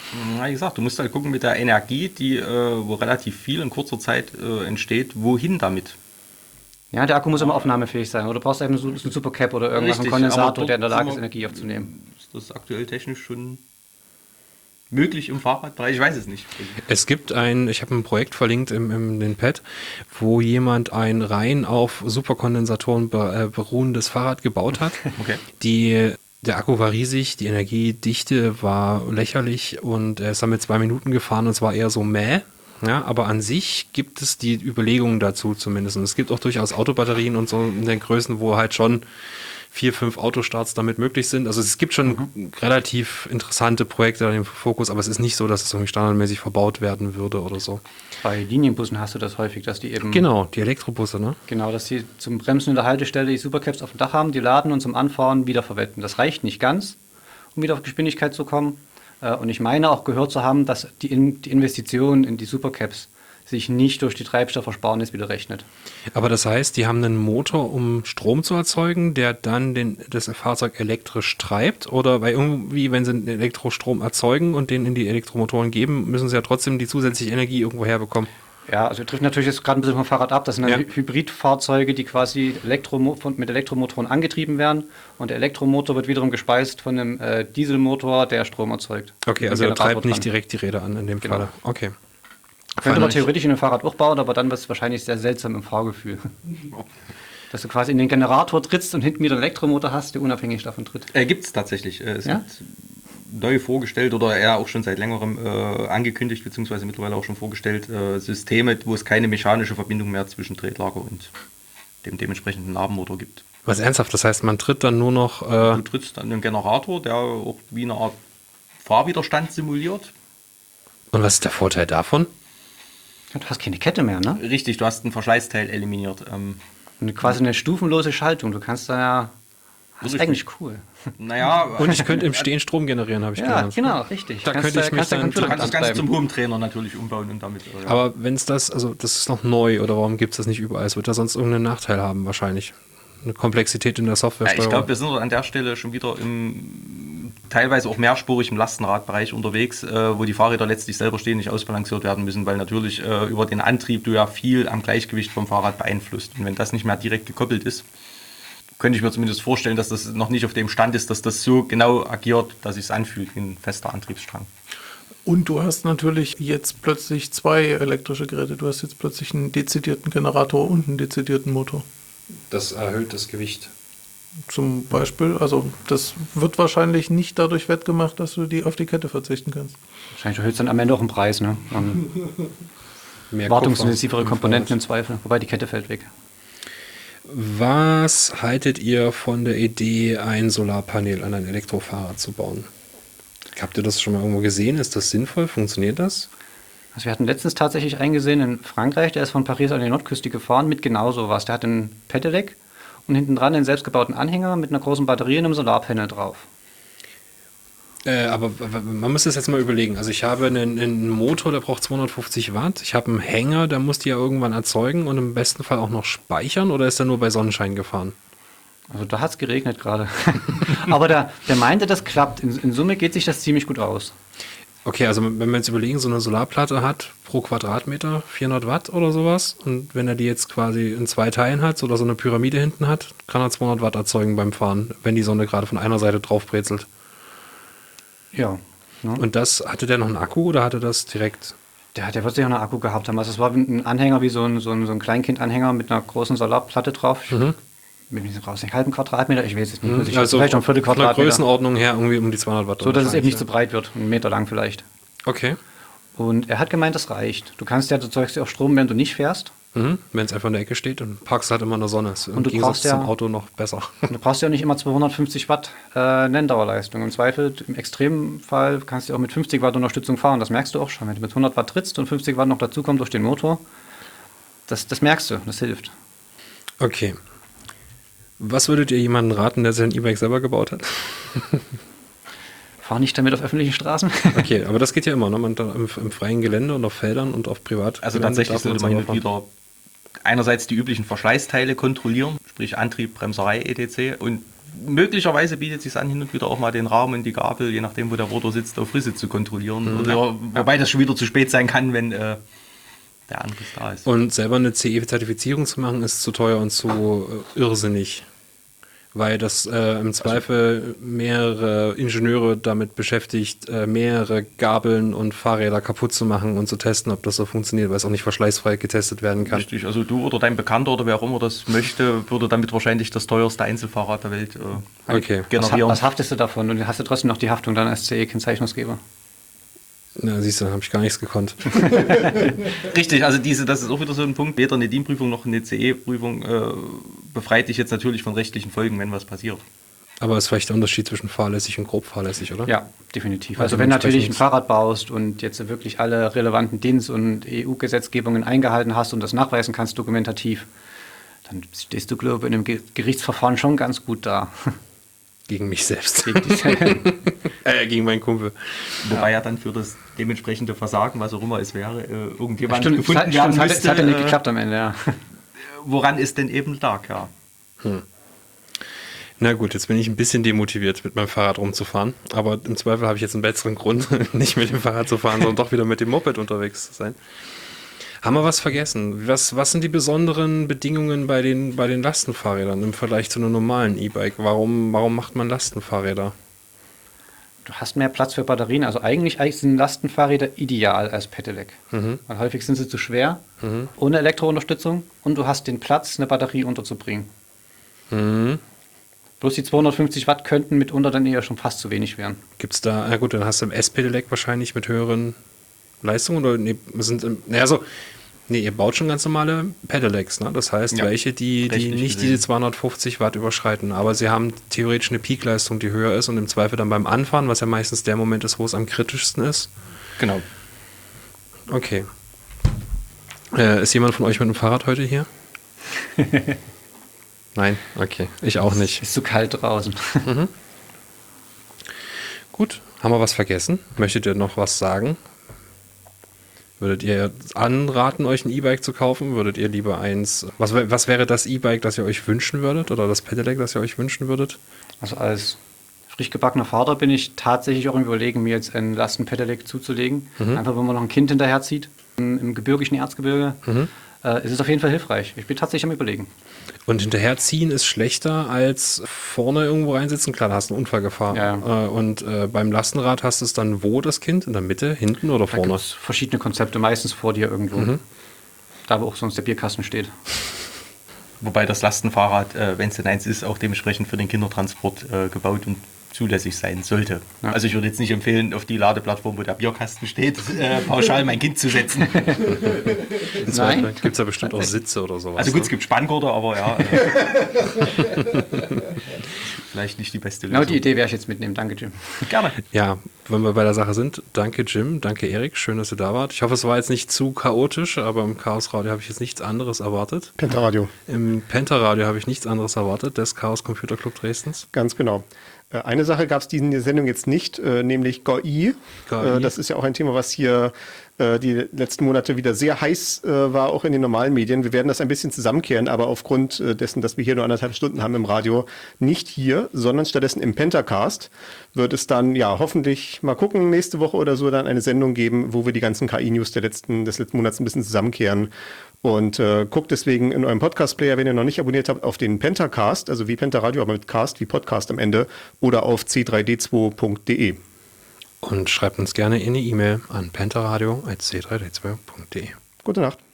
Na, wie gesagt, du musst halt gucken mit der Energie, die, äh, wo relativ viel in kurzer Zeit äh, entsteht, wohin damit? Ja, der Akku muss immer aufnahmefähig sein. Oder du brauchst eben einen Su- einen Supercap oder irgendwas, einen Richtig, Kondensator, aber der in der dort Lage ist, sind wir- Energie aufzunehmen. Ist das aktuell technisch schon möglich im Fahrradbereich? Ich weiß es nicht. Es gibt ein, ich habe ein Projekt verlinkt im, im den Pad, wo jemand ein rein auf Superkondensatoren be, äh, beruhendes Fahrrad gebaut hat. Okay. Die, der Akku war riesig, die Energiedichte war lächerlich und er ist damit zwei Minuten gefahren und es war eher so mäh. Ja, aber an sich gibt es die Überlegungen dazu zumindest. Und es gibt auch durchaus Autobatterien und so in den Größen, wo halt schon vier, fünf Autostarts damit möglich sind. Also es gibt schon mhm. relativ interessante Projekte im Fokus, aber es ist nicht so, dass es irgendwie standardmäßig verbaut werden würde oder so. Bei Linienbussen hast du das häufig, dass die eben... Genau, die Elektrobusse, ne? Genau, dass die zum Bremsen in der Haltestelle die Supercaps auf dem Dach haben, die laden und zum Anfahren wiederverwenden. Das reicht nicht ganz, um wieder auf Geschwindigkeit zu kommen. Und ich meine auch gehört zu haben, dass die, in, die Investition in die Supercaps sich nicht durch die Treibstoffversparnis wieder rechnet. Aber das heißt, die haben einen Motor, um Strom zu erzeugen, der dann den, das Fahrzeug elektrisch treibt? Oder weil irgendwie, wenn sie einen Elektrostrom erzeugen und den in die Elektromotoren geben, müssen sie ja trotzdem die zusätzliche Energie irgendwo herbekommen? Ja, also trifft natürlich jetzt gerade ein bisschen vom Fahrrad ab. Das sind dann Ja. Hybridfahrzeuge, die quasi Elektromo mit Elektromotoren angetrieben werden. Und der Elektromotor wird wiederum gespeist von einem äh, Dieselmotor, der Strom erzeugt. Okay, Mit also dem er Generator treibt nicht dran. direkt die Räder an in dem Genau. Fall. Okay. Könnte man Fein. theoretisch in einem Fahrrad auch bauen, aber dann wird es wahrscheinlich sehr seltsam im Fahrgefühl. Dass du quasi in den Generator trittst und hinten wieder einen Elektromotor hast, der unabhängig davon tritt. Äh, gibt es tatsächlich. Äh, es Ja? gibt neu vorgestellt oder eher auch schon seit längerem äh, angekündigt, beziehungsweise mittlerweile auch schon vorgestellt, äh, Systeme, wo es keine mechanische Verbindung mehr zwischen Tretlager und dem dementsprechenden Nabenmotor gibt. Was ernsthaft, das heißt, man tritt dann nur noch... Äh, Du trittst an den Generator, der auch wie eine Art Fahrwiderstand simuliert. und was ist der Vorteil davon? Du hast keine Kette mehr, ne? Richtig, du hast ein Verschleißteil eliminiert. Ähm, Und quasi eine stufenlose Schaltung. Du kannst da ja... Das ist Richtig. eigentlich cool. naja, Und ich könnte im Stehen Strom generieren, habe ich Ja, gelernt. genau, richtig. Da Kannst könnte du- ich mich kannst du dann- Computer du kannst das mit Ganze zum antreiben. Home-Trainer natürlich umbauen und damit. Äh, ja. Aber wenn es das, also das ist noch neu oder warum gibt es das nicht überall? Es wird da sonst irgendeinen Nachteil haben wahrscheinlich. Eine Komplexität in der Ja, Softwaresteuerung. ich glaube, wir sind an der Stelle schon wieder im teilweise auch mehrspurig im Lastenradbereich unterwegs, äh, wo die Fahrräder letztlich selber stehen, nicht ausbalanciert werden müssen, weil natürlich äh, über den Antrieb du ja viel am Gleichgewicht vom Fahrrad beeinflusst. Und wenn das nicht mehr direkt gekoppelt ist, könnte ich mir zumindest vorstellen, dass das noch nicht auf dem Stand ist, dass das so genau agiert, dass es sich anfühlt wie ein fester Antriebsstrang. Und du hast natürlich jetzt plötzlich zwei elektrische Geräte. Du hast jetzt plötzlich einen dezidierten Generator und einen dezidierten Motor. Das erhöht das Gewicht. Zum Beispiel. Also das wird wahrscheinlich nicht dadurch wettgemacht, dass du die auf die Kette verzichten kannst. Wahrscheinlich erhöht es dann am Ende auch den Preis, ne? Um, Mehr wartungsintensivere Kupfer. Komponenten im Zweifel. Wobei die Kette fällt weg. Was haltet ihr von der Idee, ein Solarpanel an ein Elektrofahrrad zu bauen? Habt ihr das schon mal irgendwo gesehen? Ist das sinnvoll? Funktioniert das? Also wir hatten letztens tatsächlich einen gesehen in Frankreich, der ist von Paris an die Nordküste gefahren mit genau sowas. Der hat ein Pedelec und hinten dran einen selbstgebauten Anhänger mit einer großen Batterie und einem Solarpanel drauf. Äh, aber w- w- man muss das jetzt mal überlegen. Also ich habe einen, einen Motor, der braucht zweihundertfünfzig Watt. Ich habe einen Hänger, der muss die ja irgendwann erzeugen und im besten Fall auch noch speichern. Oder ist er nur bei Sonnenschein gefahren? Also da hat es geregnet gerade. Aber der, der meinte, das klappt. In, in Summe geht sich das ziemlich gut aus. Okay, also wenn wir jetzt überlegen, so eine Solarplatte hat pro Quadratmeter vierhundert Watt oder sowas und wenn er die jetzt quasi in zwei Teilen hat oder so eine Pyramide hinten hat, kann er zweihundert Watt erzeugen beim Fahren, wenn die Sonne gerade von einer Seite drauf brezelt. Ja. Ne? Und das, hatte der noch einen Akku oder hatte das direkt? Der, hat- der wird sicher einen Akku gehabt haben. Also es war ein Anhänger wie so ein, so ein, so ein Kleinkind-Anhänger mit einer großen Solarplatte drauf. Ich Mhm. bin nicht raus, einen halben Quadratmeter, ich weiß es nicht. Mhm. Ich Also vielleicht noch ein Viertel von der Quadratmeter. Größenordnung her irgendwie um die zweihundert Watt. So, dass es eben nicht wahrscheinlich, zu breit wird, einen Meter lang vielleicht. ja. Okay. Und er hat gemeint, das reicht. Du kannst ja, du zeugst ja auch Strom, wenn du nicht fährst. Mhm. Wenn es einfach in der Ecke steht und parkst halt immer in der Sonne. Ist im Und du Gegensatz brauchst ja- zum Auto noch besser. Und du brauchst ja auch nicht immer zweihundertfünfzig Watt äh, Nenndauerleistung. Im Zweifel, im Extremfall kannst du auch mit fünfzig Watt Unterstützung fahren. Das merkst du auch schon. Wenn du mit hundert Watt trittst und fünfzig Watt noch dazukommen durch den Motor, das, das merkst du, das hilft. Okay. Was würdet ihr jemandem raten, der sein E-Bike selber gebaut hat? Fahr nicht damit auf öffentlichen Straßen. Okay, aber das geht ja immer, ne? Man da im, im freien Gelände und auf Feldern und auf Privat. Also tatsächlich sollte man hin und wieder einerseits die üblichen Verschleißteile kontrollieren, sprich Antrieb, Bremserei, et cetera. Und möglicherweise bietet es sich an, hin und wieder auch mal den Rahmen und die Gabel, je nachdem, wo der Rotor sitzt, auf Risse zu kontrollieren. Mhm. Oder, wobei das schon wieder zu spät sein kann, wenn äh, der Angriff da ist. Und selber eine C E-Zertifizierung zu machen, ist zu teuer und zu äh, irrsinnig. Weil das äh, im Zweifel mehrere Ingenieure damit beschäftigt, äh, mehrere Gabeln und Fahrräder kaputt zu machen und zu testen, ob das so funktioniert, weil es auch nicht verschleißfrei getestet werden kann. Richtig, also du oder dein Bekannter oder wer auch immer das möchte, würde damit wahrscheinlich das teuerste Einzelfahrrad der Welt äh, okay. generieren. Was, was haftest du davon? Und hast du trotzdem noch die Haftung dann als C E-Kennzeichnungsgeber? Na, siehst du, dann habe ich gar nichts gekonnt. Richtig, also diese, das ist auch wieder so ein Punkt. Weder eine D I N-Prüfung noch eine C E-Prüfung äh, befreit dich jetzt natürlich von rechtlichen Folgen, wenn was passiert. Aber es ist vielleicht der Unterschied zwischen fahrlässig und grob fahrlässig, oder? Ja, definitiv. Also Also wenn natürlich ein Fahrrad baust und jetzt wirklich alle relevanten D I Ns und E U-Gesetzgebungen eingehalten hast und das nachweisen kannst dokumentativ, dann stehst du, glaube ich, in einem Ge- Gerichtsverfahren schon ganz gut da. Gegen mich selbst. Gegen dich selbst. äh, gegen meinen Kumpel. Wobei ja dann für das dementsprechende Versagen, was auch immer es wäre, äh, irgendjemand Stimmt, gefunden stimmt, werden stimmt, müsste. es hat ja nicht äh, geklappt am Ende, ja. Woran es denn eben lag, ja. Hm. Na gut, jetzt bin ich ein bisschen demotiviert, mit meinem Fahrrad rumzufahren. Aber im Zweifel habe ich jetzt einen besseren Grund, nicht mit dem Fahrrad zu fahren, sondern doch wieder mit dem Moped unterwegs zu sein. Haben wir was vergessen? Was, was sind die besonderen Bedingungen bei den, bei den Lastenfahrrädern im Vergleich zu einem normalen E-Bike? Warum, warum macht man Lastenfahrräder? Du hast mehr Platz für Batterien. Also eigentlich, eigentlich sind Lastenfahrräder ideal als Pedelec. Mhm. Weil häufig sind sie zu schwer, mhm. ohne Elektrounterstützung. Und du hast den Platz, eine Batterie unterzubringen. Mhm. Bloß die zweihundertfünfzig Watt könnten mitunter dann eher schon fast zu wenig werden. Gibt es da, na gut, dann hast du im S-Pedelec wahrscheinlich mit höheren Leistungen oder nee, sind, naja, so, nee, ihr baut schon ganz normale Pedelecs, ne? Das heißt, ja, welche, die, die nicht gesehen. diese zweihundertfünfzig Watt überschreiten, aber sie haben theoretisch eine Peakleistung, die höher ist und im Zweifel dann beim Anfahren, was ja meistens der Moment ist, wo es am kritischsten ist. Genau. Okay. Äh, ist jemand von euch mit dem Fahrrad heute hier? Nein? Okay. Ich auch nicht. Ist zu kalt draußen. Mhm. Gut. Haben wir was vergessen? Möchtet ihr noch was sagen? Würdet ihr anraten, euch ein E-Bike zu kaufen? Würdet ihr lieber eins... Was, was wäre das E-Bike, das ihr euch wünschen würdet? Oder das Pedelec, das ihr euch wünschen würdet? Also als frisch gebackener Vater bin ich tatsächlich auch im Überlegen, mir jetzt ein Lasten-Pedelec zuzulegen. Mhm. Einfach, wenn man noch ein Kind hinterherzieht. Im gebirgischen Erzgebirge. Mhm. Äh, ist es auf jeden Fall hilfreich. Ich bin tatsächlich am Überlegen. Und hinterherziehen ist schlechter als vorne irgendwo reinsitzen. Klar, da hast du eine Unfallgefahr. Ja. Äh, und äh, beim Lastenrad hast du es dann wo, das Kind? In der Mitte, hinten oder vorne? Da gibt es verschiedene Konzepte, meistens vor dir irgendwo. Mhm. Da, wo auch sonst der Bierkasten steht. Wobei das Lastenfahrrad, äh, wenn es denn eins ist, auch dementsprechend für den Kindertransport äh, gebaut und zulässig sein sollte. Ja. Also ich würde jetzt nicht empfehlen, auf die Ladeplattform, wo der Bierkasten steht, äh, pauschal mein Kind zu setzen. Nein. Gibt es da bestimmt auch Sitze oder sowas? Also gut, ne? Es gibt Spanngurte, aber ja. Äh, vielleicht nicht die beste Lösung. Genau die Idee werde ich jetzt mitnehmen. Danke, Jim. Gerne. Ja, wenn wir bei der Sache sind, danke Jim, danke Erik, schön, dass ihr da wart. Ich hoffe, es war jetzt nicht zu chaotisch, aber im Chaos Radio habe ich jetzt nichts anderes erwartet. Pentaradio. Im Pentaradio habe ich nichts anderes erwartet, des Chaos Computer Club Dresdens. Ganz genau. Eine Sache gab es in der Sendung jetzt nicht, nämlich G I. G I. Das ist ja auch ein Thema, was hier die letzten Monate wieder sehr heiß war, auch in den normalen Medien. Wir werden das ein bisschen zusammenkehren, aber aufgrund dessen, dass wir hier nur anderthalb Stunden haben im Radio, nicht hier, sondern stattdessen im Pentacast wird es dann, ja, hoffentlich mal gucken, nächste Woche oder so dann eine Sendung geben, wo wir die ganzen K I-News der letzten, des letzten Monats ein bisschen zusammenkehren. Und äh, guckt deswegen in eurem Podcast-Player, wenn ihr noch nicht abonniert habt, auf den Pentacast, also wie Pentaradio, aber mit Cast, wie Podcast am Ende, oder auf c drei d zwei punkt de. Und schreibt uns gerne eine E-Mail an pentaradio at c drei d zwei punkt de. Gute Nacht.